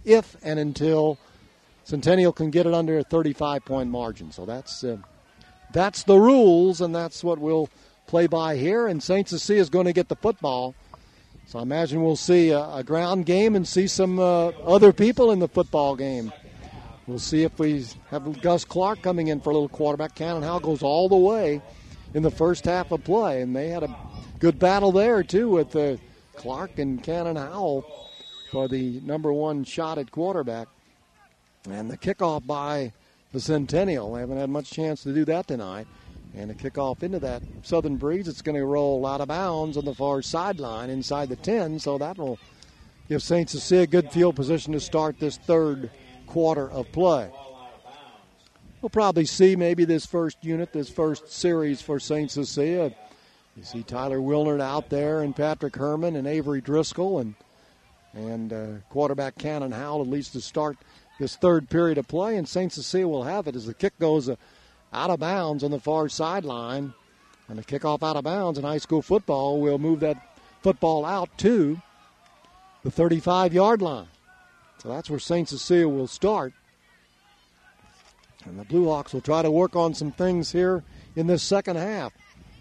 Centennial can get it under a 35-point margin. So that's the rules, and that's what we'll play by here. And St. Cecilia is going to get the football. So I imagine we'll see a ground game and see some other people in the football game. We'll see if we have Gus Clark coming in for a little quarterback. Cannon Howell goes all the way in the first half of play, and they had a good battle there, too, with Clark and Cannon Howell for the number 1 shot at quarterback. And the kickoff by the Centennial. They haven't had much chance to do that tonight. And a kickoff into that Southern Breeze. It's going to roll out of bounds on the far sideline inside the 10. So that will give St. Cecilia good field position to start this third quarter of play. We'll probably see maybe this first series for St. Cecilia. You see Tyler Wilnard out there and Patrick Herman and Avery Driscoll and quarterback Cannon Howell at least to start this third period of play. And St. Cecilia will have it as the kick goes out of bounds on the far sideline. And the kickoff out of bounds in high school football will move that football out to the 35-yard line. So that's where St. Cecilia will start. And the Blue Hawks will try to work on some things here in this second half.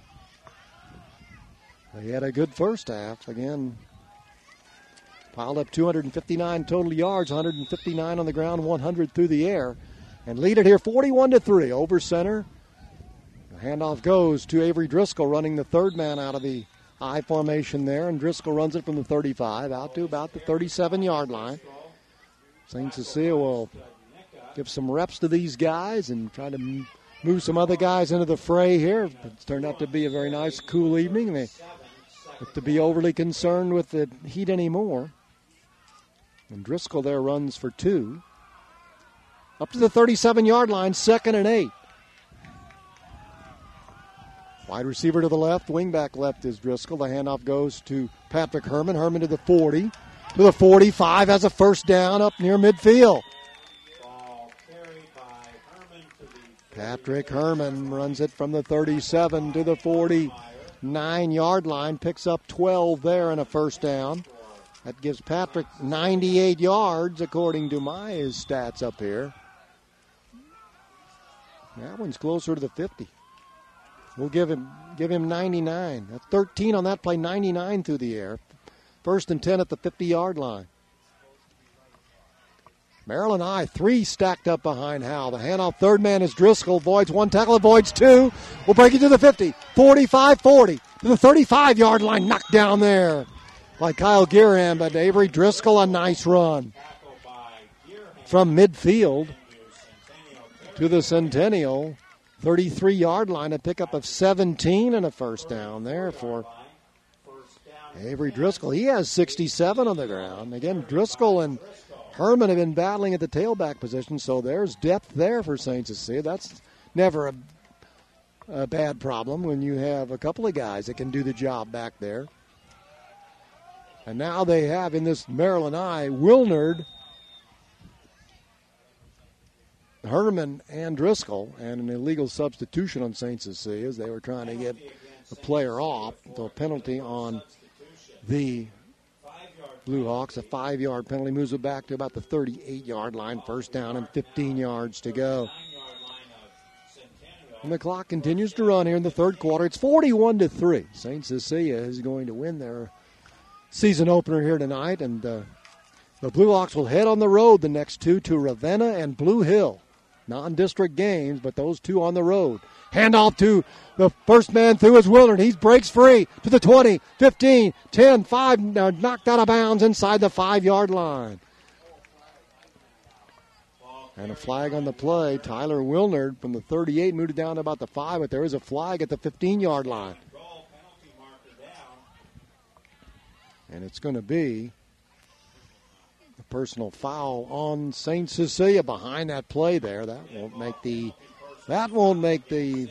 They had a good first half. Again, piled up 259 total yards, 159 on the ground, 100 through the air. And lead it here 41-3 over center. The handoff goes to Avery Driscoll, running the third man out of the I formation there. And Driscoll runs it from the 35 out to about the 37-yard line. St. Cecilia will give some reps to these guys and try to move some other guys into the fray here. It's turned out to be a very nice, cool evening. They have to be overly concerned with the heat anymore. And Driscoll there runs for 2. Up to the 37-yard line, 2nd and 8. Wide receiver to the left, wingback left is Driscoll. The handoff goes to Patrick Herman. Herman to the 40, to the 45, has a first down up near midfield. Patrick Herman runs it from the 37 to the 49-yard line, picks up 12 there and a first down. That gives Patrick 98 yards according to my stats up here. That one's closer to the 50. We'll give him 99. That's 13 on that play, 99 through the air. 1st and 10 at the 50-yard line. Maryland High, 3 stacked up behind Howell. The handoff, third man is Driscoll. Avoids 1 tackle, avoids 2. We'll break it to the 50, 45, 40. To the 35-yard line, knocked down there by Kyle Gearham. But Avery Driscoll, a nice run. From midfield to the Centennial 33-yard line, a pickup of 17 and a first down there for Avery Driscoll. He has 67 on the ground. Again, Driscoll and Herman have been battling at the tailback position, so there's depth there for St. Cecilia. That's never a bad problem when you have a couple of guys that can do the job back there. And now they have in this Maryland High, Wilnard, Herman, and Driscoll, and an illegal substitution on St. Cecilia as they were trying to get the player off. The penalty on the Blue Hawks, a 5-yard penalty, moves it back to about the 38-yard line, first down and 15 yards to go. And the clock continues to run here in the third quarter. It's 41-3. St. Cecilia is going to win their season opener here tonight, and the Blue Hawks will head on the road the next 2 to Ravenna and Blue Hill. Non-district games, but those 2 on the road. Handoff to the first man through is Willard. He breaks free to the 20, 15, 10, 5, knocked out of bounds inside the 5-yard line. And a flag on the play. Tyler Wilnard from the 38 moved it down to about the 5, but there is a flag at the 15-yard line. And it's going to be a personal foul on St. Cecilia behind that play there. That won't make the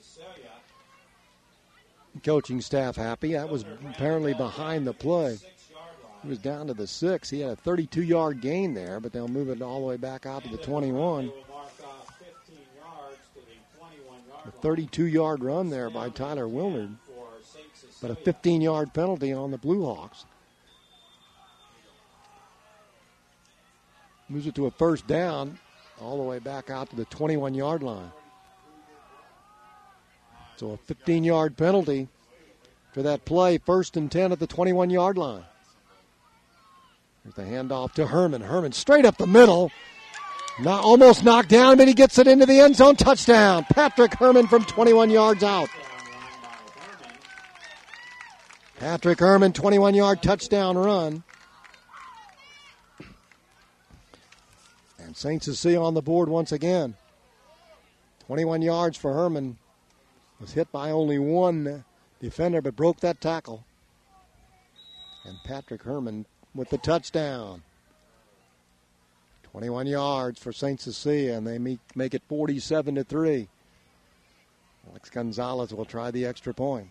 coaching staff happy. That was apparently behind the play. He was down to the 6. He had a 32-yard gain there, but they'll move it all the way back out to the 21. A 32-yard run there by Tyler Wilnard, but a 15-yard penalty on the Blue Hawks. Moves it to a first down all the way back out to the 21-yard line. So a 15-yard penalty for that play, 1st and 10 at the 21-yard line. There's the handoff to Herman. Herman straight up the middle. Almost knocked down, but he gets it into the end zone. Touchdown. Patrick Herman from 21 yards out. Patrick Herman, 21-yard touchdown run. And St. Cecilia on the board once again. 21 yards for Herman. Was hit by only one defender, but broke that tackle. And Patrick Herman with the touchdown. 21 yards for St. Cecilia, and they make it 47-3. Alex Gonzalez will try the extra point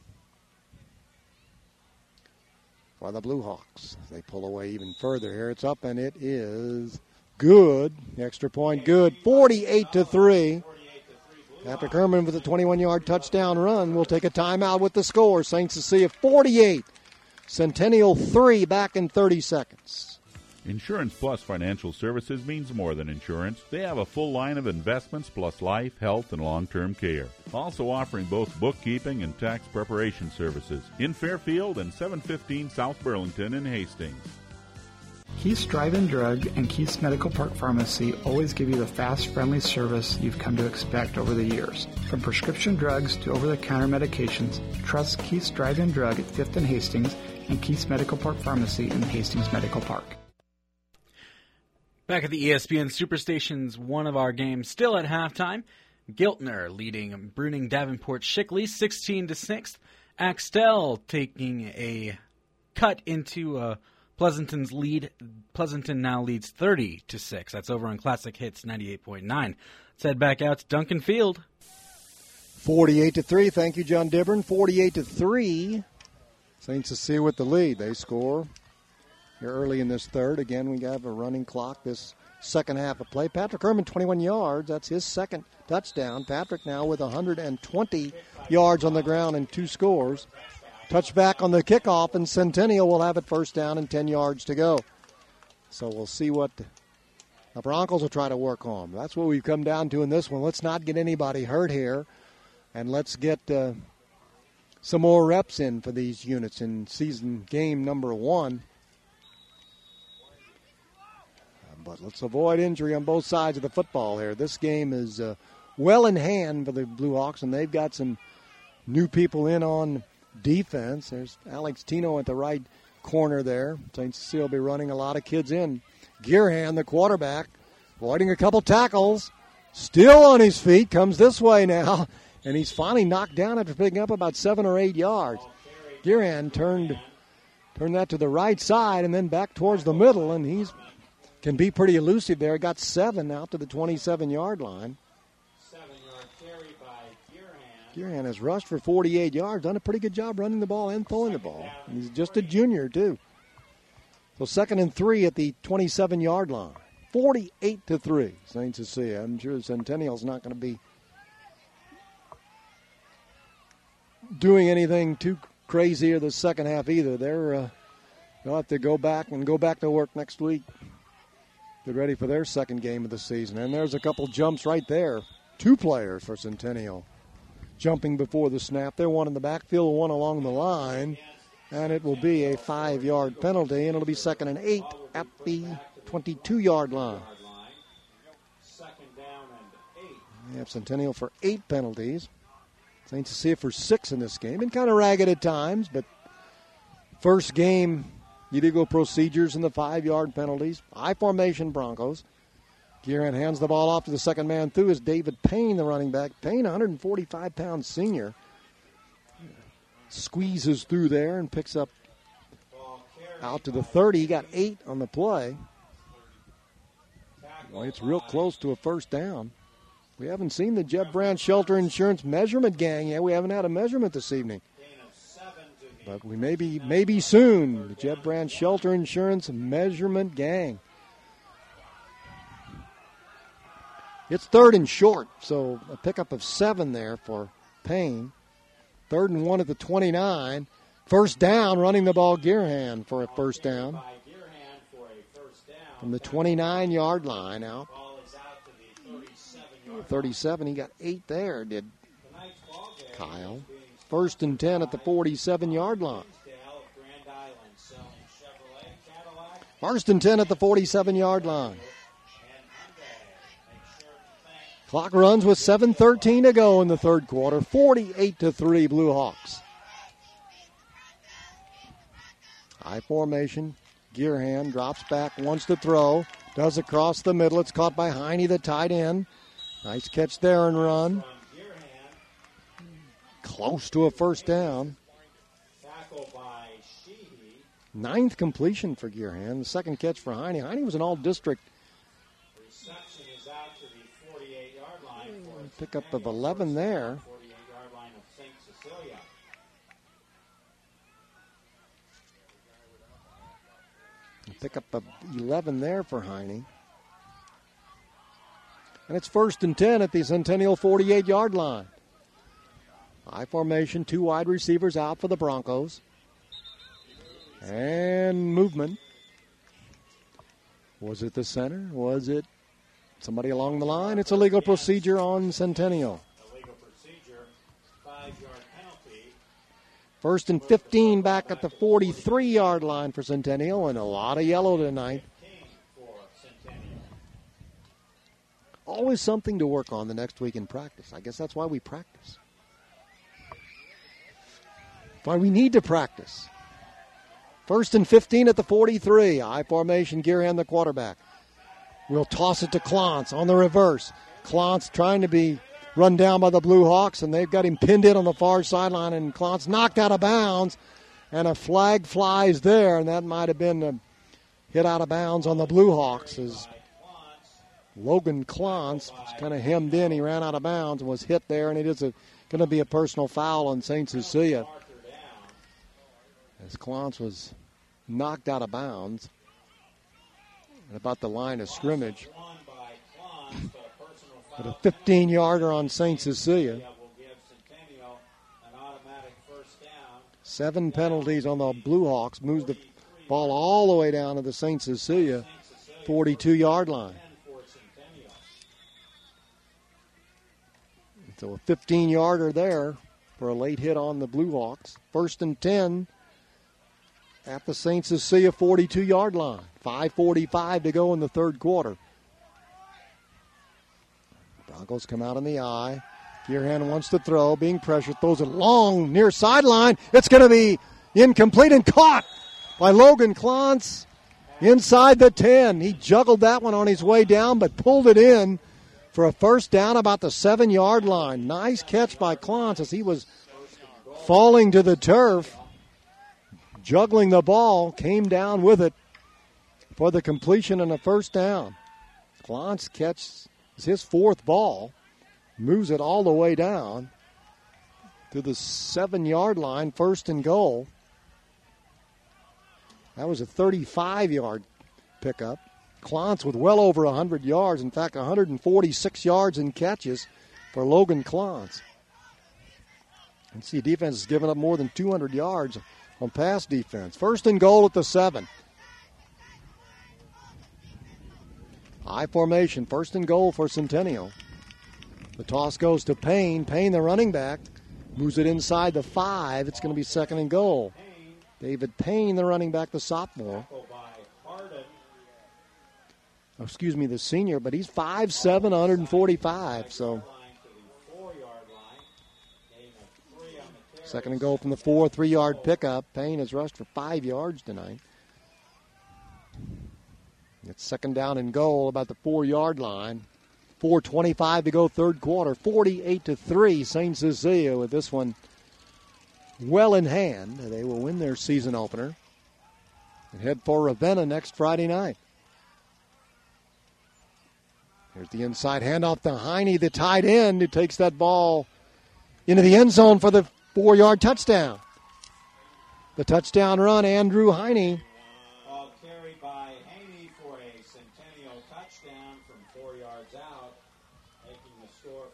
for the Blue Hawks. They pull away even further here. It's up, and it is good. The extra point good. 48-3. Patrick Herman with a 21-yard touchdown run. We'll take a timeout with the score. St. Cecilia 48. Centennial 3 back in 30 seconds. Insurance Plus Financial Services means more than insurance. They have a full line of investments plus life, health, and long-term care. Also offering both bookkeeping and tax preparation services in Fairfield and 715 South Burlington in Hastings. Keith's Drive-In Drug and Keith's Medical Park Pharmacy always give you the fast, friendly service you've come to expect over the years. From prescription drugs to over-the-counter medications, trust Keith's Drive-In Drug at 5th and Hastings and Keith's Medical Park Pharmacy in Hastings Medical Park. Back at the ESPN Superstations, one of our games still at halftime. Giltner leading Bruning Davenport Shickley 16-6. Axtell taking a cut into Pleasanton's lead. Pleasanton now leads 30-6. That's over on Classic Hits 98.9. Let's head back out to Duncan Field. 48-3. Thank you, John Dibburn. 48-3. St. Cecilia with the lead. They score here early in this third. Again, we have a running clock this second half of play. Patrick Herman, 21 yards. That's his second touchdown. Patrick now with 120 yards on the ground and 2 scores. Touchback on the kickoff, and Centennial will have it first down and 10 yards to go. So we'll see what the Broncos will try to work on. That's what we've come down to in this one. Let's not get anybody hurt here, and let's get some more reps in for these units in season game number 1. But let's avoid injury on both sides of the football here. This game is well in hand for the Blue Hawks, and they've got some new people in on defense. There's Alex Tino at the right corner there. St. Cecilia will be running a lot of kids in. Gearhan, the quarterback, avoiding a couple tackles. Still on his feet, comes this way now. And he's finally knocked down after picking up about 7 or 8 yards. Gearhan turned that to the right side and then back towards the middle, and he's can be pretty elusive there. Got 7 out to the 27-yard line. 7-yard carry by Gearhan has rushed for 48 yards, done a pretty good job running the ball and throwing the ball. And he's just a junior, too. So 2nd and 3 at the 27-yard line. 48-3, St. Cecilia. I'm sure Centennial's not going to be doing anything too crazy in the second half either. They'll have to go back to work next week. Get ready for their second game of the season. And there's a couple jumps right there. 2 players for Centennial jumping before the snap. They're one in the backfield, one along the line. And it will be a 5-yard penalty, and it'll be 2nd and 8 at the 22-yard line. We have Centennial for 8 penalties. St. Cecilia for 6 in this game. Been kind of ragged at times, but first game, illegal procedures and the 5-yard penalties. I formation Broncos. Gearhan hands the ball off to the second man through is David Payne, the running back. Payne, 145-pound senior. Squeezes through there and picks up out to the 30. He got 8 on the play. Well, it's real close to a first down. We haven't seen the Jeb Brandt Shelter Insurance measurement gang yet. We haven't had a measurement this evening. But we maybe soon. The Jeb Brandt Shelter Insurance measurement gang. It's 3rd and short, so a pickup of 7 there for Payne. 3rd and 1 at the 29. First down, running the ball, Gearhan for a first down. From the 29-yard line out. 37, he got 8 there, did Kyle. 1st and 10 at the 47-yard line. 1st and 10 at the 47-yard line. Clock runs with 7:13 to go in the third quarter. 48-3 Blue Hawks. High formation. Gearhan drops back, wants to throw. Does across the middle. It's caught by Heine, the tight end. Nice catch there and run. Close to a first down. 9th completion for Gearhan. The second catch for Heine. Heine was an all-district. Reception is out to the 48-yard line. Pickup of 11 there. 48-yard line of St. Cecilia. Pickup of 11 there for Heine. And it's 1st and 10 at the Centennial 48-yard line. High formation, 2 wide receivers out for the Broncos. And movement. Was it the center? Was it somebody along the line? It's a legal procedure on Centennial. Illegal procedure, 5-yard penalty. 1st and 15 back at the 43-yard line for Centennial, and a lot of yellow tonight. Always something to work on the next week in practice. I guess that's why we practice. Why we need to practice. 1st and 15 at the 43. High formation, Gearhan the quarterback. will toss it to Clance on the reverse. Clance trying to be run down by the Blue Hawks, and they've got him pinned in on the far sideline, and Clance knocked out of bounds, and a flag flies there, and that might have been a hit out of bounds on the Blue Hawks as Logan Clance was kind of hemmed in. He ran out of bounds and was hit there, and it is going to be a personal foul on St. Cecilia as Clance was knocked out of bounds at about the line of scrimmage. But a 15-yarder on St. Cecilia. 7 penalties on the Blue Hawks. Moves the ball all the way down to the St. Cecilia 42-yard line. So a 15-yarder there for a late hit on the Blue Hawks. 1st and 10 at the St. Cecilia 42-yard line. 5:45 to go in the third quarter. Broncos come out in the eye. Gearhan wants to throw, being pressured, throws it long near sideline. It's going to be incomplete and caught by Logan Clance inside the 10. He juggled that one on his way down, but pulled it in for a first down about the 7-yard line. Nice catch by Clance as he was falling to the turf. Juggling the ball, came down with it for the completion and a first down. Clance catches his 4th ball, moves it all the way down to the 7-yard line, 1st and goal. That was a 35-yard pickup. Clance with well over 100 yards. In fact, 146 yards in catches for Logan Clance. And see, defense has given up more than 200 yards on pass defense. 1st and goal at the 7. High formation, 1st and goal for Centennial. The toss goes to Payne. Payne, the running back, moves it inside the 5. It's going to be 2nd and goal. David Payne, the running back, the sophomore. The senior, but he's 5'7", 145. So 2nd and goal from the 4, 3-yard pickup. Payne has rushed for 5 yards tonight. It's 2nd down and goal about the 4-yard line. 4:25 to go third quarter. 48-3 St. Cecilia with this one well in hand. They will win their season opener and head for Ravenna next Friday night. Here's the inside handoff to Heine, the tight end, who takes that ball into the end zone for the 4-yard touchdown. The touchdown run, Andrew Heine. Ball carried by Heine for a Centennial touchdown from 4 yards out, making the score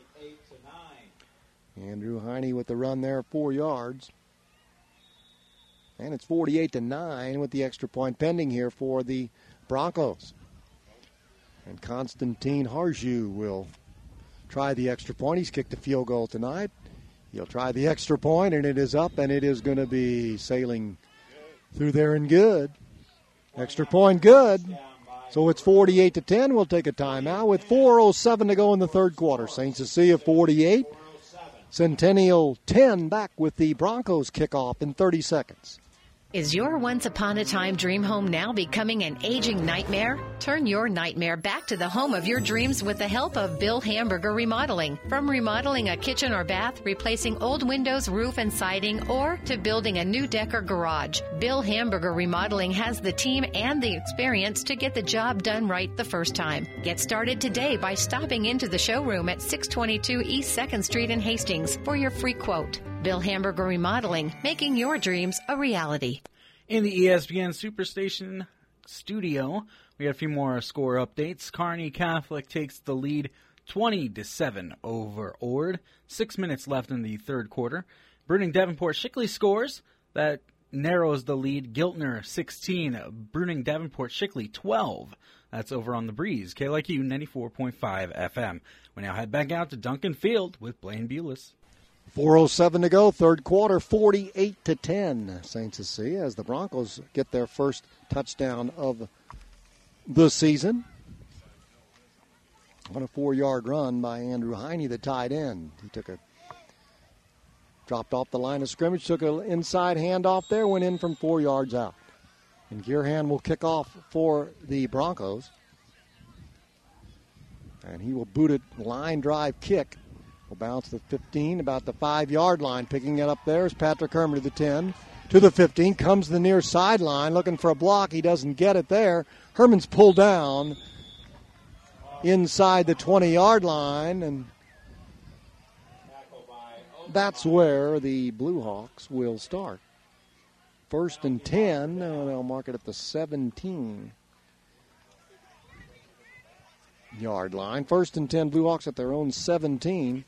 48-9. Andrew Heine with the run there, 4 yards. And it's 48-9 with the extra point pending here for the Broncos. And Constantine Harju will try the extra point. He's kicked a field goal tonight. He'll try the extra point, and it is up, and it is going to be sailing through there and good. Extra point good. So it's 48-10. We'll take a timeout with 4:07 to go in the third quarter. St. Cecilia 48. Centennial 10 back with the Broncos kickoff in 30 seconds. Is your once-upon-a-time dream home now becoming an aging nightmare? Turn your nightmare back to the home of your dreams with the help of Bill Hamburger Remodeling. From remodeling a kitchen or bath, replacing old windows, roof, and siding, or to building a new deck or garage, Bill Hamburger Remodeling has the team and the experience to get the job done right the first time. Get started today by stopping into the showroom at 622 East 2nd Street in Hastings for your free quote. Bill Hamburger Remodeling, making your dreams a reality. In the ESPN Superstation studio, we got a few more score updates. Kearney Catholic takes the lead 20-7 over Ord. 6 minutes left in the third quarter. Bruning Davenport Shickley scores. That narrows the lead. Giltner 16, Bruning Davenport Shickley 12. That's over on the Breeze, KLIQ 94.5 FM. We now head back out to Duncan Field with Blaine Bulis. 4:07 to go, third quarter, 48-10. St. Cecilia as the Broncos get their first touchdown of the season. On a 4-yard run by Andrew Heine, the tight end. He dropped off the line of scrimmage, took an inside handoff there, went in from 4 yards out. And Gearhan will kick off for the Broncos. And he will boot it, line drive kick. Will bounce to the 15, about the 5-yard line. Picking it up there is Patrick Herman to the 10, to the 15. Comes to the near sideline looking for a block. He doesn't get it there. Herman's pulled down inside the 20-yard line, and that's where the Blue Hawks will start. 1st and 10. They'll mark it at the 17-yard line. 1st and 10, Blue Hawks at their own 17.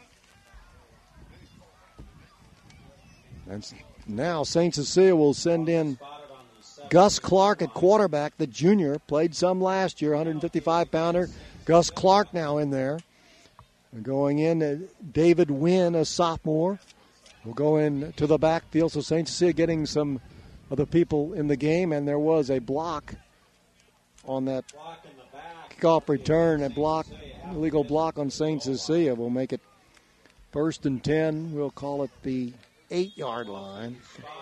And now St. Cecilia will send in Gus Clark at quarterback, the junior. Played some last year, 155-pounder. Gus Clark now in there. Going in, David Wynn, a sophomore, will go in to the backfield. So St. Cecilia getting some of the people in the game, and there was a block on that kickoff return, illegal block on St. Cecilia. We'll make it 1st and 10. We'll call it the 8-yard line.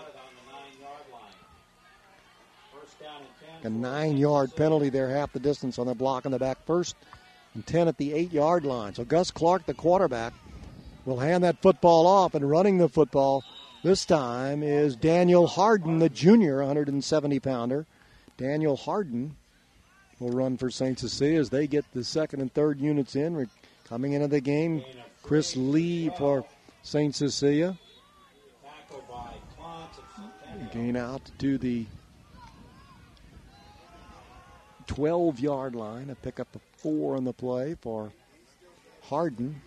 A 9-yard penalty there, half the distance on the block in the back. 1st and 10 at the 8-yard line. So Gus Clark, the quarterback, will hand that football off, and running the football this time is Daniel Harden, the junior, 170-pounder. Daniel Harden will run for St. Cecilia as they get the 2nd and 3rd units in. We're coming into the game, Chris Lee for St. Cecilia. Gain out to the 12-yard line. A pickup of 4 on the play for Harden.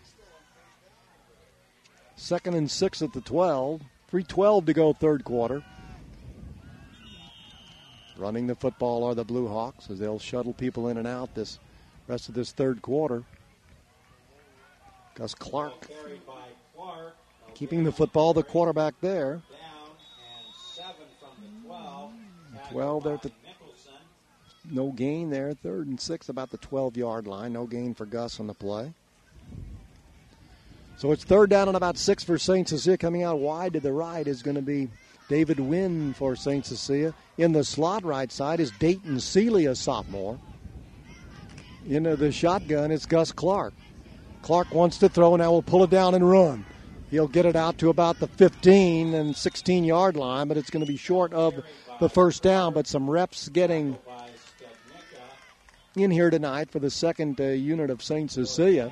2nd and 6 at the 12. 3:12 to go, 3rd quarter. Running the football are the Blue Hawks as they'll shuttle people in and out this rest of this 3rd quarter. Gus Clark keeping the football, the quarterback there. 12 there at the no gain there. 3rd and 6 about the 12-yard line. No gain for Gus on the play. So it's 3rd down and about 6 for St. Cecilia. Coming out wide to the right is going to be David Wynn for St. Cecilia. In the slot right side is Dayton Seeley, a sophomore. Into the shotgun is Gus Clark. Clark wants to throw, now will pull it down and run. He'll get it out to about the 15 and 16-yard line, but it's going to be short of the 1st down. But some reps getting in here tonight for the 2nd unit of St. Cecilia.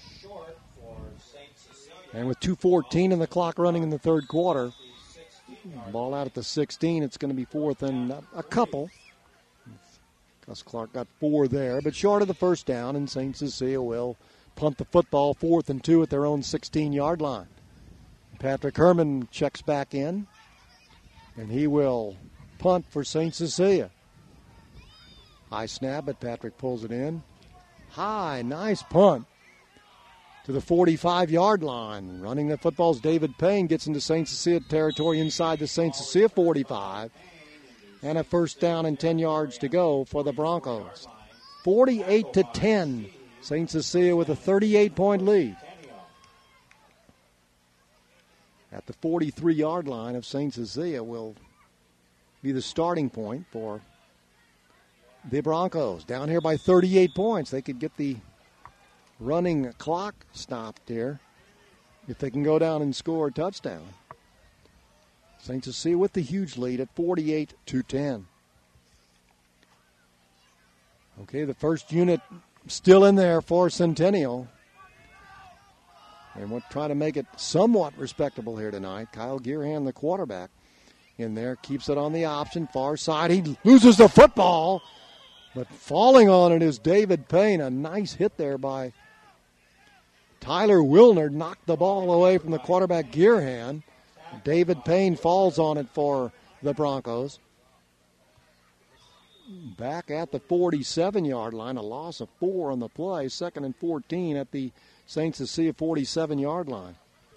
And with 2:14 in the clock running in the 3rd quarter, ball out at the 16, it's going to be 4th and a couple. Gus Clark got 4 there, but short of the 1st down, and St. Cecilia will punt the football 4th and 2 at their own 16-yard line. Patrick Herman checks back in, and he will punt for St. Cecilia. High snap, but Patrick pulls it in. High, nice punt to the 45-yard line. Running the football is David Payne, gets into St. Cecilia territory inside the St. Cecilia 45. And a 1st down and 10 yards to go for the Broncos. 48-10. St. Cecilia with a 38-point lead. At the 43-yard line of St. Cecilia will be the starting point for the Broncos. Down here by 38 points. They could get the running clock stopped here if they can go down and score a touchdown. St. Cecilia with the huge lead at 48-10. Okay, the 1st unit still in there for Centennial. And we'll try to make it somewhat respectable here tonight. Kyle Gearhan, the quarterback, in there. Keeps it on the option. Far side. He loses the football. But falling on it is David Payne. A nice hit there by Tyler Wilner. Knocked the ball away from the quarterback Gearhan. David Payne falls on it for the Broncos. Back at the 47-yard line. A loss of 4 on the play. 2nd and 14 at the St. Cecilia 47-yard line.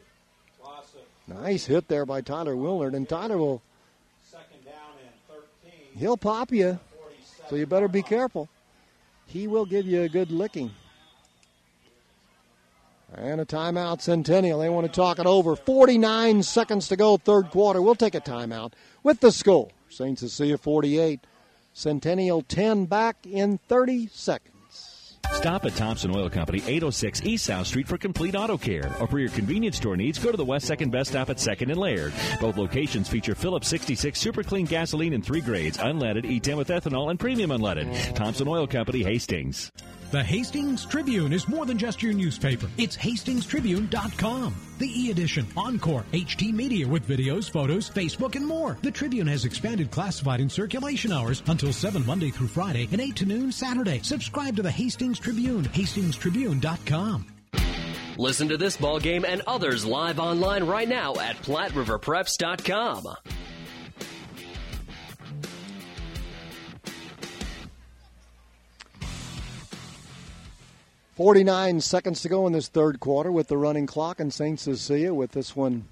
Nice hit there by Tyler Wilner. And Tyler will, he'll pop you, so you better be careful. He will give you a good licking. And a timeout, Centennial. They want to talk it over. 49 seconds to go, 3rd quarter. We'll take a timeout with the score. St. Cecilia 48, Centennial 10, back in 30 seconds. Stop at Thompson Oil Company, 806 East South Street for complete auto care. Or for your convenience store needs, go to the West 2nd Best Stop at 2nd and Laird. Both locations feature Phillips 66 Super Clean gasoline in 3 grades, unleaded, E10 with ethanol, and premium unleaded. Thompson Oil Company, Hastings. The Hastings Tribune is more than just your newspaper. It's hastingstribune.com. The e-edition, Encore, HT Media with videos, photos, Facebook, and more. The Tribune has expanded classified and circulation hours until 7 Monday through Friday and 8 to noon Saturday. Subscribe to the Hastings Tribune, hastingstribune.com. Listen to this ball game and others live online right now at PlatteRiverPreps.com. .49 seconds to go in this third quarter with the running clock, and St. Cecilia with this one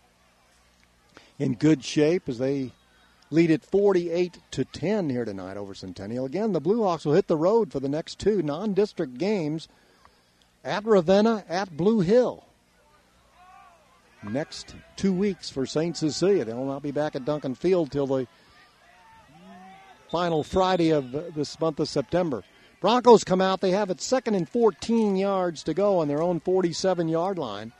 in good shape as they lead it 48-10 here tonight over Centennial. Again, the Blue Hawks will hit the road for the next 2 non-district games at Ravenna, at Blue Hill. Next 2 weeks for St. Cecilia. They will not be back at Duncan Field till the final Friday of this month of September. Broncos come out. They have it 2nd and 14 yards to go on their own 47-yard line.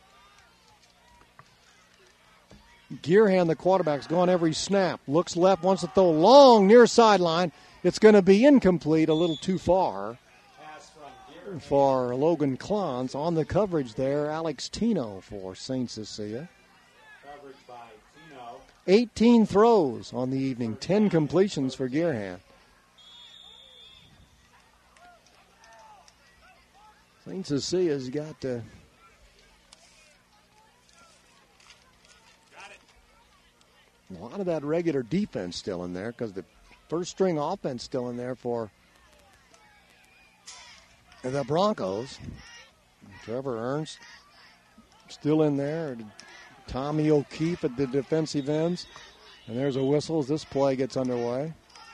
Gearhan, the quarterback's gone every snap. Looks left, wants to throw long near sideline. It's going to be incomplete, a little too far for Logan Klons. On the coverage there, Alex Tino for St. Cecilia. 18 throws on the evening, 10 completions for Gearhan. St. Cecilia's got a lot of that regular defense still in there because the first-string offense still in there for the Broncos. Trevor Ernst still in there. Tommy O'Keefe at the defensive ends. And there's a whistle as this play gets underway.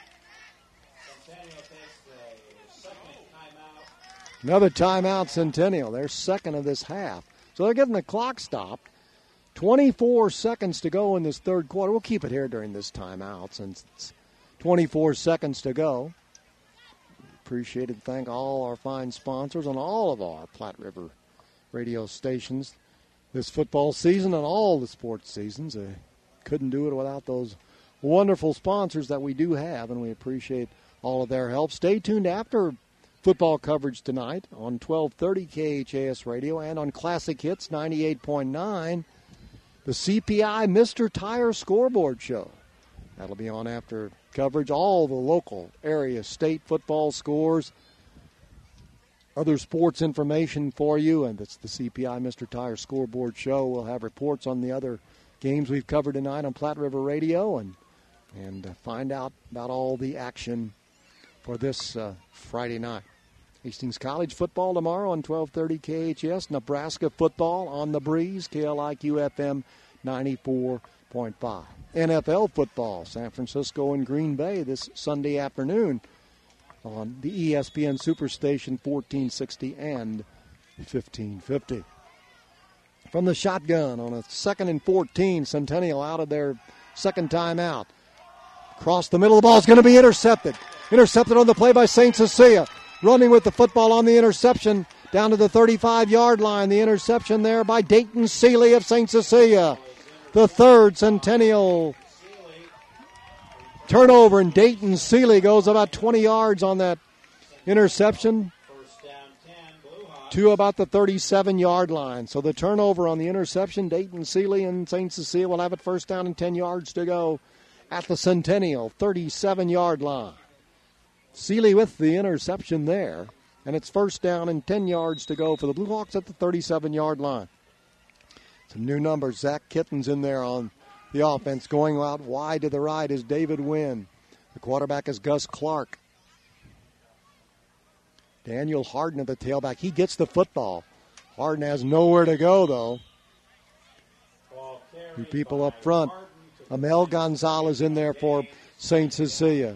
Another timeout, Centennial. They're second of this half. So they're getting the clock stopped. 24 seconds to go in this third quarter. We'll keep it here during this timeout since it's 24 seconds to go. Appreciate it. Thank all our fine sponsors on all of our Platte River radio stations this football season and all the sports seasons. Couldn't do it without those wonderful sponsors that we do have, and we appreciate all of their help. Stay tuned after football coverage tonight on 1230 KHAS Radio and on Classic Hits 98.9, the CPI Mr. Tire Scoreboard Show. That'll be on after coverage. All the local area state football scores, other sports information for you, and it's the CPI Mr. Tire Scoreboard Show. We'll have reports on the other games we've covered tonight on Platte River Radio and find out about all the action for this Friday night. Hastings College football tomorrow on 1230 KHS. Nebraska football on the breeze, KLIQ FM 94.5. NFL football, San Francisco and Green Bay this Sunday afternoon on the ESPN Superstation 1460 and 1550. From the shotgun on a 2nd and 14, Centennial out of their second timeout. Across the middle, the ball is going to be intercepted. Intercepted on the play by St. Cecilia. Running with the football on the interception down to the 35-yard line. The interception there by Dayton Seeley of St. Cecilia. The third Centennial turnover, and Dayton Seeley goes about 20 yards on that interception to about the 37-yard line. So the turnover on the interception, Dayton Seeley and St. Cecilia will have it first down and 10 yards to go at the Centennial 37-yard line. Seeley with the interception there, and it's first down and 10 yards to go for the Blue Hawks at the 37-yard line. Some new numbers. Zach Kitten's in there on the offense. Going out wide to the right is David Wynn. The quarterback is Gus Clark. Daniel Harden at the tailback. He gets the football. Harden has nowhere to go, though. Two people up front. Amel Gonzalez in there for St. Cecilia.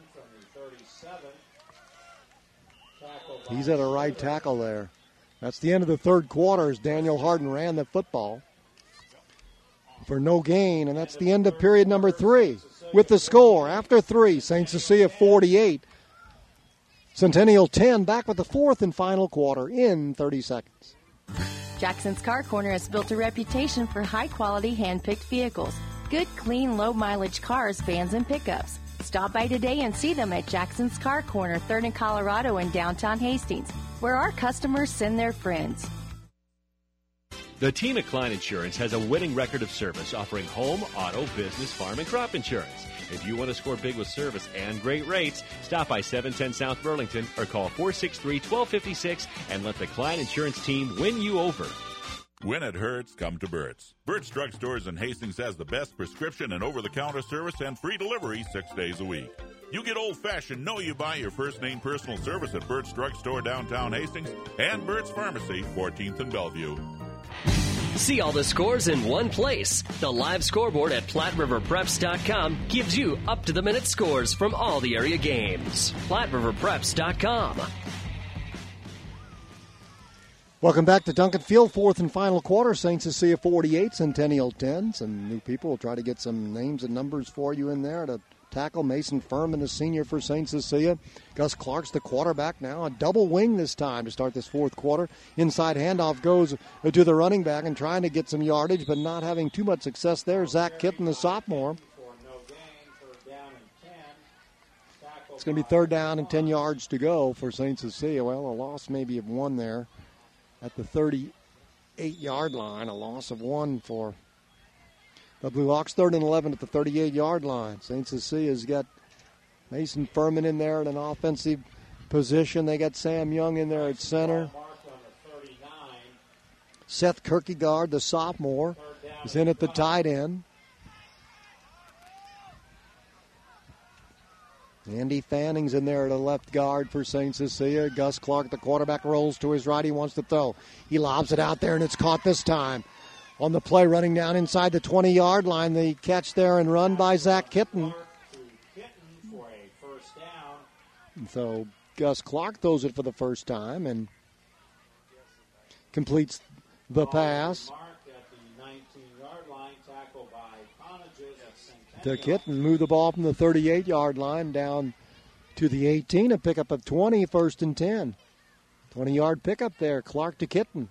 He's at a right tackle there. That's the end of the third quarter as Daniel Harden ran the football for no gain, and that's the end of period number 3 with the score. After 3, St. Cecilia 48, Centennial 10 back with the fourth and final quarter in 30 seconds. Jackson's Car Corner has built a reputation for high-quality hand-picked vehicles. Good, clean, low-mileage cars, vans, and pickups. Stop by today and see them at Jackson's Car Corner, 3rd and Colorado in downtown Hastings, where our customers send their friends. The team at Klein Insurance has a winning record of service, offering home, auto, business, farm, and crop insurance. If you want to score big with service and great rates, stop by 710 South Burlington or call 463-1256 and let the Klein Insurance team win you over. When it hurts, come to Burt's. Burt's Drug Stores in Hastings has the best prescription and over-the-counter service and free delivery 6 days a week. You get old-fashioned, know you buy your first-name personal service at Burt's Drug Store downtown Hastings and Burt's Pharmacy, 14th and Bellevue. See all the scores in one place. The live scoreboard at PlatteRiverPreps.com gives you up-to-the-minute scores from all the area games. PlatteRiverPreps.com. Welcome back to Duncan Field, fourth and final quarter. St. Cecilia 48, Centennial 10. Some new people will try to get some names and numbers for you in there to tackle. Mason Furman, a senior for St. Cecilia. Gus Clark's the quarterback now. A double wing this time to start this fourth quarter. Inside handoff goes to the running back and trying to get some yardage, but not having too much success there. Zach Kitten, the sophomore. It's going to be 3rd down and 10 yards to go for St. Cecilia. Well, a loss maybe of 1 there at the 38-yard line. A loss of 1 for the Blue Hawks. 3rd and 11 at the 38-yard line. St. Cecilia's got Mason Furman in there at an offensive position. They got Sam Young in there at center. Seth Kierkegaard, the sophomore, is in at the tight end. Andy Fanning's in there at a left guard for St. Cecilia. Gus Clark, the quarterback, rolls to his right. He wants to throw. He lobs it out there, and it's caught this time. On the play, running down inside the 20-yard line. The catch there and run by Zach Kitten. And so Gus Clark throws it for the first time and completes the pass. The Kitten moved the ball from the 38-yard line down to the 18. A pickup of 20, 1st and 10. 20-yard pickup there, Clark to Kitten.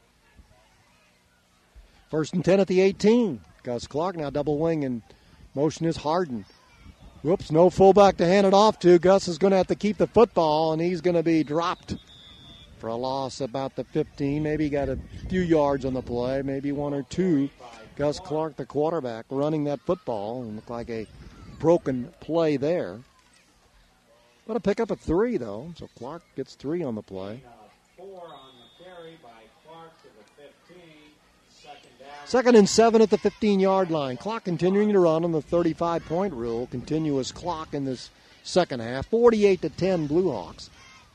1st and 10 at the 18. Gus Clark now double wing, and motion is Harden. Whoops, no fullback to hand it off to. Gus is going to have to keep the football, and he's going to be dropped for a loss about the 15. Maybe he got a few yards on the play, maybe 1 or 2. Gus Clark, the quarterback, running that football, and looked like a broken play there. But a pickup of 3, though, so Clark gets 3 on the play. 4 on the carry by Clark to the 15. 2nd and 7 at the 15-yard line. Clock continuing to run on the 35-point rule. Continuous clock in this second half. 48-10 Blue Hawks.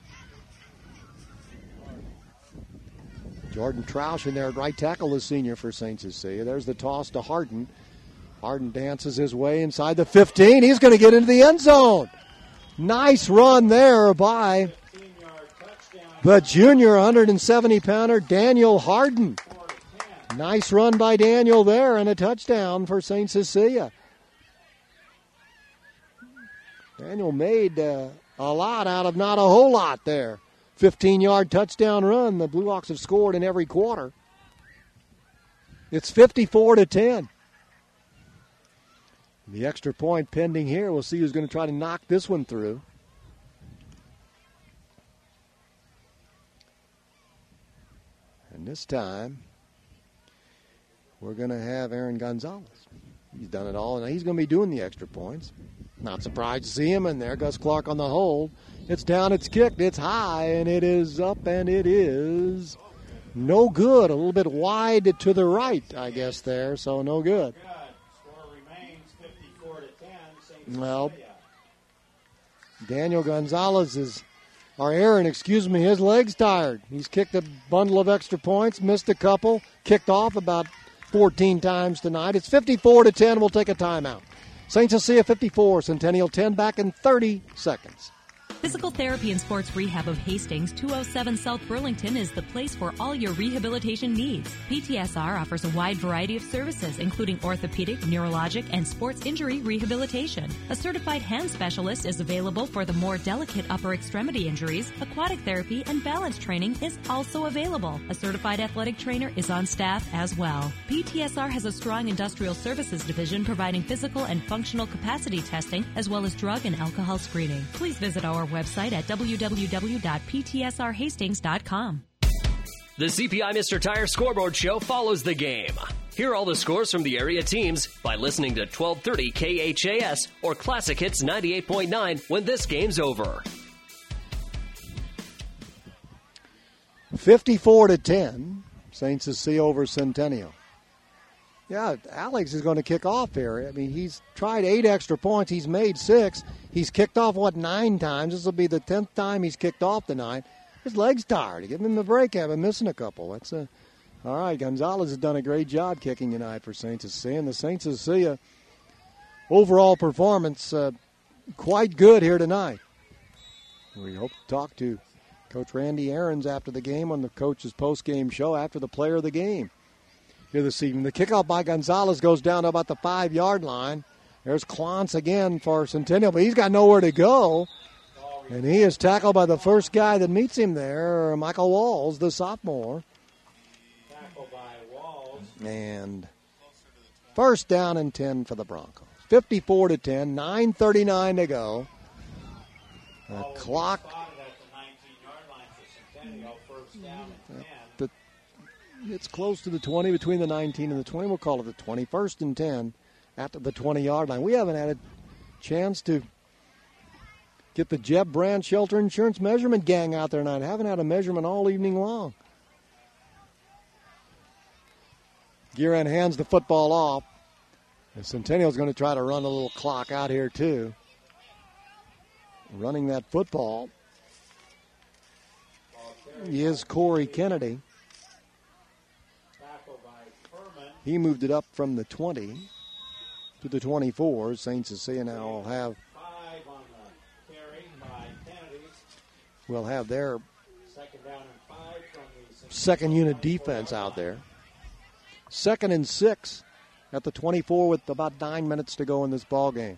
Jordan Troush in there at right tackle, the senior for St. Cecilia. There's the toss to Harden. Harden dances his way inside the 15. He's going to get into the end zone. Nice run there by the junior 170-pounder Daniel Harden. Nice run by Daniel there and a touchdown for St. Cecilia. Daniel made a lot out of not a whole lot there. 15-yard touchdown run. The Blue Hawks have scored in every quarter. It's 54-10. The extra point pending here. We'll see who's going to try to knock this one through. And this time, we're going to have Aaron Gonzalez. He's done it all, and he's going to be doing the extra points. Not surprised to see him in there. Gus Clark on the hold. It's down, it's kicked, it's high, and it is up, and it is no good. A little bit wide to the right, I guess, there, so no good. Score remains 54-10. Well, Daniel Gonzalez is, or Aaron, excuse me, his leg's tired. He's kicked a bundle of extra points, missed a couple, kicked off about 14 times tonight. It's 54-10. We'll take a timeout. St. Cecilia 54, Centennial 10, back in 30 seconds. Physical Therapy and Sports Rehab of Hastings, 207 South Burlington is the place for all your rehabilitation needs. PTSR offers a wide variety of services, including orthopedic, neurologic, and sports injury rehabilitation. A certified hand specialist is available for the more delicate upper extremity injuries. Aquatic therapy and balance training is also available. A certified athletic trainer is on staff as well. PTSR has a strong industrial services division providing physical and functional capacity testing as well as drug and alcohol screening. Please visit our website at www.ptsrhastings.com. The CPI Mr. Tire Scoreboard Show follows the game. Hear all the scores from the area teams by listening to 1230 KHAS or Classic Hits 98.9 when this game's over. 54-10, St. Cecilia over Centennial. Yeah, Alex is going to kick off here. I mean, he's tried 8 extra points. He's made 6. He's kicked off, 9 times? This will be the 10th time he's kicked off tonight. His leg's tired. Give him a break. I've been missing a couple. All right, Gonzalez has done a great job kicking tonight for St. Cecilia. And the St. Cecilia overall performance quite good here tonight. We hope to talk to Coach Randy Aarons after the game on the coach's post-game show after the player of the game here this evening. The kickoff by Gonzalez goes down to about the 5-yard line. There's Klontz again for Centennial, but he's got nowhere to go. And he is tackled by the first guy that meets him there, Michael Walls, the sophomore. Tackled by Walls. And first down and 10 for the Broncos. 54-10, 9:39 to go. The clock. It's close to the 20, between the 19 and the 20. We'll call it the 20. First and 10 at the 20-yard line. We haven't had a chance to get the Jeb Brand Shelter Insurance measurement gang out there tonight. I haven't had a measurement all evening long. Guerin hands the football off. And Centennial's going to try to run a little clock out here, too. Running that football is Corey Kennedy. He moved it up from the 20 to the 24. St. Cecilia now will have their second unit defense out there. 2nd and 6 at the 24 with about 9 minutes to go in this ball game.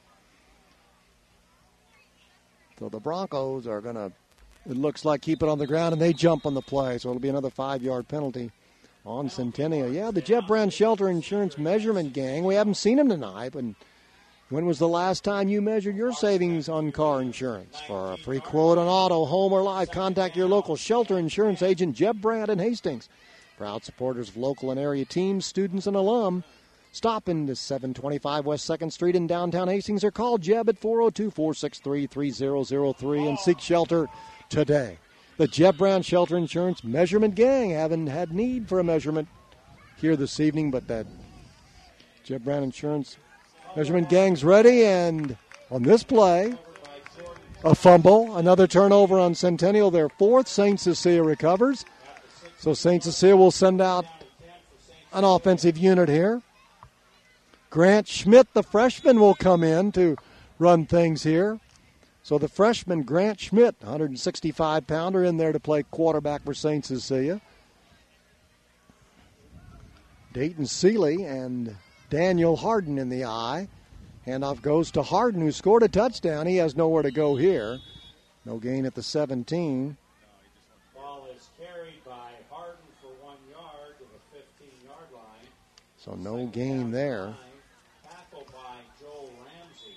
So the Broncos are going to, it looks like, keep it on the ground, and they jump on the play. So it'll be another 5-yard penalty on Centennial. Yeah, the Jeb Brand Shelter Insurance measurement gang. We haven't seen them tonight, but when was the last time you measured your savings on car insurance? For a free quote on auto, home, or life, contact your local shelter insurance agent, Jeb Brand in Hastings. Proud supporters of local and area teams, students, and alum. Stop into 725 West 2nd Street in downtown Hastings or call Jeb at 402-463-3003 and seek shelter today. The Jeb Brand Shelter Insurance Measurement Gang haven't had need for a measurement here this evening, but that Jeb Brand Insurance Measurement Gang's ready, and on this play, a fumble, another turnover on Centennial, their 4th. St. Cecilia recovers. So St. Cecilia will send out an offensive unit here. Grant Schmidt, the freshman, will come in to run things here. So the freshman, Grant Schmidt, 165-pounder, in there to play quarterback for St. Cecilia. Dayton Seeley and Daniel Harden in the eye. Handoff goes to Harden, who scored a touchdown. He has nowhere to go here. No gain at the 17. Ball is carried by Harden for 1 yard to the 15-yard line. So no gain there. Tackled by Joel Ramsey.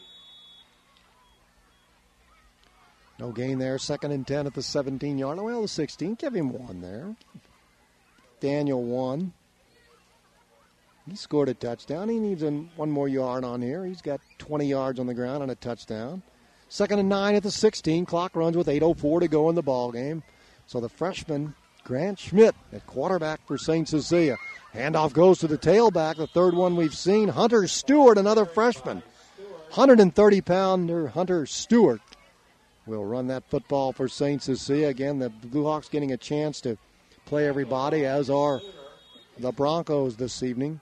No gain there. 2nd and 10 at the 17-yard line. Well, the 16. Give him 1 there. Daniel 1. He scored a touchdown. He needs 1 more yard on here. He's got 20 yards on the ground and a touchdown. 2nd and 9 at the 16. Clock runs with 8:04 to go in the ball game. So the freshman, Grant Schmidt, at quarterback for St. Cecilia. Handoff goes to the tailback, the 3rd one we've seen. Hunter Stewart, another freshman. 130-pounder Hunter Stewart will run that football for St. Cecilia. Again, the Blue Hawks getting a chance to play everybody, as are the Broncos this evening.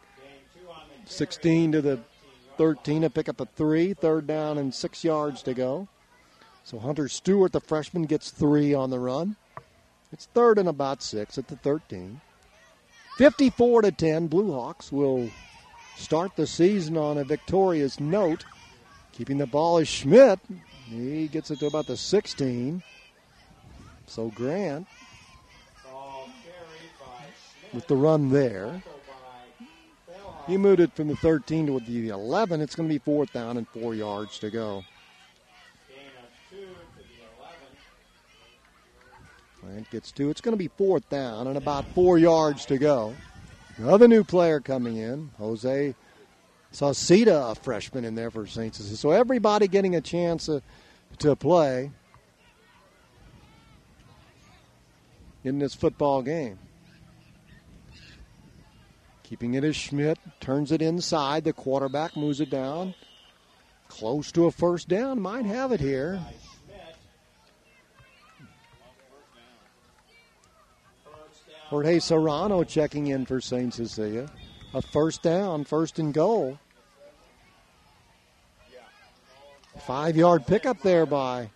16 to the 13 to pick up a 3. 3rd down and 6 yards to go. So Hunter Stewart, the freshman, gets 3 on the run. It's 3rd and about 6 at the 13. 54-10, Blue Hawks will start the season on a victorious note. Keeping the ball is Schmidt. He gets it to about the 16. So Grant with the run there. He moved it from the 13 to the 11. It's going to be 4th down and 4 yards to go. Grant gets 2. It's going to be 4th down and about 4 yards to go. Another new player coming in, Jose Sauceda, a freshman in there for St. Cecilia. So everybody getting a chance to play in this football game. Keeping it is Schmidt, turns it inside. The quarterback moves it down. Close to a 1st down, might have it here. Jorge Serrano checking in for St. Cecilia. A 1st down, 1st and goal. 5-yard pickup there by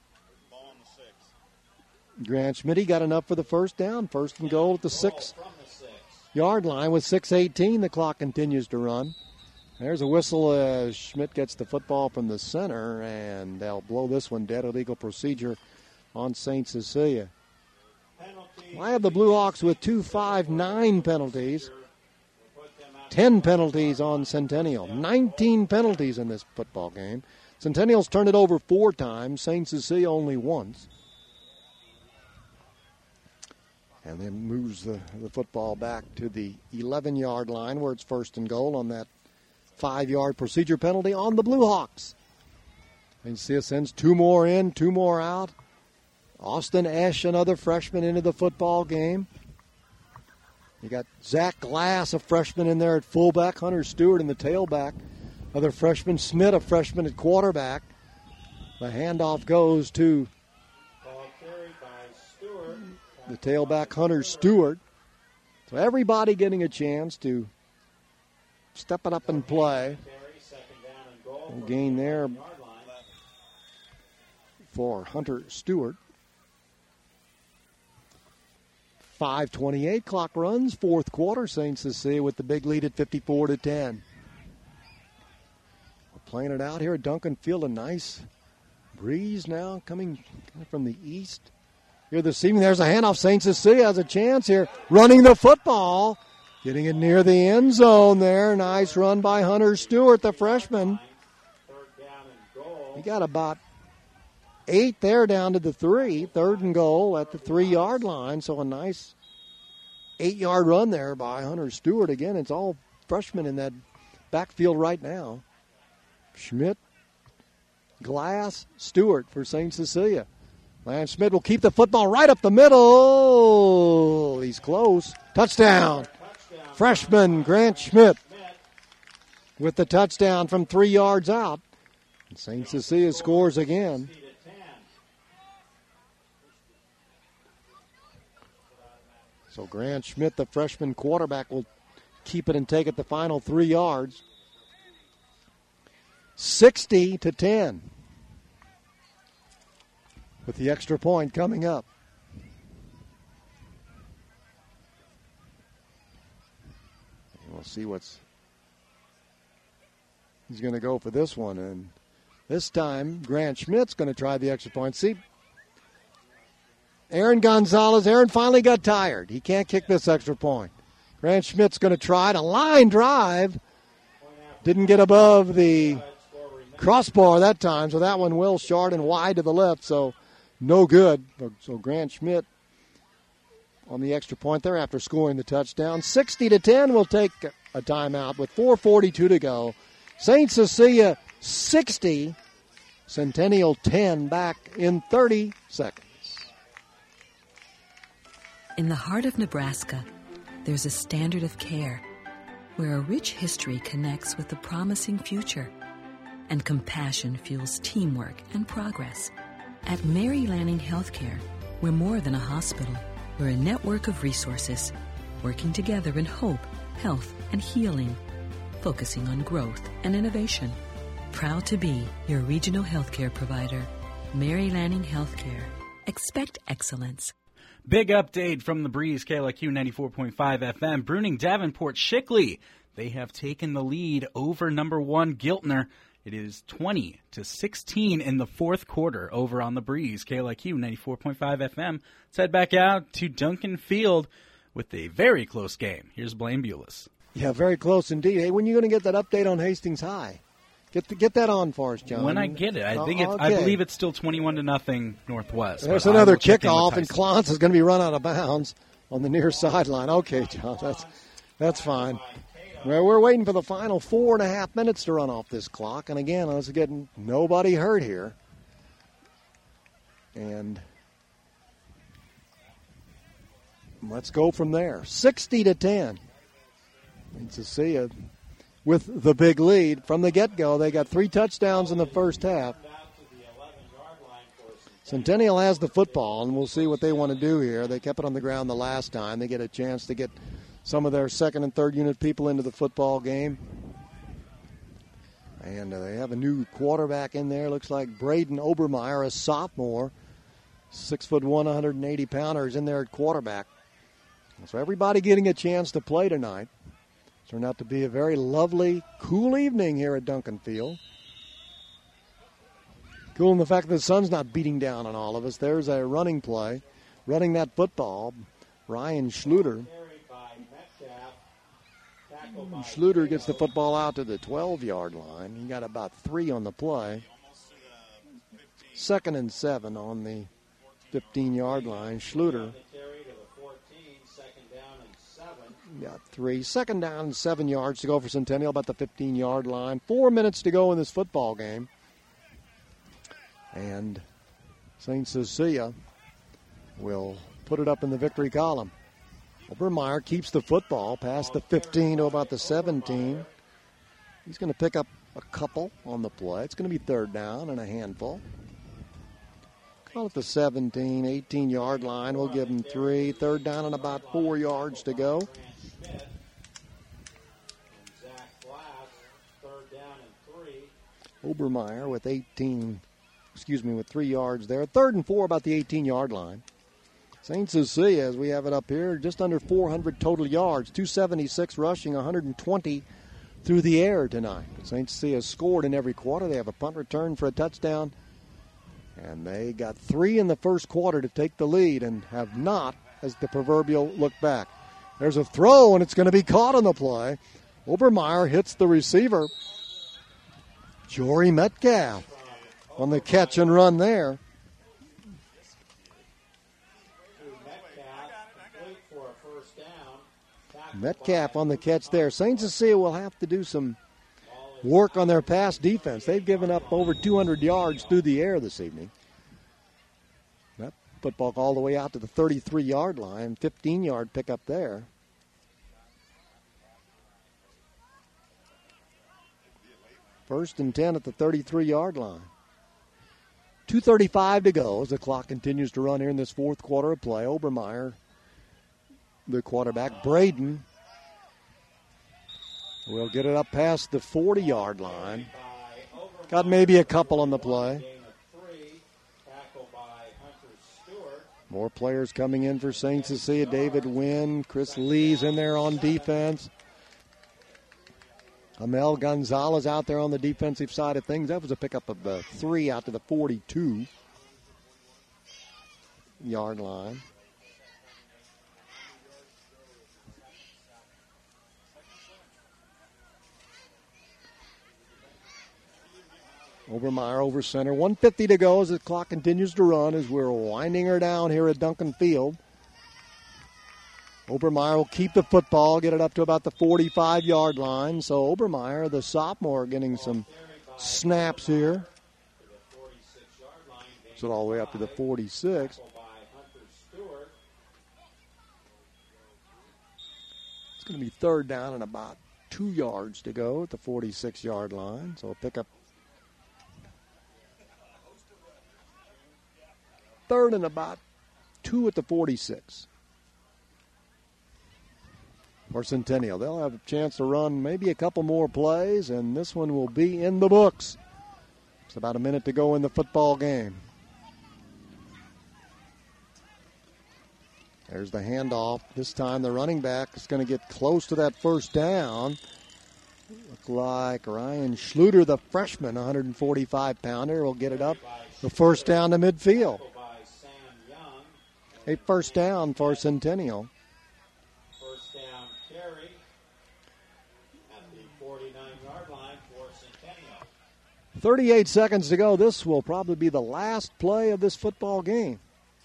Grant Schmidt. He got enough for the 1st down. 1st and goal at the 6-yard line with 6:18. The clock continues to run. There's a whistle as Schmidt gets the football from the center, and they'll blow this one dead. Illegal procedure on St. Cecilia. I have the Blue Hawks with 2-5-9 penalties. 10 penalties on Centennial. 19 penalties in this football game. Centennial's turned it over 4 times. St. Cecilia only once. And then moves the football back to the 11-yard line where it's 1st and goal on that 5-yard procedure penalty on the Blue Hawks. St. Cecilia sends 2 more in, 2 more out. Austin Esch, another freshman, into the football game. You got Zach Glass, a freshman, in there at fullback. Hunter Stewart in the tailback. Other freshman, Smith, a freshman at quarterback. The handoff goes to the tailback, Hunter Stewart. So everybody getting a chance to step it up and play. A gain there for Hunter Stewart. 5:28 clock runs, 4th quarter. St. Cecilia with the big lead at 54-10. We're playing it out here at Duncan Field. A nice breeze now coming from the east. Here this evening, there's a handoff. St. Cecilia has a chance here. Running the football. Getting it near the end zone there. Nice run by Hunter Stewart, the freshman. He got about 8 there down to the 3. 3rd and goal at the 3-yard line. So a nice 8-yard run there by Hunter Stewart. Again, it's all freshmen in that backfield right now. Schmidt, Glass, Stewart for St. Cecilia. Lance Schmidt will keep the football right up the middle. He's close. Touchdown. Freshman Grant Schmidt with the touchdown from 3 yards out. And St. Cecilia scores again. So Grant Schmidt, the freshman quarterback, will keep it and take it the final 3 yards. 60-10. With the extra point coming up. And we'll see he's going to go for this one. And this time, Grant Schmidt's going to try the extra point. See, Aaron finally got tired. He can't kick this extra point. Grant Schmidt's going to try to line drive. Didn't get above the crossbar that time, so that one will short and wide to the left, so no good. So Grant Schmidt on the extra point there after scoring the touchdown. 60-10 will take a timeout with 4:42 to go. St. Cecilia 60, Centennial 10, back in 30 seconds. In the heart of Nebraska, there's a standard of care where a rich history connects with a promising future and compassion fuels teamwork and progress. At Mary Lanning Healthcare, we're more than a hospital. We're a network of resources working together in hope, health, and healing, focusing on growth and innovation. Proud to be your regional healthcare provider. Mary Lanning Healthcare. Expect excellence. Big update from the Breeze, KLIQ 94.5 FM. Bruning Davenport Shickley. They have taken the lead over number 1 Giltner. It is 20-16 in the fourth quarter over on the Breeze, KLIQ 94.5 FM. Let's head back out to Duncan Field with a very close game. Here's Blaine Bulis. Yeah, very close indeed. Hey, when are you going to get that update on Hastings High? Get that on for us, John. When I get it. I think I believe it's still 21-0 Northwest. There's another kickoff, and Klontz is going to be run out of bounds on the near sideline. Okay, John, that's fine. Well, we're waiting for the final 4.5 minutes to run off this clock. And again, let's get nobody hurt here. And let's go from there. 60-10. And Cecilia with the big lead from the get-go. They got 3 touchdowns in the first half. Centennial has the football, and we'll see what they want to do here. They kept it on the ground the last time. They get a chance to get some of their second and third unit people into the football game. And they have a new quarterback in there. Looks like Braden Obermeyer, a sophomore. 6'1", 180-pounder is in there at quarterback. So everybody getting a chance to play tonight. Turned out to be a very lovely, cool evening here at Duncan Field. Cool in the fact that the sun's not beating down on all of us. There's a running play. Running that football, Ryan Schluter. Schluter gets the football out to the 12-yard line. He got about 3 on the play. 2nd and 7 on the 15-yard line. Schluter got 3. 2nd down and 7 yards to go for Centennial, about the 15-yard line. 4 minutes to go in this football game. And St. Cecilia will put it up in the victory column. Obermeyer keeps the football past the 15 to about the 17. He's going to pick up a couple on the play. It's going to be 3rd down and a handful. Call it the 17, 18-yard line. We'll give him 3. 3rd down and about 4 yards to go. Obermeyer with 3 yards there. 3rd and 4 about the 18-yard line. St. Cecilia, as we have it up here, just under 400 total yards, 276 rushing, 120 through the air tonight. St. Cecilia scored in every quarter. They have a punt return for a touchdown, and they got 3 in the first quarter to take the lead and have not, as the proverbial, look back. There's a throw, and it's going to be caught on the play. Obermeyer hits the receiver, Jory Metcalf, on the catch and run there. Metcalf on the catch there. St. Cecilia will have to do some work on their pass defense. They've given up over 200 yards through the air this evening. That football all the way out to the 33-yard line. 15-yard pickup there. First and 10 at the 33-yard line. 2:35 to go as the clock continues to run here in this fourth quarter of play. Obermeyer, the quarterback, Braden, will get it up past the 40-yard line. Got maybe a couple on the play. More players coming in for St. Cecilia. David Wynn, Chris Lee's in there on defense. Amel Gonzalez out there on the defensive side of things. That was a pickup of 3 out to the 42-yard line. Obermeyer over center. 1:50 to go as the clock continues to run as we're winding her down here at Duncan Field. Obermeyer will keep the football, get it up to about the 45-yard line. So Obermeyer, the sophomore, getting some snaps here. So all the way up to the 46. It's going to be 3rd down and about 2 yards to go at the 46-yard line. So we'll pick up 3rd and about 2 at the 46. For Centennial, they'll have a chance to run maybe a couple more plays, and this one will be in the books. It's about a minute to go in the football game. There's the handoff. This time the running back is going to get close to that first down. Look like Ryan Schluter, the freshman, 145-pounder, will get it up. The first down to midfield. A first down for Centennial. First down carry at the 49-yard line for Centennial. 38 seconds to go. This will probably be the last play of this football game.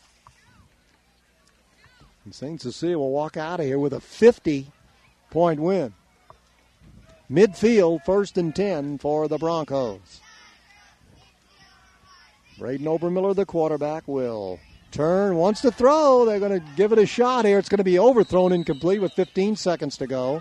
And St. Cecilia will walk out of here with a 50-point win. Midfield, 1st and 10 for the Broncos. Braden Obermiller, the quarterback, will turn, wants to throw. They're going to give it a shot here. It's going to be overthrown, incomplete with 15 seconds to go.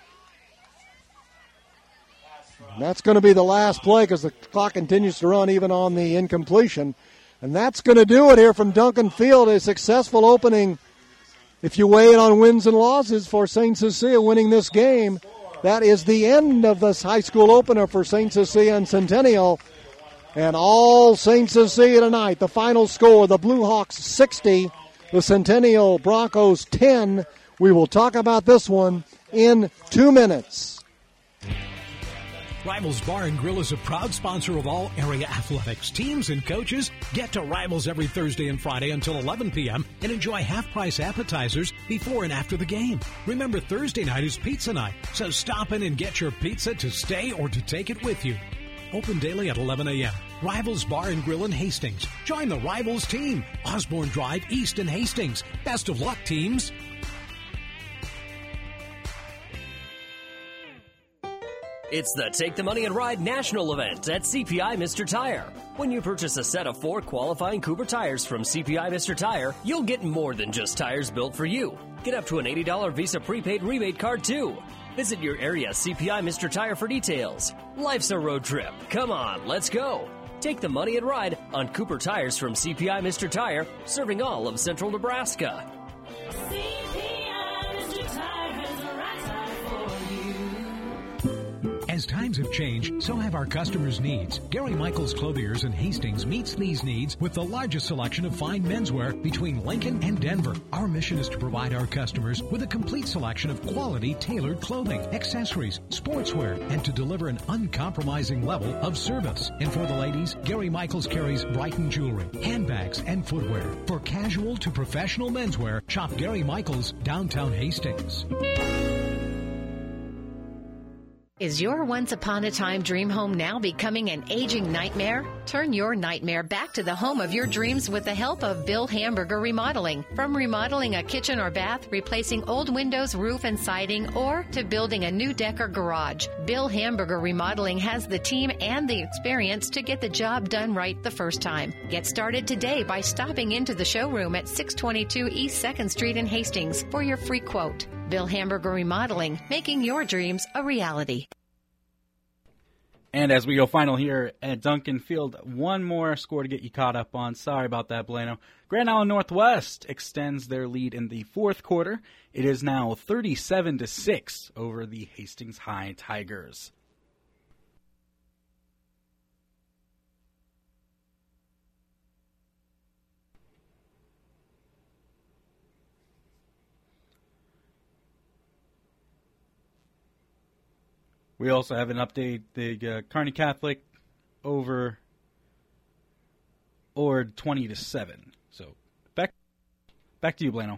And that's going to be the last play because the clock continues to run even on the incompletion. And that's going to do it here from Duncan Field. A successful opening, if you weigh it on wins and losses, for St. Cecilia winning this game. That is the end of this high school opener for St. Cecilia and Centennial. And all St. Cecilia tonight, the final score, the Blue Hawks 60, the Centennial Broncos 10. We will talk about this one in 2 minutes. Rivals Bar and Grill is a proud sponsor of all area athletics. Teams and coaches get to Rivals every Thursday and Friday until 11 p.m. and enjoy half-price appetizers before and after the game. Remember, Thursday night is pizza night, so stop in and get your pizza to stay or to take it with you. Open daily at 11 a.m. Rivals Bar and Grill in Hastings. Join the Rivals team. Osborne Drive East in Hastings. Best of luck, teams. It's the Take the Money and Ride national event at CPI Mr. Tire. When you purchase a set of 4 qualifying Cooper tires from CPI Mr. Tire, you'll get more than just tires built for you. Get up to an $80 Visa prepaid rebate card, too. Visit your area CPI Mr. Tire for details. Life's a road trip. Come on, let's go. Take the money and ride on Cooper tires from CPI Mr. Tire, serving all of central Nebraska. As times have changed, so have our customers' needs. Gary Michaels Clothiers in Hastings meets these needs with the largest selection of fine menswear between Lincoln and Denver. Our mission is to provide our customers with a complete selection of quality tailored clothing, accessories, sportswear, and to deliver an uncompromising level of service. And for the ladies, Gary Michaels carries Brighton jewelry, handbags, and footwear. For casual to professional menswear, shop Gary Michaels, downtown Hastings. Is your once-upon-a-time dream home now becoming an aging nightmare? Turn your nightmare back to the home of your dreams with the help of Bill Hamburger Remodeling. From remodeling a kitchen or bath, replacing old windows, roof, and siding, or to building a new deck or garage, Bill Hamburger Remodeling has the team and the experience to get the job done right the first time. Get started today by stopping into the showroom at 622 East 2nd Street in Hastings for your free quote. Bill Hamburger Remodeling, making your dreams a reality. And as we go final here at Duncan Field, one more score to get you caught up on. Sorry about that, Blano. Grand Island Northwest extends their lead in the fourth quarter. It is now 37-6 over the Hastings High Tigers. We also have an update. The Kearney Catholic over Ord 20-7. So back to you, Blano.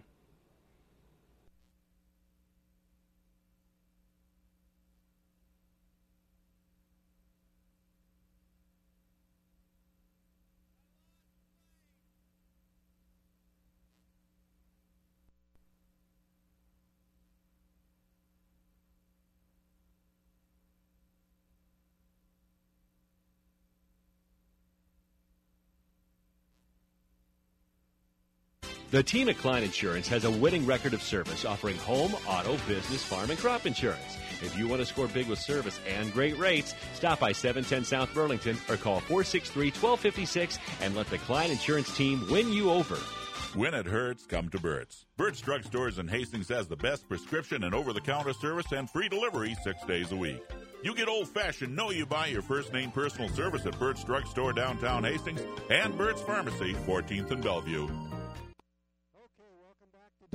The team at Klein Insurance has a winning record of service, offering home, auto, business, farm, and crop insurance. If you want to score big with service and great rates, stop by 710 South Burlington or call 463-1256 and let the Klein Insurance team win you over. When it hurts, come to Burt's. Burt's Drug Stores in Hastings has the best prescription and over-the-counter service and free delivery 6 days a week. You get old-fashioned know-you-buy your first-name personal service at Burt's Drug Store downtown Hastings and Burt's Pharmacy, 14th and Bellevue.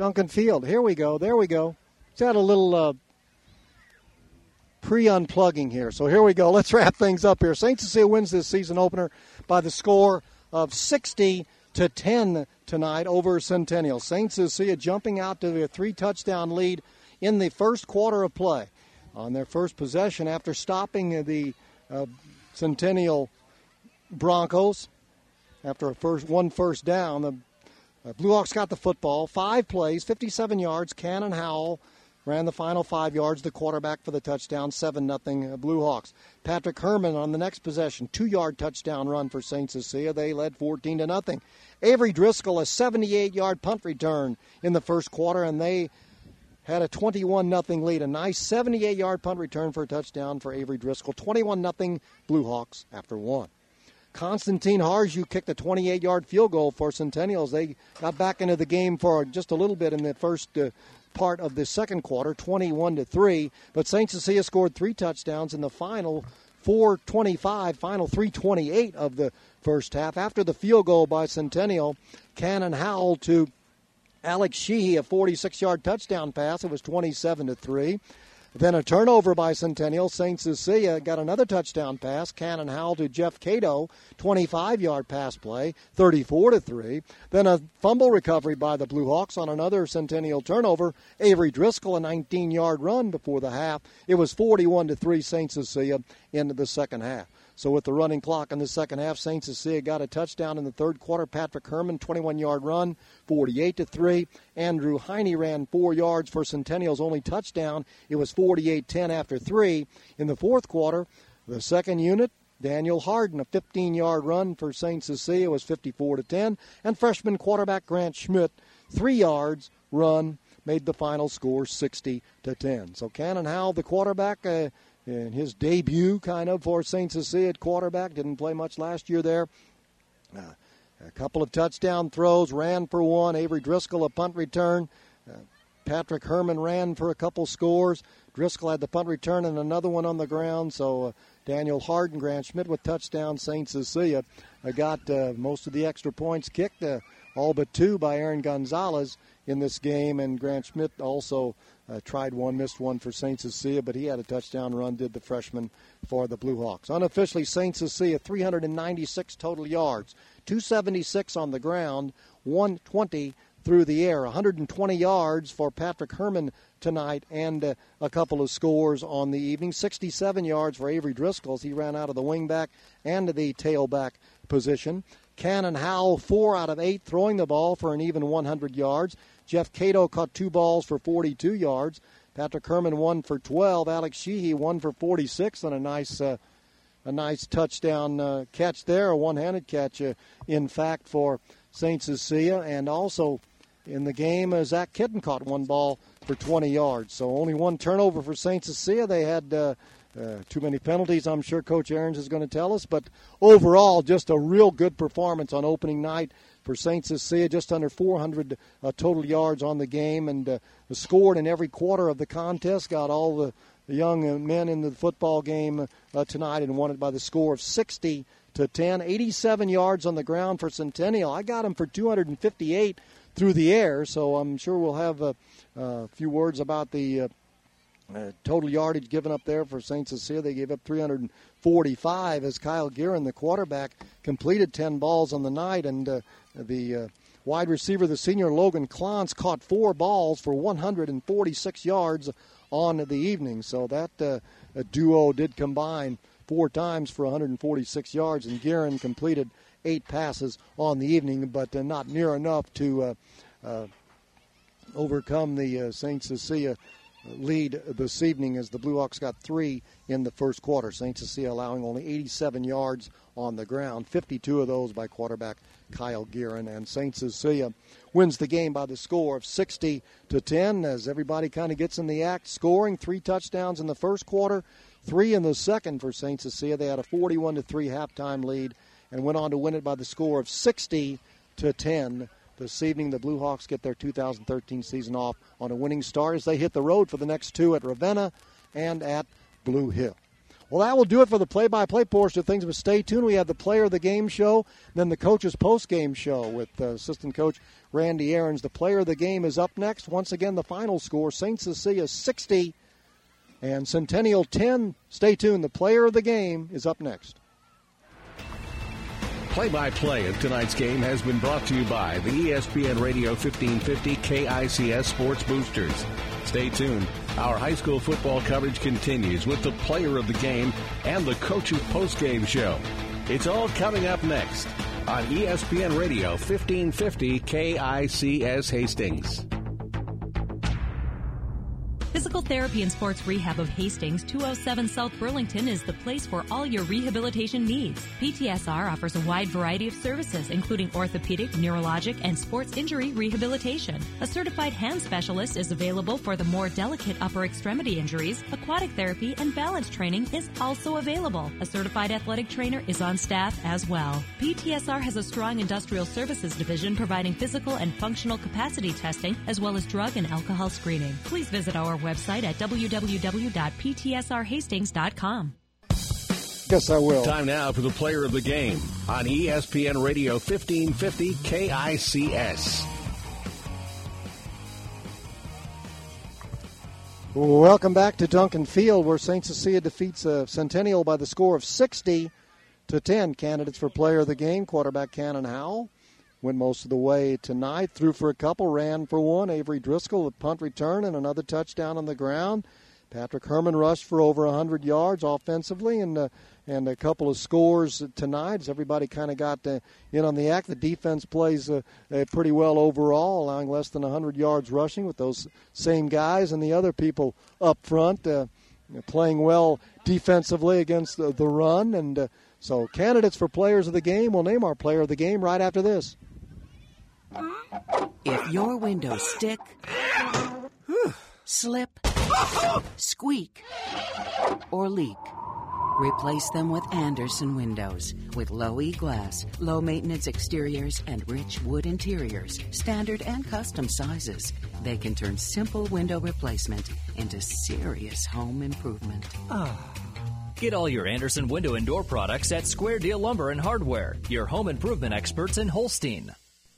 Duncan Field. Here we go. There we go. It's had a little pre-unplugging here. So here we go. Let's wrap things up here. St. Cecilia wins this season opener by the score of 60-10 tonight over Centennial. St. Cecilia jumping out to a 3-touchdown lead in the first quarter of play on their first possession after stopping the Centennial Broncos after one first down. The Blue Hawks got the football, 5 plays, 57 yards. Cannon Howell ran the final 5 yards, the quarterback for the touchdown, 7-0 Blue Hawks. Patrick Herman on the next possession, 2-yard touchdown run for St. Cecilia. They led 14-0. Avery Driscoll, a 78-yard punt return in the first quarter, and they had a 21-0 lead. A nice 78-yard punt return for a touchdown for Avery Driscoll. 21-0 Blue Hawks after 1. Constantine Harju kicked a 28-yard field goal for Centennials. They got back into the game for just a little bit in the first part of the second quarter, 21-3. But St. Cecilia scored 3 touchdowns in the final 3:28 of the first half. After the field goal by Centennial, Cannon Howell to Alex Sheehy, a 46-yard touchdown pass. It was 27-3. Then a turnover by Centennial. St. Cecilia got another touchdown pass. Cannon Howell to Jeff Cato, 25-yard pass play, 34-3. Then a fumble recovery by the Blue Hawks on another Centennial turnover. Avery Driscoll, a 19-yard run before the half. It was 41-3 St. Cecilia into the second half. So with the running clock in the second half, St. Cecilia got a touchdown in the third quarter. Patrick Herman, 21-yard run, 48-3. Andrew Heine ran 4 yards for Centennial's only touchdown. It was 48-10 after 3. In the fourth quarter, the second unit, Daniel Harden, a 15-yard run for St. Cecilia, was 54-10. And freshman quarterback Grant Schmidt, 3 yards run, made the final score 60-10. So Cannon Howell, the quarterback, in his debut kind of for St. Cecilia at quarterback. Didn't play much last year there. A couple of touchdown throws, ran for 1. Avery Driscoll, a punt return. Patrick Herman ran for a couple scores. Driscoll had the punt return and another one on the ground. So Daniel Harden, Grant Schmidt with touchdown. St. Cecilia got most of the extra points kicked, all but 2 by Aaron Gonzalez in this game. And Grant Schmidt also tried one, missed one for St. Cecilia, but he had a touchdown run, did the freshman for the Blue Hawks. Unofficially, St. Cecilia, 396 total yards, 276 on the ground, 120 through the air, 120 yards for Patrick Herman tonight, and a couple of scores on the evening. 67 yards for Avery Driscoll as he ran out of the wingback and the tailback position. Cannon Howell, 4 out of 8, throwing the ball for an even 100 yards. Jeff Cato caught 2 balls for 42 yards. Patrick Herman, 1 for 12. Alex Sheehy, 1 for 46, and a nice touchdown catch there, a one-handed catch, in fact, for St. Cecilia. And also in the game, Zach Kitten caught 1 ball for 20 yards. So only 1 turnover for St. Cecilia. They had too many penalties, I'm sure Coach Ahrens is going to tell us. But overall, just a real good performance on opening night for St. Cecilia, just under 400 total yards on the game, and scored in every quarter of the contest, got all the young men in the football game tonight, and won it by the score of 60-10. 87 yards on the ground for Centennial. I got him for 258 through the air, so I'm sure we'll have a few words about the total yardage given up there for St. Cecilia. They gave up 345 as Kyle Guerin, the quarterback, completed 10 balls on the night, and the wide receiver, the senior Logan Klantz, caught 4 balls for 146 yards on the evening. So that duo did combine 4 times for 146 yards, and Guerin completed 8 passes on the evening, but not near enough to overcome the St. Cecilia lead this evening, as the Blue Hawks got 3 in the first quarter. St. Cecilia allowing only 87 yards on the ground, 52 of those by quarterback Kyle Guerin, and St. Cecilia wins the game by the score of 60-10 as everybody kind of gets in the act, scoring 3 touchdowns in the first quarter, 3 in the second for St. Cecilia. They had a 41-3 halftime lead and went on to win it by the score of 60-10. This evening, the Blue Hawks get their 2013 season off on a winning start as they hit the road for the next 2 at Ravenna and at Blue Hill. Well, that will do it for the play-by-play portion of things, but stay tuned. We have the Player of the Game show, then the Coach's Post-Game show with Assistant Coach Randy Aarons. The Player of the Game is up next. Once again, the final score, St. Cecilia 60 and Centennial 10. Stay tuned. The Player of the Game is up next. Play-by-play of tonight's game has been brought to you by the ESPN Radio 1550 KICS Sports Boosters. Stay tuned. Our high school football coverage continues with the Player of the Game and the Coach's Post-Game show. It's all coming up next on ESPN Radio 1550 KICS Hastings. Physical Therapy and Sports Rehab of Hastings, 207 South Burlington is the place for all your rehabilitation needs. PTSR offers a wide variety of services, including orthopedic, neurologic, and sports injury rehabilitation. A certified hand specialist is available for the more delicate upper extremity injuries. Aquatic therapy and balance training is also available. A certified athletic trainer is on staff as well. PTSR has a strong industrial services division providing physical and functional capacity testing, as well as drug and alcohol screening. Please visit our website at www.ptsrhastings.com. Yes, I will. Time now for the Player of the Game on ESPN Radio 1550 KICS. Welcome back to Duncan Field, where St. Cecilia defeats Centennial by the score of 60-10. Candidates for Player of the Game, quarterback Cannon Howell went most of the way tonight, threw for a couple, ran for one. Avery Driscoll, a punt return and another touchdown on the ground. Patrick Herman rushed for over 100 yards offensively and a couple of scores tonight as everybody kind of got in on the act. The defense plays pretty well overall, allowing less than 100 yards rushing with those same guys and the other people up front playing well defensively against the run. And so candidates for Players of the Game, we'll name our Player of the Game right after this. If your windows stick, slip, squeak, or leak, replace them with Anderson windows. With low E-glass, low-maintenance exteriors, and rich wood interiors, standard and custom sizes, they can turn simple window replacement into serious home improvement. Get all your Anderson window and door products at Square Deal Lumber and Hardware, your home improvement experts in Holstein.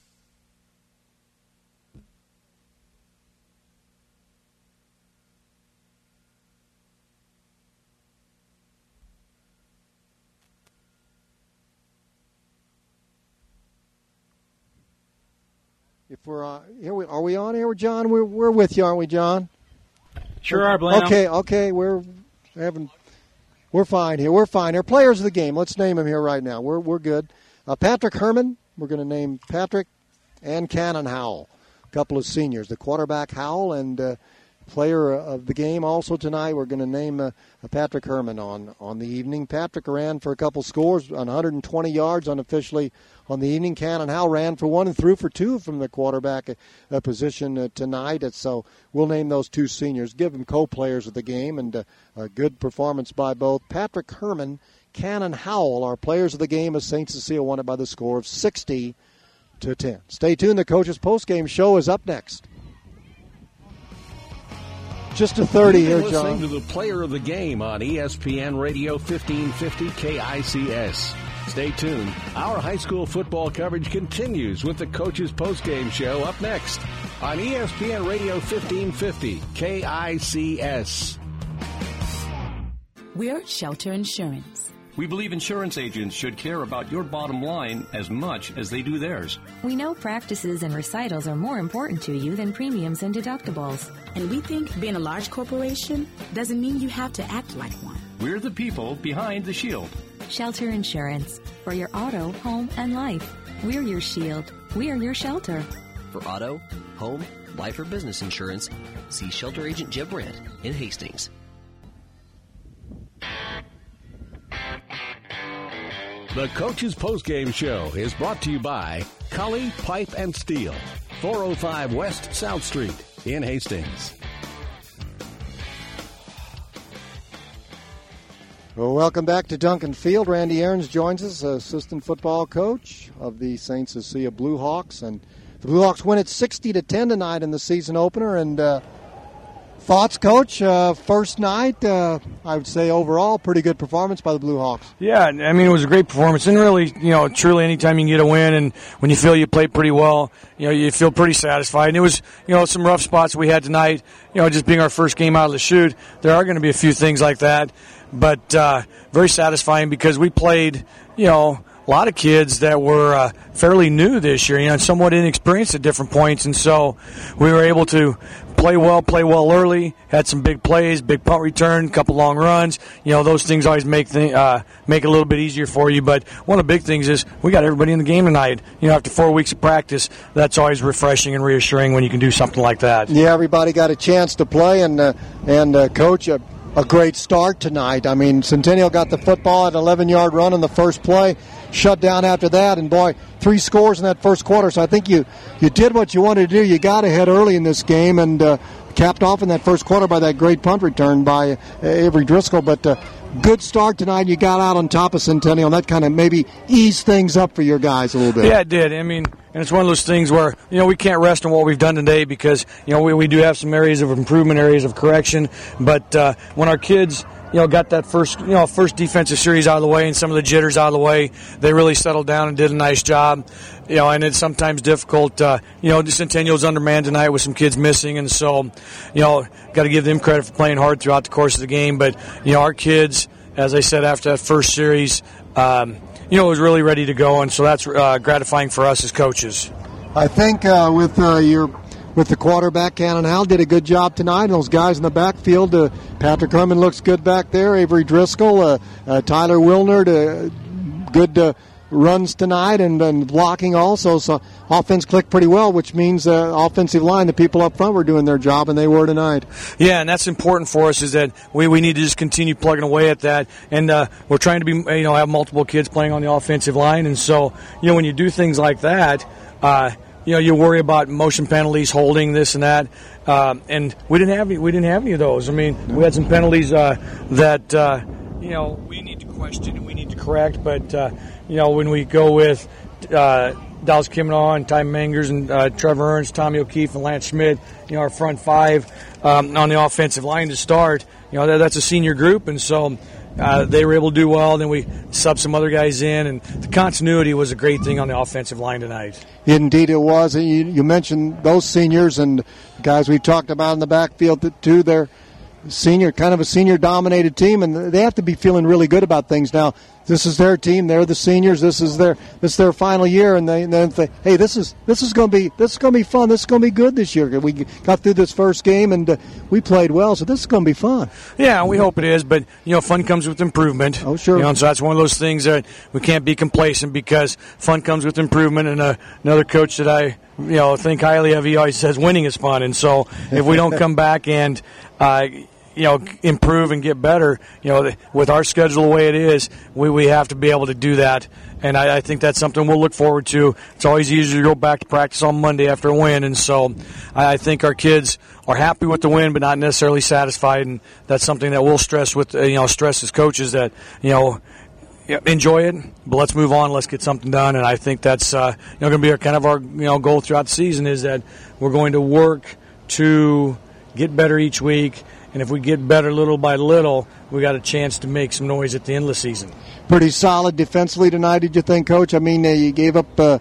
If we're are we on here, John? We're with you, aren't we, John? Sure are, Blano. Okay, we're fine here. We're fine here. Players of the Game. Let's name them here right now. We're good. Patrick Herman. We're going to name Patrick and Cannon Howell, a couple of seniors. The quarterback Howell and Player of the Game also tonight. We're going to name Patrick Herman on the evening. Patrick ran for a couple scores on 120 yards unofficially on the evening. Cannon Howell ran for one and threw for two from the quarterback position tonight. And so we'll name those two seniors, give them co-players of the game, and a good performance by both. Patrick Herman, Cannon Howell, our players of the game, as St. Cecilia won it by the score of 60-10. Stay tuned. The Coach's Postgame show is up next. Just a 30 here, John. Listening to the Player of the Game on ESPN Radio 1550 KICS. Stay tuned. Our high school football coverage continues with the Coach's Postgame show up next on ESPN Radio 1550 KICS. We're Shelter Insurance. We believe insurance agents should care about your bottom line as much as they do theirs. We know practices and recitals are more important to you than premiums and deductibles. And we think being a large corporation doesn't mean you have to act like one. We're the people behind the shield. Shelter Insurance. For your auto, home, and life. We're your shield. We're your shelter. For auto, home, life, or business insurance, see Shelter Agent Jeb Brandt in Hastings. The Coach's Postgame show is brought to you by Cully Pipe and Steel, 405 West South Street in Hastings. Well, welcome back to Duncan Field. Randy Aarons joins us, assistant football coach of the St. Cecilia Blue Hawks. And the Blue Hawks win it 60-10 tonight in the season opener. And Thoughts, Coach? First night, I would say overall, pretty good performance by the Blue Hawks. Yeah, I mean, it was a great performance. And really, truly anytime you can get a win and when you feel you played pretty well, you feel pretty satisfied. And it was, some rough spots we had tonight, just being our first game out of the chute. There are going to be a few things like that. But very satisfying because we played, a lot of kids that were fairly new this year, and somewhat inexperienced at different points. And so we were able to play well early, had some big plays, big punt return, a couple long runs. Those things always make it a little bit easier for you. But one of the big things is we got everybody in the game tonight. After 4 weeks of practice, that's always refreshing and reassuring when you can do something like that. Yeah, everybody got a chance to play, and Coach, a great start tonight. I mean, Centennial got the football at an 11-yard run on the first play, shut down after that, and boy, 3 scores in that first quarter. So I think you did what you wanted to do. You got ahead early in this game and capped off in that first quarter by that great punt return by Avery Driscoll. But good start tonight. You got out on top of Centennial, and that kind of maybe eased things up for your guys a little bit. Yeah, it did. I mean, and it's one of those things where, we can't rest on what we've done today because, we do have some areas of improvement, areas of correction. But when our kids, got that first defensive series out of the way and some of the jitters out of the way, they really settled down and did a nice job. And it's sometimes difficult. Centennial's undermanned tonight with some kids missing. And so, got to give them credit for playing hard throughout the course of the game. But, our kids, as I said, after that first series, was really ready to go, and so that's gratifying for us as coaches. I think with the quarterback, Cannon Howell did a good job tonight. And those guys in the backfield, Patrick Herman looks good back there. Avery Driscoll, Tyler Wilner, good runs tonight, and blocking also. So offense clicked pretty well, which means offensive line, the people up front were doing their job, and they were tonight. Yeah, and that's important for us is that we need to just continue plugging away at that. And we're trying to be, have multiple kids playing on the offensive line. And so, when you do things like that, you worry about motion penalties, holding this and that. And we didn't have any of those. I mean, we had some penalties that we need to question and we need to correct. But when we go with Dallas Kimnaw and Ty Mangers and Trevor Ernst, Tommy O'Keefe, and Lance Schmidt, our front five on the offensive line to start, that's a senior group, and so they were able to do well. Then we subbed some other guys in, and the continuity was a great thing on the offensive line tonight. Indeed it was. You mentioned those seniors and guys we've talked about in the backfield too. They're kind of a senior-dominated team, and they have to be feeling really good about things now. This is their team; they're the seniors. This is their final year, and then think, hey, this is going to be fun. This is going to be good this year. We got through this first game, and we played well, so this is going to be fun. Yeah, we hope it is, but fun comes with improvement. Oh, sure. And so that's one of those things that we can't be complacent because fun comes with improvement. And another coach that I think highly of, he always says winning is fun, and so if we don't come back and improve and get better, with our schedule the way it is, we have to be able to do that. And I think that's something we'll look forward to. It's always easier to go back to practice on Monday after a win. And so I think our kids are happy with the win, but not necessarily satisfied. And that's something that we'll stress as coaches that, enjoy it, but let's move on. Let's get something done. And I think that's, going to be our goal throughout the season is that we're going to work to get better each week, and if we get better little by little, we got a chance to make some noise at the end of the season. Pretty solid defensively tonight, did you think, Coach? I mean, you gave up a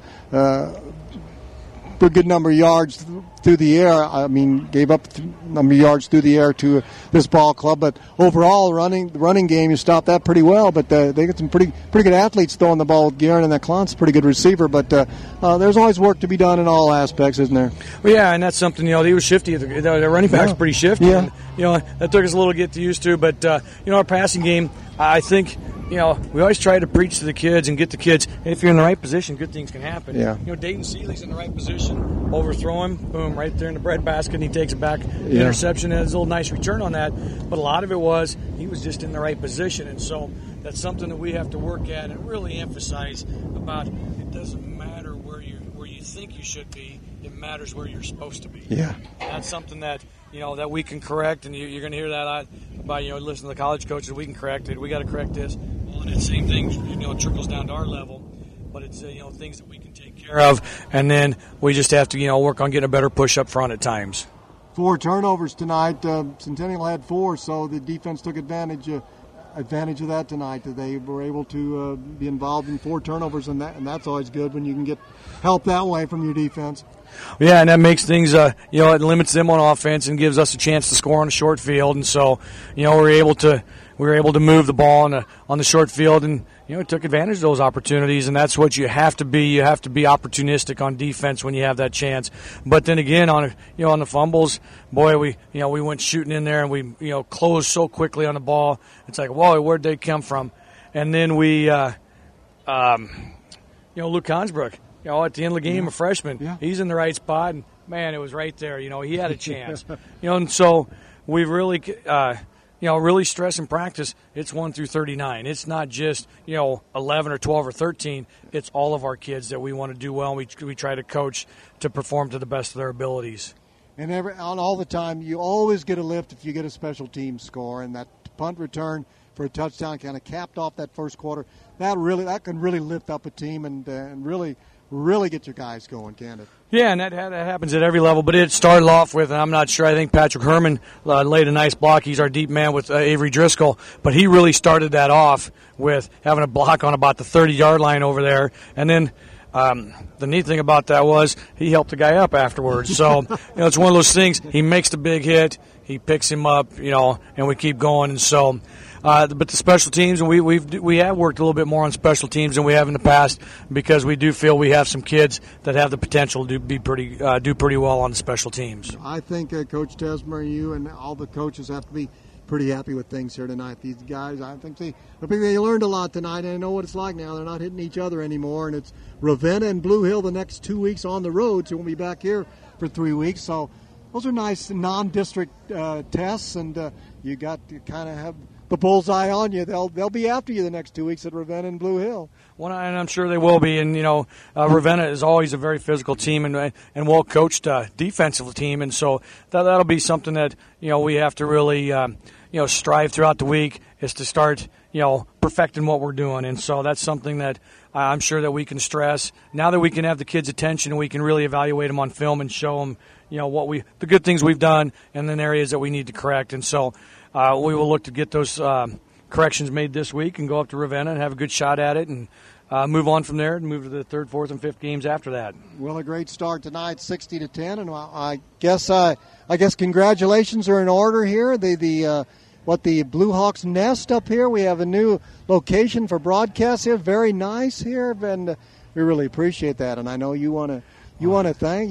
good number of yards through the air. I mean, gave up a number of yards through the air to this ball club, but overall, the running game, you stopped that pretty well. But they got some pretty good athletes throwing the ball. Guerin and that Klont's a pretty good receiver, but there's always work to be done in all aspects, isn't there? Well, yeah, and that's something, he was shifty. The running back's pretty shifty. Yeah. And, that took us a little to get used to, but, our passing game, I think, we always try to preach to the kids and get the kids, if you're in the right position, good things can happen. Yeah. Dayton Seeley's in the right position, overthrow him, boom, right there in the breadbasket, and he takes it back. Yeah. Interception, and there's a little nice return on that. But a lot of it was he was just in the right position, and so that's something that we have to work at and really emphasize about. It doesn't matter where you think you should be. It matters where you're supposed to be. Yeah. And that's something that that we can correct, and you're going to hear that a lot by listening to the college coaches. We can correct it. We got to correct this. Well, and the same thing trickles down to our level, but it's things that we can take care of, and then we just have to work on getting a better push up front at times. 4 turnovers tonight. Centennial had 4, so the defense took advantage of that tonight. They were able to be involved in 4 turnovers, and that's always good when you can get help that way from your defense. Yeah, and that makes things, it limits them on offense and gives us a chance to score on a short field. And so, we were able to move the ball on the short field, and took advantage of those opportunities. And that's what you have to be. You have to be opportunistic on defense when you have that chance. But then again, on the fumbles, boy, we went shooting in there, and we closed so quickly on the ball. It's like, whoa, where'd they come from? And then we, Luke Hansbrook. At the end of the game, a freshman, he's in the right spot, and, man, it was right there. He had a chance. And so we've really, really stress in practice, it's 1 through 39. It's not just, 11 or 12 or 13. It's all of our kids that we want to do well, and we try to coach to perform to the best of their abilities. And all the time, you always get a lift if you get a special team score, and that punt return for a touchdown kind of capped off that first quarter. That can really lift up a team and really get your guys going, can't it? Yeah, and that happens at every level, but it started off with, and I'm not sure, I think Patrick Herman laid a nice block. He's our deep man with Avery Driscoll, but he really started that off with having a block on about the 30-yard line over there, and then the neat thing about that was he helped the guy up afterwards. So, it's one of those things, he makes the big hit, he picks him up, and we keep going, and so... but the special teams, and we have worked a little bit more on special teams than we have in the past, because we do feel we have some kids that have the potential to do pretty well on the special teams. I think Coach Tesmer, you and all the coaches have to be pretty happy with things here tonight. These guys, I think they learned a lot tonight, and I know what it's like now. They're not hitting each other anymore, and it's Ravenna and Blue Hill the next 2 weeks on the road, so we'll be back here for 3 weeks. So those are nice non-district tests, and you kind of have the bullseye on you. They'll be after you the next 2 weeks at Ravenna and Blue Hill. Well, and I'm sure they will be. And Ravenna is always a very physical team and well coached defensive team, and so that'll be something that we have to really strive throughout the week, is to start perfecting what we're doing. And so that's something that I'm sure that we can stress now that we can have the kids' attention and we can really evaluate them on film and show them the good things we've done and then areas that we need to correct. And so we will look to get those corrections made this week and go up to Ravenna and have a good shot at it and move on from there and move to the 3rd, 4th, and 5th games after that. Well, a great start tonight, 60-10, and I guess congratulations are in order here. The Blue Hawks Nest up here. We have a new location for broadcast here. Very nice here, and we really appreciate that. And I know you want to thank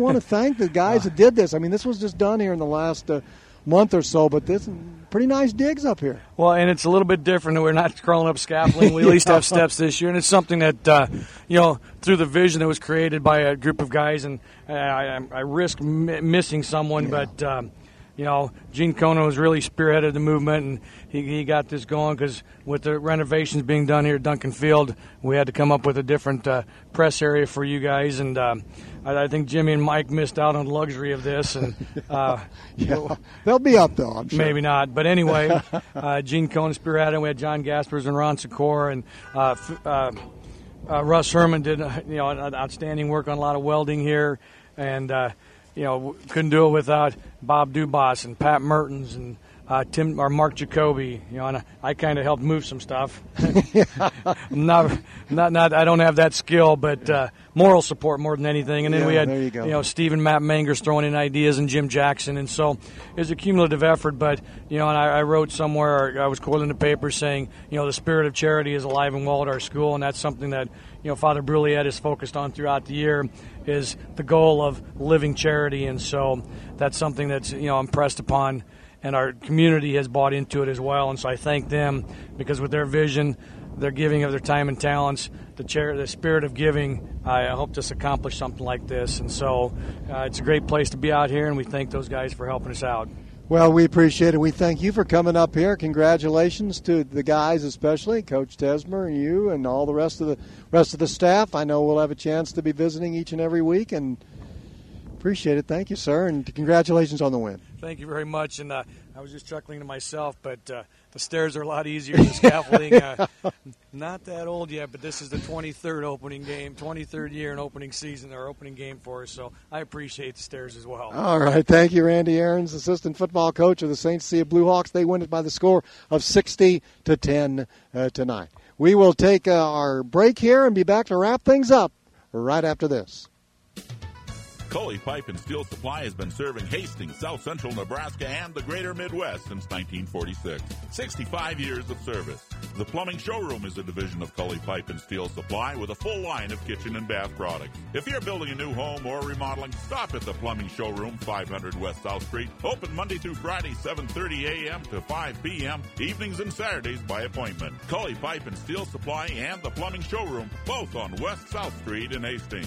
the guys that did this. I mean, this was just done here in the last month or so, but this pretty nice digs up here. Well, and it's a little bit different. We're not crawling up scaffolding. We at least have steps this year, and it's something that through the vision that was created by a group of guys, and I risk missing someone, but Gene Kono has really spearheaded the movement, and he got this going because with the renovations being done here at Duncan Field, we had to come up with a different press area for you guys, and I think Jimmy and Mike missed out on the luxury of this, and they'll be up though, I'm sure. Maybe not, but anyway, Gene Kono spearheaded. We had John Gaspers and Ron Sikor, and Russ Herman did outstanding work on a lot of welding here, and couldn't do it without Bob Dubas and Pat Mertens and Mark Jacoby. And I kind of helped move some stuff. I don't have that skill, but moral support more than anything. And then we had Steve and Matt Mangers throwing in ideas and Jim Jackson, and so it was a cumulative effort. But and I wrote somewhere, I was quoting the paper saying, the spirit of charity is alive and well at our school, and that's something that Father Brulliet is focused on throughout the year, is the goal of living charity, and so that's something that's impressed upon, and our community has bought into it as well. And so I thank them, because with their vision, their giving of their time and talents, the spirit of giving, I hope to accomplish something like this. And so it's a great place to be out here, and we thank those guys for helping us out. Well, we appreciate it. We thank you for coming up here. Congratulations to the guys, especially Coach Tesmer and you and all the rest of the staff. I know we'll have a chance to be visiting each and every week, and Appreciate it. Thank you, sir, and congratulations on the win. Thank you very much. And I was just chuckling to myself, but the stairs are a lot easier than scaffolding. Not that old yet, but this is the 23rd year in opening season, or opening game for us, so I appreciate the stairs as well. All right. Thank you, Randy Aarons, assistant football coach of the St. Cecilia Blue Hawks. They win it by the score of 60-10 tonight. We will take our break here and be back to wrap things up right after this. Coley Pipe and Steel Supply has been serving Hastings, South Central Nebraska, and the greater Midwest since 1946. 65 years of service. The Plumbing Showroom is a division of Coley Pipe and Steel Supply with a full line of kitchen and bath products. If you're building a new home or remodeling, stop at the Plumbing Showroom, 500 West South Street. Open Monday through Friday, 7:30 a.m. to 5 p.m., evenings and Saturdays by appointment. Coley Pipe and Steel Supply and the Plumbing Showroom, both on West South Street in Hastings.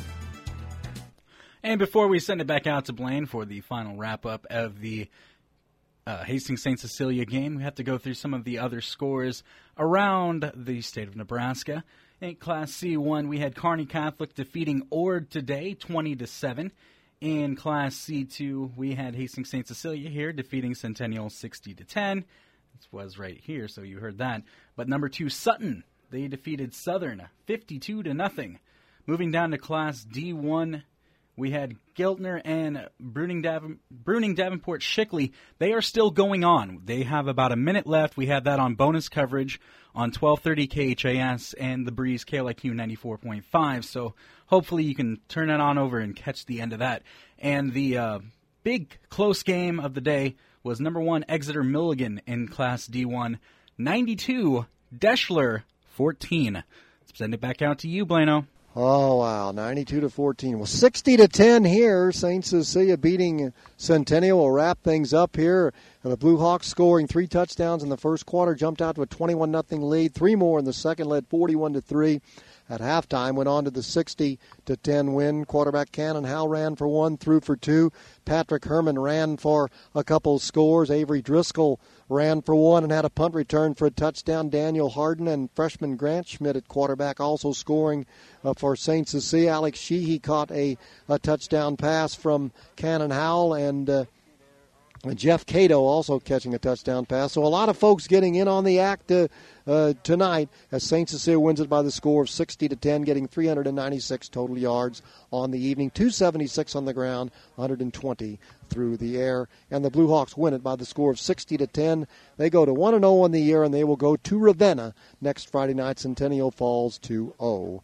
And before we send it back out to Blaine for the final wrap-up of the Hastings-St. Cecilia game, we have to go through some of the other scores around the state of Nebraska. In Class C1, we had Kearney Catholic defeating Ord today, 20-7. In Class C2, we had Hastings-St. Cecilia here defeating Centennial 60-10. This was right here, so you heard that. But number 2, Sutton, they defeated Southern 52-0. Moving down to Class D1, we had Giltner and Bruning Davenport Shickley. They are still going on. They have about a minute left. We had that on bonus coverage on 1230 KHAS and The Breeze KLIQ 94.5. So hopefully you can turn it on over and catch the end of that. And the big close game of the day was number 1 Exeter Milligan in Class D1. 92, Deschler 14. Let's send it back out to you, Blano. Oh, wow, 92-14. Well, 60-10 here. St. Cecilia beating Centennial. We'll wrap things up here. The Blue Hawks scoring 3 touchdowns in the first quarter, jumped out to a 21-0 lead. 3 more in the second, led 41-3 at halftime. Went on to the 60-10 win. Quarterback Cannon Howell ran for 1, threw for 2. Patrick Herman ran for a couple scores. Avery Driscoll ran for 1 and had a punt return for a touchdown. Daniel Harden and freshman Grant Schmidt at quarterback also scoring for St. Cecilia. Alex Sheehy caught a touchdown pass from Cannon Howell, and Jeff Cato also catching a touchdown pass. So a lot of folks getting in on the act tonight as St. Cecilia wins it by the score of 60-10, getting 396 total yards on the evening, 276 on the ground, 120 through the air. And the Blue Hawks win it by the score of 60-10. They go to 1-0 on the year, and they will go to Ravenna next Friday night. Centennial falls to 0-1.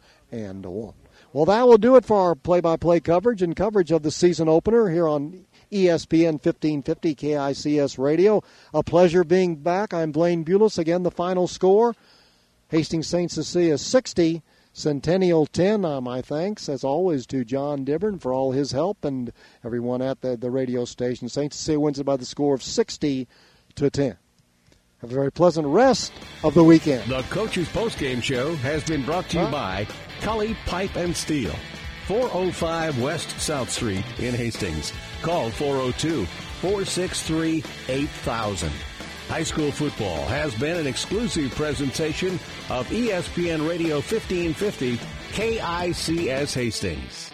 Well, that will do it for our play-by-play coverage and coverage of the season opener here on ESPN 1550 KICS Radio. A pleasure being back. I'm Blaine Bulis. Again, the final score, Hastings St. Cecilia 60, Centennial 10. My thanks, as always, to John Dibburn for all his help and everyone at the radio station. St. Cecilia wins it by the score of 60-10. Have a very pleasant rest of the weekend. The Coach's Postgame Show has been brought to you by Coley Pipe and Steel, 405 West South Street in Hastings. Call 402-463-8000. High school football has been an exclusive presentation of ESPN Radio 1550 KICS Hastings.